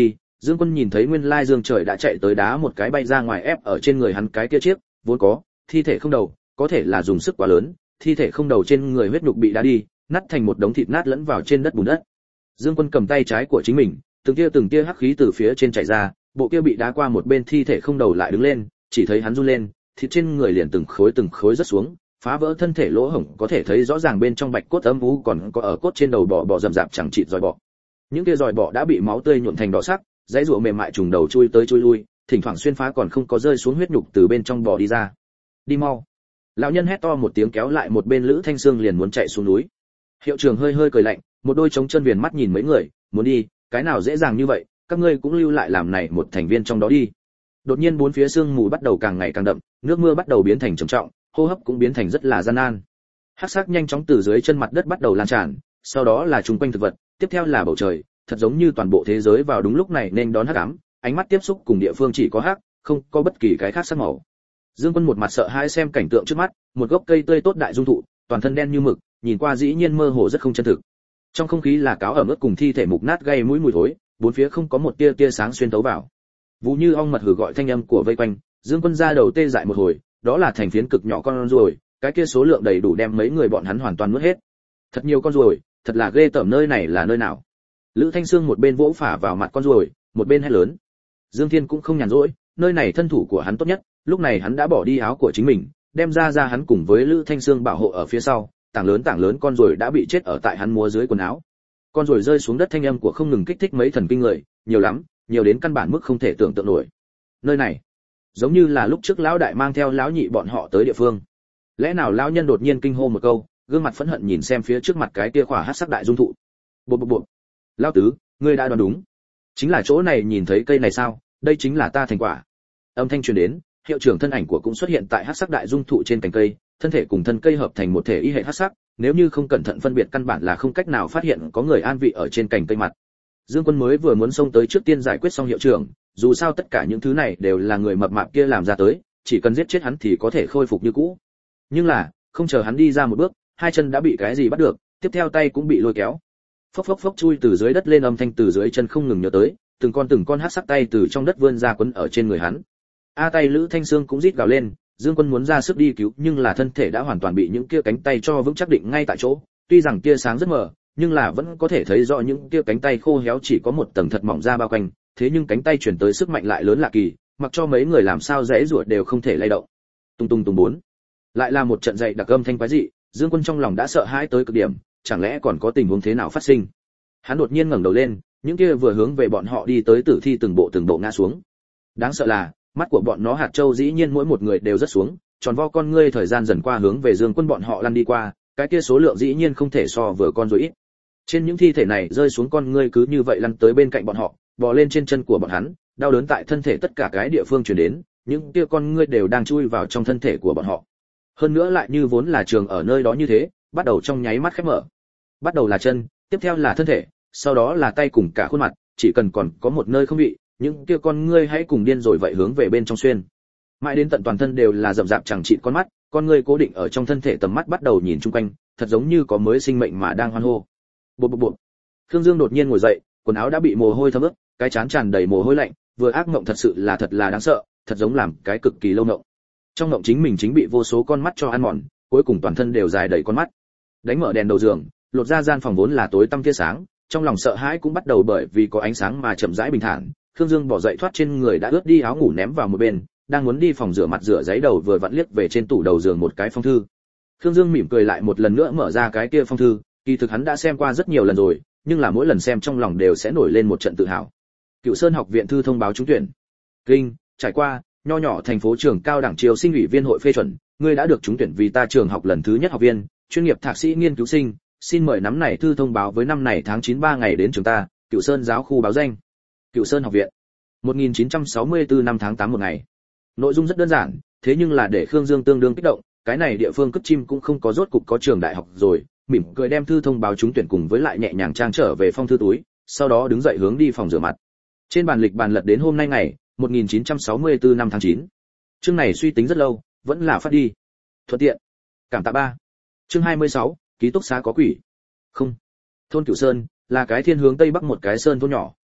Dương Quân nhìn thấy nguyên lai Dương Trời đã chạy tới đá một cái bay ra ngoài ép ở trên người hắn cái kia chiếc, vốn có, thi thể không đầu, có thể là dùng sức quá lớn, thi thể không đầu trên người huyết nhục bị đá đi, nát thành một đống thịt nát lẫn vào trên đất bùn đất. Dương Quân cầm tay trái của chính mình, từng tia từng tia hắc khí từ phía trên chảy ra, bộ kia bị đá qua một bên thi thể không đầu lại đứng lên, chỉ thấy hắn run lên, thịt trên người liền từng khối từng khối rớt xuống, phá vỡ thân thể lỗ hổng có thể thấy rõ ràng bên trong bạch cốt âm u còn có ở cốt trên đầu bò bò rậm rạp chẳng chịt giòi bọ. Những kia giòi bọ đã bị máu tươi nhuộm thành đỏ sắc, dãy rùa mềm mại trùng đầu chui tới chui lui, thỉnh thoảng xuyên phá còn không có rơi xuống huyết nhục từ bên trong bò đi ra. Đi mau! Lão nhân hét to một tiếng kéo lại một bên Lữ Thanh Sương liền muốn chạy xuống núi. Hiệu trưởng hơi hơi cười lạnh, một đôi trống chân viền mắt nhìn mấy người, muốn đi, cái nào dễ dàng như vậy, các ngươi cũng lưu lại làm này một thành viên trong đó đi. Đột nhiên bốn phía sương mù bắt đầu càng ngày càng đậm, nước mưa bắt đầu biến thành trầm trọng, hô hấp cũng biến thành rất là gian nan. Hắc sắc nhanh chóng từ dưới chân mặt đất bắt đầu lan tràn, sau đó là chung quanh thực vật, tiếp theo là bầu trời, thật giống như toàn bộ thế giới vào đúng lúc này nên đón hắc ám, ánh mắt tiếp xúc cùng địa phương chỉ có hắc, không có bất kỳ cái khác sắc màu. Dương Quân một mặt sợ hãi xem cảnh tượng trước mắt, một gốc cây tươi tốt đại dung thụ, toàn thân đen như mực, nhìn qua dĩ nhiên mơ hồ rất không chân thực. Trong không khí là cáo ẩm ướt cùng thi thể mục nát gây mũi mùi thối, bốn phía không có một tia tia sáng xuyên tấu vào. Vũ Như ong mật hừ gọi thanh âm của vây quanh, Dương Quân ra đầu tê dại một hồi, đó là thành phiến cực nhỏ con ruồi, cái kia số lượng đầy đủ đem mấy người bọn hắn hoàn toàn nuốt hết. Thật nhiều con ruồi, thật là ghê tởm, nơi này là nơi nào? Lữ Thanh Sương một bên vỗ phả vào mặt con ruồi, một bên hét lớn. Dương Thiên cũng không nhàn rỗi, nơi này thân thủ của hắn tốt nhất, lúc này hắn đã bỏ đi áo của chính mình, đem ra ra hắn cùng với Lữ Thanh Sương bảo hộ ở phía sau, tảng lớn tảng lớn con ruồi đã bị chết ở tại hắn múa dưới quần áo. Con ruồi rơi xuống đất thanh âm của không ngừng kích thích mấy thần kinh người, nhiều lắm, nhiều đến căn bản mức không thể tưởng tượng nổi. Nơi này, giống như là lúc trước lão đại mang theo lão nhị bọn họ tới địa phương. Lẽ nào lão nhân đột nhiên kinh hô một câu, gương mặt phẫn hận nhìn xem phía trước mặt cái kia khỏa hắc sắc đại dung thụ. Bộ bộ bộ. Lão tứ, ngươi đã đoán đúng. Chính là chỗ này, nhìn thấy cây này sao? Đây chính là ta thành quả. Âm thanh truyền đến, hiệu trưởng thân ảnh của cũng xuất hiện tại hắc sắc đại dung thụ trên cành cây, thân thể cùng thân cây hợp thành một thể y hệ hắc sắc, nếu như không cẩn thận phân biệt căn bản là không cách nào phát hiện có người an vị ở trên cành cây mặt. Dương Quân mới vừa muốn xông tới trước tiên giải quyết xong hiệu trưởng, dù sao tất cả những thứ này đều là người mập mạp kia làm ra tới, chỉ cần giết chết hắn thì có thể khôi phục như cũ. Nhưng là, không chờ hắn đi ra một bước, hai chân đã bị cái gì bắt được, tiếp theo tay cũng bị lôi kéo. Phốc phốc phốc chui từ dưới đất lên, âm thanh từ dưới chân không ngừng nhớ tới, từng con từng con hắc sắc tay từ trong đất vươn ra quấn ở trên người hắn. A tay Lữ Thanh Sương cũng rít gào lên, Dương Quân muốn ra sức đi cứu, nhưng là thân thể đã hoàn toàn bị những kia cánh tay cho vững chắc định ngay tại chỗ, tuy rằng tia sáng rất mờ, nhưng là vẫn có thể thấy rõ những kia cánh tay khô héo chỉ có một tầng thật mỏng da bao quanh, thế nhưng cánh tay truyền tới sức mạnh lại lớn lạ kỳ, mặc cho mấy người làm sao dãy ruột đều không thể lay động. Tung tung tung bốn. Lại là một trận dậy đặc âm thanh quái dị, Dương Quân trong lòng đã sợ hãi tới cực điểm, chẳng lẽ còn có tình huống thế nào phát sinh? Hắn đột nhiên ngẩng đầu lên, những kia vừa hướng về bọn họ đi tới tử thi từng bộ từng bộ ngã xuống. Đáng sợ là, mắt của bọn nó hạt châu dĩ nhiên mỗi một người đều rất xuống, tròn vo con ngươi thời gian dần qua hướng về Dương Quân bọn họ lăn đi qua, cái kia số lượng dĩ nhiên không thể so vừa con rồi ít. Trên những thi thể này rơi xuống con ngươi cứ như vậy lăn tới bên cạnh bọn họ, bò lên trên chân của bọn hắn, đau đớn tại thân thể tất cả cái địa phương truyền đến, những kia con ngươi đều đang chui vào trong thân thể của bọn họ. Hơn nữa lại như vốn là trường ở nơi đó như thế, bắt đầu trong nháy mắt khép mở. Bắt đầu là chân, tiếp theo là thân thể, sau đó là tay cùng cả khuôn mặt, chỉ cần còn có một nơi không bị, những kia con ngươi hãy cùng điên rồi vậy hướng về bên trong xuyên. Mãi đến tận toàn thân đều là rậm rạp chẳng chịt con mắt, con ngươi cố định ở trong thân thể, tầm mắt bắt đầu nhìn chung quanh, thật giống như có mới sinh mệnh mà đang hoan hô. Bộp bộp bộp. Khương Dương đột nhiên ngồi dậy, quần áo đã bị mồ hôi thấm ướt, cái trán tràn đầy mồ hôi lạnh, vừa ác mộng thật sự là thật là đáng sợ, thật giống làm cái cực kỳ lâu mộng. Trong mộng chính mình chính bị vô số con mắt cho ăn mòn, cuối cùng toàn thân đều dài đầy con mắt. Đánh mở đèn đầu giường, lột ra gian phòng vốn là tối tăm tia sáng, trong lòng sợ hãi cũng bắt đầu bởi vì có ánh sáng mà chậm rãi bình thản. Khương Dương bỏ dậy thoát trên người đã ướt đi áo ngủ ném vào một bên, đang muốn đi phòng rửa mặt rửa giấy đầu vừa vặn liếc về trên tủ đầu giường một cái phong thư. Khương Dương mỉm cười lại một lần nữa mở ra cái kia phong thư, kỳ thực hắn đã xem qua rất nhiều lần rồi, nhưng là mỗi lần xem trong lòng đều sẽ nổi lên một trận tự hào. Cựu Sơn học viện thư thông báo trúng tuyển. Kinh, trải qua, nho nhỏ thành phố trường cao đẳng triều sinh ủy viên hội phê chuẩn, ngươi đã được trúng tuyển vì ta trường học lần thứ nhất học viên, chuyên nghiệp thạc sĩ nghiên cứu sinh, xin mời nắm này thư thông báo với năm này tháng chín ba ngày đến trường ta, Cựu Sơn giáo khu báo danh. Cựu Sơn học viện. một nghìn chín trăm sáu mươi tư năm tháng tám một ngày. Nội dung rất đơn giản, thế nhưng là để Khương Dương tương đương kích động, cái này địa phương cất chim cũng không có rốt cục có trường đại học rồi, mỉm cười đem thư thông báo trúng tuyển cùng với lại nhẹ nhàng trang trở về phong thư túi, sau đó đứng dậy hướng đi phòng rửa mặt. Trên bàn lịch bàn lật đến hôm nay ngày một nghìn chín trăm sáu mươi tư năm tháng chín. Chương này suy tính rất lâu, vẫn là phát đi. Thuận tiện. Cảm tạ ba. Chương hai mươi sáu, ký túc xá có quỷ. Không. Thôn Cửu Sơn là cái thiên hướng tây bắc một cái sơn thôn nhỏ,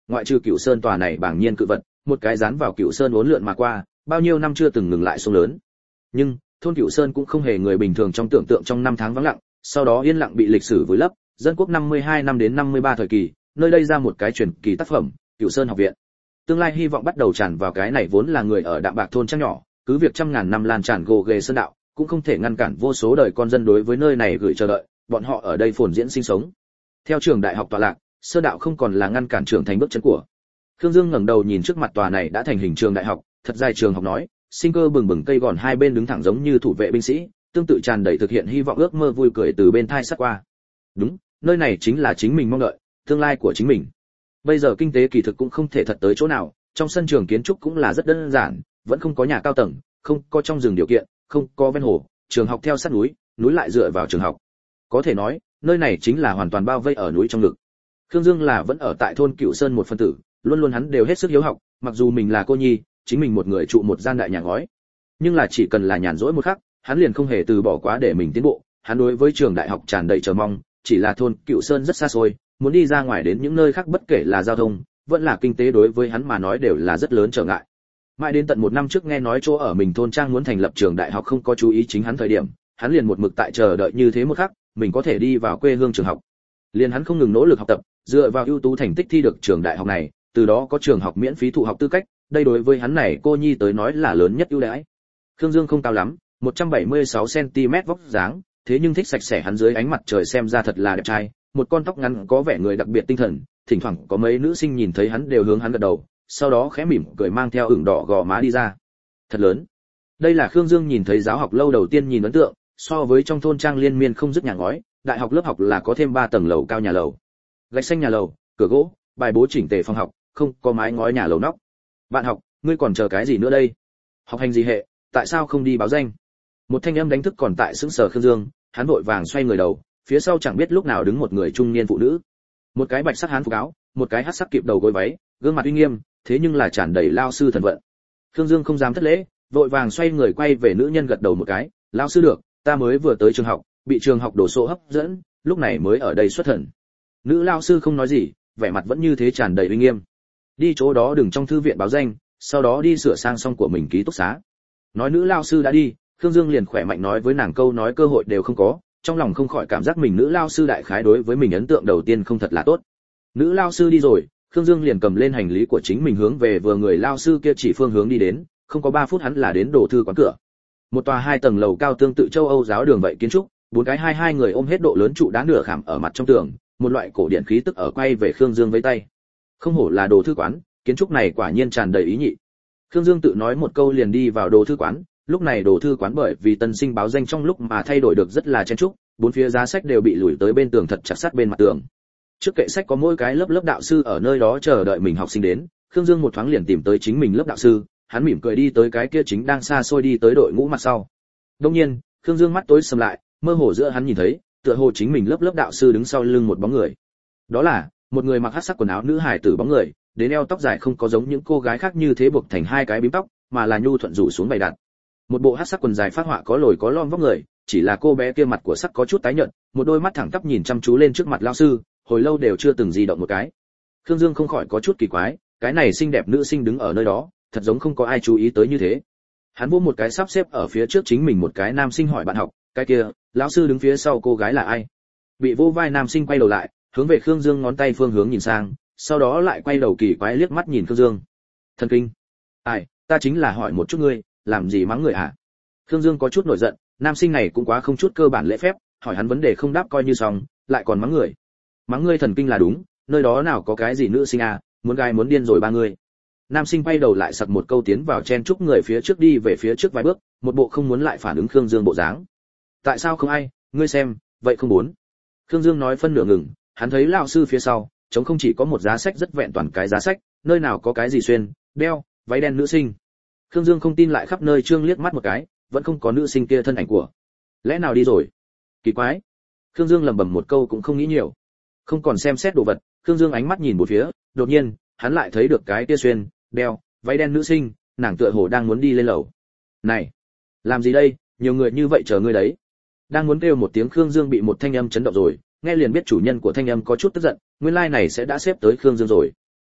ngoại trừ Cửu Sơn tòa này bảng nhiên cự vật, một cái dán vào Cửu Sơn uốn lượn mà qua, bao nhiêu năm chưa từng ngừng lại sông lớn. Nhưng thôn Cửu Sơn cũng không hề người bình thường trong tưởng tượng trong năm tháng vắng lặng, sau đó yên lặng bị lịch sử vùi lấp. Dân quốc năm mươi hai năm đến năm mươi ba thời kỳ, nơi đây ra một cái truyền kỳ tác phẩm, Cửu Sơn học viện. Tương lai hy vọng bắt đầu tràn vào cái này vốn là người ở đạm bạc thôn trang nhỏ, cứ việc trăm ngàn năm lan tràn gồ ghề sơn đạo, cũng không thể ngăn cản vô số đời con dân đối với nơi này gửi chờ đợi, bọn họ ở đây phồn diễn sinh sống. Theo trường đại học tọa lạc, sơn đạo không còn là ngăn cản trưởng thành bước chân của. Khương Dương ngẩng đầu nhìn trước mặt tòa này đã thành hình trường đại học, thật dài trường học nói, sinh cơ bừng bừng cây gòn hai bên đứng thẳng giống như thủ vệ binh sĩ, tương tự tràn đầy thực hiện hy vọng ước mơ vui cười từ bên thai sát qua. Đúng, nơi này chính là chính mình mong đợi, tương lai của chính mình. Bây giờ kinh tế kỳ thực cũng không thể thật tới chỗ nào, trong sân trường kiến trúc cũng là rất đơn giản, vẫn không có nhà cao tầng, không có trong rừng điều kiện, không có ven hồ, trường học theo sát núi, núi lại dựa vào trường học. Có thể nói, nơi này chính là hoàn toàn bao vây ở núi trong lực. Khương Dương là vẫn ở tại thôn Cửu Sơn một phân tử, luôn luôn hắn đều hết sức hiếu học, mặc dù mình là cô nhi, chính mình một người trụ một gian đại nhà ngói. Nhưng là chỉ cần là nhàn rỗi một khắc, hắn liền không hề từ bỏ quá để mình tiến bộ, hắn đối với trường đại học tràn đầy chờ mong, chỉ là thôn Cửu Sơn rất xa xôi, muốn đi ra ngoài đến những nơi khác bất kể là giao thông, vẫn là kinh tế đối với hắn mà nói đều là rất lớn trở ngại. Mãi đến tận một năm trước nghe nói chỗ ở mình thôn trang muốn thành lập trường đại học không có chú ý chính hắn thời điểm, hắn liền một mực tại chờ đợi như thế một khắc, mình có thể đi vào quê hương trường học. Liền hắn không ngừng nỗ lực học tập, dựa vào ưu tú thành tích thi được trường đại học này, từ đó có trường học miễn phí thụ học tư cách, đây đối với hắn này cô nhi tới nói là lớn nhất ưu đãi. Khương Dương không cao lắm, một trăm bảy mươi sáu xăng ti mét vóc dáng, thế nhưng thích sạch sẽ, hắn dưới ánh mặt trời xem ra thật là đẹp trai, một con tóc ngắn có vẻ người đặc biệt tinh thần, thỉnh thoảng có mấy nữ sinh nhìn thấy hắn đều hướng hắn gật đầu, sau đó khẽ mỉm cười mang theo ửng đỏ gò má đi ra. Thật lớn. Đây là Khương Dương nhìn thấy giáo học lâu đầu tiên nhìn ấn tượng, so với trong thôn trang liên miên không dứt nhà ngói, đại học lớp học là có thêm ba tầng lầu cao nhà lầu. Gạch xanh nhà lầu, cửa gỗ, bài bố chỉnh tề phòng học, không có mái ngói nhà lầu nóc. Bạn học, ngươi còn chờ cái gì nữa đây? Học hành gì hệ, tại sao không đi báo danh? Một thanh âm đánh thức còn tại sững sờ Khương Dương, hắn vội vàng xoay người đầu, phía sau chẳng biết lúc nào đứng một người trung niên phụ nữ. Một cái bạch sắc hán phục áo, một cái hắc sắc kịp đầu gối váy, gương mặt uy nghiêm, thế nhưng là tràn đầy lao sư thần vận. Khương Dương không dám thất lễ, vội vàng xoay người quay về nữ nhân gật đầu một cái, "Lão sư được, ta mới vừa tới trường học, bị trường học đổ số hấp dẫn, lúc này mới ở đây xuất thần." Nữ lão sư không nói gì, vẻ mặt vẫn như thế tràn đầy uy nghiêm. "Đi chỗ đó đừng trong thư viện báo danh, sau đó đi sửa sang xong của mình ký túc xá." Nói nữ lão sư đã đi, Khương Dương liền khỏe mạnh nói với nàng câu nói cơ hội đều không có, trong lòng không khỏi cảm giác mình nữ lão sư đại khái đối với mình ấn tượng đầu tiên không thật là tốt. Nữ lão sư đi rồi, Khương Dương liền cầm lên hành lý của chính mình hướng về vừa người lão sư kia chỉ phương hướng đi đến, không có ba phút hắn là đến đồ thư quán cửa. Một tòa hai tầng lầu cao tương tự châu Âu giáo đường vậy kiến trúc, bốn cái hai hai người ôm hết độ lớn trụ đá nửa khảm ở mặt trong tường, một loại cổ điển khí tức ở quay về Khương Dương với tay. Không hổ là đồ thư quán, kiến trúc này quả nhiên tràn đầy ý nhị. Khương Dương tự nói một câu liền đi vào đồ thư quán, lúc này đồ thư quán bởi vì tân sinh báo danh trong lúc mà thay đổi được rất là chen chúc, bốn phía giá sách đều bị lùi tới bên tường thật chặt sát bên mặt tường. Trước kệ sách có mỗi cái lớp lớp đạo sư ở nơi đó chờ đợi mình học sinh đến, Khương Dương một thoáng liền tìm tới chính mình lớp đạo sư, hắn mỉm cười đi tới cái kia chính đang xa xôi đi tới đội ngũ mặt sau. Đương nhiên, Khương Dương mắt tối sầm lại, mơ hồ giữa hắn nhìn thấy, tựa hồ chính mình lớp lớp đạo sư đứng sau lưng một bóng người. Đó là một người mặc hắc sắc quần áo nữ hài tử bóng người, đến eo tóc dài không có giống những cô gái khác như thế buộc thành hai cái bím tóc, mà là nhu thuận rủ xuống bày đặt. Một bộ hắc sắc quần dài phát họa có lồi có lõm vóc người, chỉ là cô bé kia mặt của sắc có chút tái nhợt, một đôi mắt thẳng tắp nhìn chăm chú lên trước mặt lão sư, hồi lâu đều chưa từng di động một cái. Khương Dương không khỏi có chút kỳ quái, cái này xinh đẹp nữ sinh đứng ở nơi đó, thật giống không có ai chú ý tới như thế. Hắn vỗ một cái sắp xếp ở phía trước chính mình một cái nam sinh hỏi bạn học, cái kia, lão sư đứng phía sau cô gái là ai? Bị vô vai nam sinh quay đầu lại, hướng về Khương Dương ngón tay phương hướng nhìn sang, sau đó lại quay đầu kỳ quái liếc mắt nhìn Khương Dương. Thần kinh. Ai, ta chính là hỏi một chút ngươi, làm gì mắng người hả? Khương Dương có chút nổi giận, nam sinh này cũng quá không chút cơ bản lễ phép, hỏi hắn vấn đề không đáp coi như xong, lại còn mắng người. Mắng ngươi thần kinh là đúng, nơi đó nào có cái gì nữ sinh à, muốn gai muốn điên rồi ba người. Nam sinh quay đầu lại sặc một câu tiến vào chen chúc người phía trước đi về phía trước vài bước, một bộ không muốn lại phản ứng Khương Dương bộ dáng. Tại sao không ai, ngươi xem, vậy không muốn. Khương Dương nói phân nửa ngừng, hắn thấy lão sư phía sau, trống không chỉ có một giá sách rất vẹn toàn cái giá sách, nơi nào có cái gì xuyên, đeo, váy đen nữ sinh. Khương Dương không tin lại khắp nơi trương liếc mắt một cái, vẫn không có nữ sinh kia thân ảnh của. Lẽ nào đi rồi? Kỳ quái. Khương Dương lẩm bẩm một câu cũng không nghĩ nhiều. Không còn xem xét đồ vật, Khương Dương ánh mắt nhìn một phía, đột nhiên, hắn lại thấy được cái kia xuyên, đeo, váy đen nữ sinh, nàng tựa hồ đang muốn đi lên lầu. Này, làm gì đây, nhiều người như vậy chờ ngươi đấy. Đang muốn kêu một tiếng Khương Dương bị một thanh âm chấn động rồi, nghe liền biết chủ nhân của thanh âm có chút tức giận, nguyên lai like này sẽ đã xếp tới Khương Dương rồi.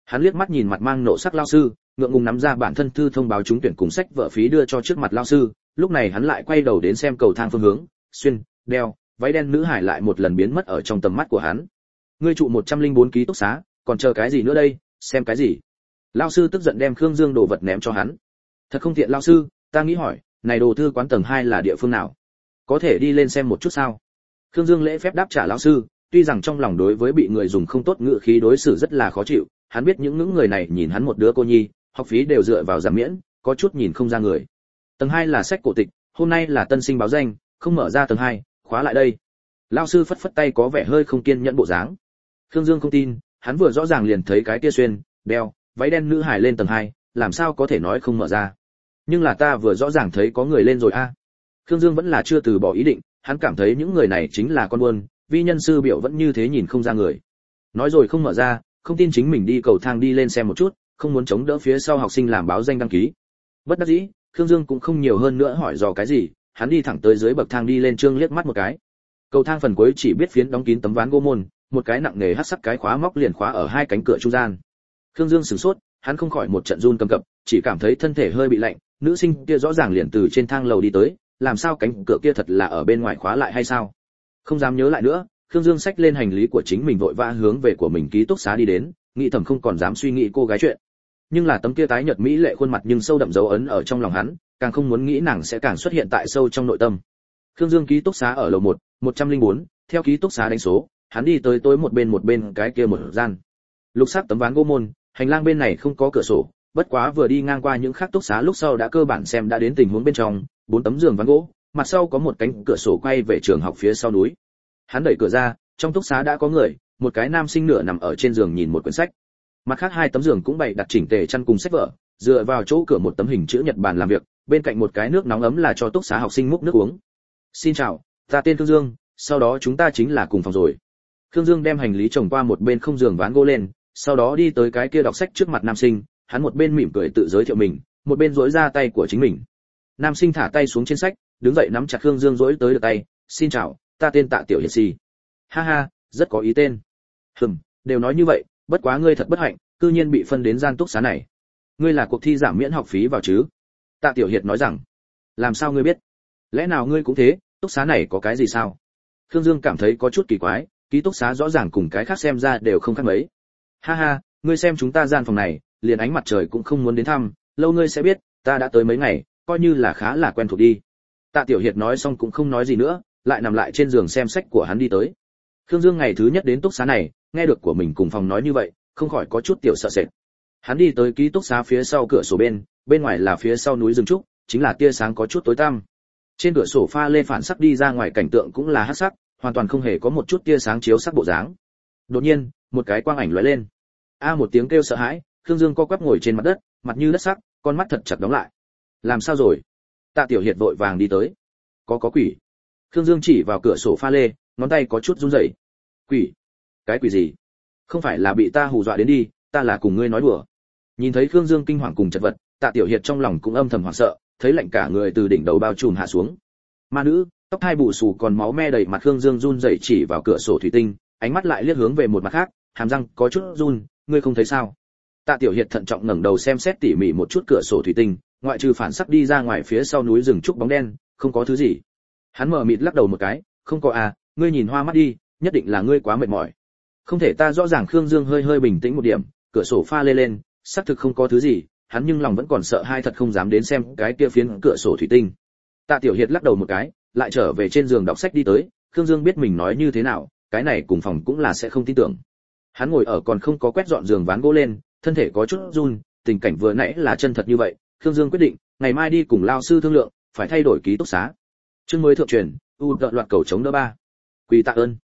Hắn liếc mắt nhìn mặt mang nộ sắc lao sư, ngượng ngùng nắm ra bản thân thư thông báo trúng tuyển cùng sách vở phí đưa cho trước mặt lao sư, lúc này hắn lại quay đầu đến xem cầu thang phương hướng, xuyên, đeo, váy đen nữ hải lại một lần biến mất ở trong tầm mắt của hắn. Ngươi trụ một trăm lẻ bốn ký túc xá, còn chờ cái gì nữa đây, xem cái gì? Lao sư tức giận đem Khương Dương đồ vật ném cho hắn. Thật không tiện lao sư, ta nghĩ hỏi, này đồ thư quán tầng hai là địa phương nào? Có thể đi lên xem một chút sao? Khương Dương lễ phép đáp trả lão sư, tuy rằng trong lòng đối với bị người dùng không tốt ngữ khí đối xử rất là khó chịu, hắn biết những những người này nhìn hắn một đứa cô nhi, học phí đều dựa vào giảm miễn, có chút nhìn không ra người. Tầng hai là sách cổ tịch, hôm nay là tân sinh báo danh, không mở ra tầng hai, khóa lại đây. Lão sư phất phất tay có vẻ hơi không kiên nhẫn bộ dáng. Khương Dương không tin, hắn vừa rõ ràng liền thấy cái kia xuyên, đeo, váy đen nữ hải lên tầng hai, làm sao có thể nói không mở ra? Nhưng là ta vừa rõ ràng thấy có người lên rồi a. À. Khương Dương vẫn là chưa từ bỏ ý định, hắn cảm thấy những người này chính là con buôn, vi nhân sư biểu vẫn như thế nhìn không ra người. Nói rồi không mở ra, không tin chính mình đi cầu thang đi lên xem một chút, không muốn chống đỡ phía sau học sinh làm báo danh đăng ký. Bất đắc dĩ, Khương Dương cũng không nhiều hơn nữa hỏi dò cái gì, hắn đi thẳng tới dưới bậc thang đi lên trương liếc mắt một cái. Cầu thang phần cuối chỉ biết phiến đóng kín tấm ván gỗ môn, một cái nặng nề hắc sắc cái khóa móc liền khóa ở hai cánh cửa trung gian. Khương Dương sửng sốt, hắn không khỏi một trận run cầm cập, chỉ cảm thấy thân thể hơi bị lạnh, nữ sinh kia rõ ràng liền từ trên thang lầu đi tới, làm sao cánh cửa kia thật là ở bên ngoài khóa lại hay sao? Không dám nhớ lại nữa, Khương Dương xách lên hành lý của chính mình vội vã hướng về của mình ký túc xá đi đến, nghĩ thầm không còn dám suy nghĩ cô gái chuyện. Nhưng là tấm kia tái nhợt mỹ lệ khuôn mặt nhưng sâu đậm dấu ấn ở trong lòng hắn, càng không muốn nghĩ nàng sẽ càng xuất hiện tại sâu trong nội tâm. Khương Dương ký túc xá ở lầu một, một trăm lẻ bốn, theo ký túc xá đánh số, hắn đi tới tối một bên một bên cái kia một gian. Lục sắc tấm ván gỗ môn, hành lang bên này không có cửa sổ, bất quá vừa đi ngang qua những khác túc xá lúc sau đã cơ bản xem đã đến tình huống bên trong, bốn tấm giường ván gỗ, mặt sau có một cánh cửa sổ quay về trường học phía sau núi. Hắn đẩy cửa ra, trong túc xá đã có người, một cái nam sinh nửa nằm ở trên giường nhìn một quyển sách. Mặt khác hai tấm giường cũng bày đặt chỉnh tề chăn cùng sách vở, dựa vào chỗ cửa một tấm hình chữ nhật bàn làm việc, bên cạnh một cái nước nóng ấm là cho túc xá học sinh múc nước uống. Xin chào, ta tên Khương Dương, sau đó chúng ta chính là cùng phòng rồi. Khương Dương đem hành lý chồng qua một bên không giường ván gỗ lên, sau đó đi tới cái kia đọc sách trước mặt nam sinh, hắn một bên mỉm cười tự giới thiệu mình, một bên duỗi ra tay của chính mình. Nam sinh thả tay xuống trên sách, đứng dậy nắm chặt Khương Dương duỗi tới được tay, "Xin chào, ta tên Tạ Tiểu Hiệt Si." "Ha ha, rất có ý tên." "Hừm, đều nói như vậy, bất quá ngươi thật bất hạnh, cư nhiên bị phân đến gian túc xá này. Ngươi là cuộc thi giảm miễn học phí vào chứ?" Tạ Tiểu Hiệt nói rằng. "Làm sao ngươi biết? Lẽ nào ngươi cũng thế, túc xá này có cái gì sao?" Khương Dương cảm thấy có chút kỳ quái, ký túc xá rõ ràng cùng cái khác xem ra đều không khác mấy. "Ha ha, ngươi xem chúng ta gian phòng này, liền ánh mặt trời cũng không muốn đến thăm, lâu ngươi sẽ biết, ta đã tới mấy ngày, coi như là khá là quen thuộc đi." Tạ Tiểu Hiệt nói xong cũng không nói gì nữa, lại nằm lại trên giường xem sách của hắn đi tới. Khương Dương ngày thứ nhất đến túc xá này, nghe được của mình cùng phòng nói như vậy, không khỏi có chút tiểu sợ sệt. Hắn đi tới ký túc xá phía sau cửa sổ bên, bên ngoài là phía sau núi rừng trúc, chính là tia sáng có chút tối tăm. Trên cửa sổ pha lê phản sắc đi ra ngoài cảnh tượng cũng là hắc sắc, hoàn toàn không hề có một chút tia sáng chiếu sắc bộ dáng. Đột nhiên, một cái quang ảnh lóe lên. A một tiếng kêu sợ hãi, Khương Dương co quắp ngồi trên mặt đất, mặt như đất sắc, con mắt thật chặt đóng lại. Làm sao rồi? Tạ Tiểu Hiệt vội vàng đi tới. Có có quỷ. Khương Dương chỉ vào cửa sổ pha lê, ngón tay có chút run rẩy. Quỷ? Cái quỷ gì? Không phải là bị ta hù dọa đến đi, ta là cùng ngươi nói đùa. Nhìn thấy Khương Dương kinh hoàng cùng chật vật, Tạ Tiểu Hiệt trong lòng cũng âm thầm hoảng sợ, thấy lạnh cả người từ đỉnh đầu bao trùm hạ xuống. Ma nữ, tóc hai bù xù còn máu me đầy mặt Khương Dương run rẩy chỉ vào cửa sổ thủy tinh, ánh mắt lại liếc hướng về một mặt khác, hàm răng có chút run, ngươi không thấy sao? Tạ Tiểu Hiệt thận trọng ngẩng đầu xem xét tỉ mỉ một chút cửa sổ thủy tinh, ngoại trừ phản sắc đi ra ngoài phía sau núi rừng trúc bóng đen, không có thứ gì. Hắn mờ mịt lắc đầu một cái, không có à, ngươi nhìn hoa mắt đi, nhất định là ngươi quá mệt mỏi. Không thể ta rõ ràng. Khương Dương hơi hơi bình tĩnh một điểm, cửa sổ pha lê lên, xác thực không có thứ gì, hắn nhưng lòng vẫn còn sợ hai thật không dám đến xem cái kia phiến cửa sổ thủy tinh. Tạ Tiểu Hiệt lắc đầu một cái, lại trở về trên giường đọc sách đi tới, Khương Dương biết mình nói như thế nào, cái này cùng phòng cũng là sẽ không tin tưởng. Hắn ngồi ở còn không có quét dọn giường ván gỗ lên, thân thể có chút run, tình cảnh vừa nãy là chân thật như vậy, Khương Dương quyết định, ngày mai đi cùng lao sư thương lượng, phải thay đổi ký túc xá. Chương mới thượng truyền, u đợt loạt cầu chống đỡ ba. Quỳ tạ ơn.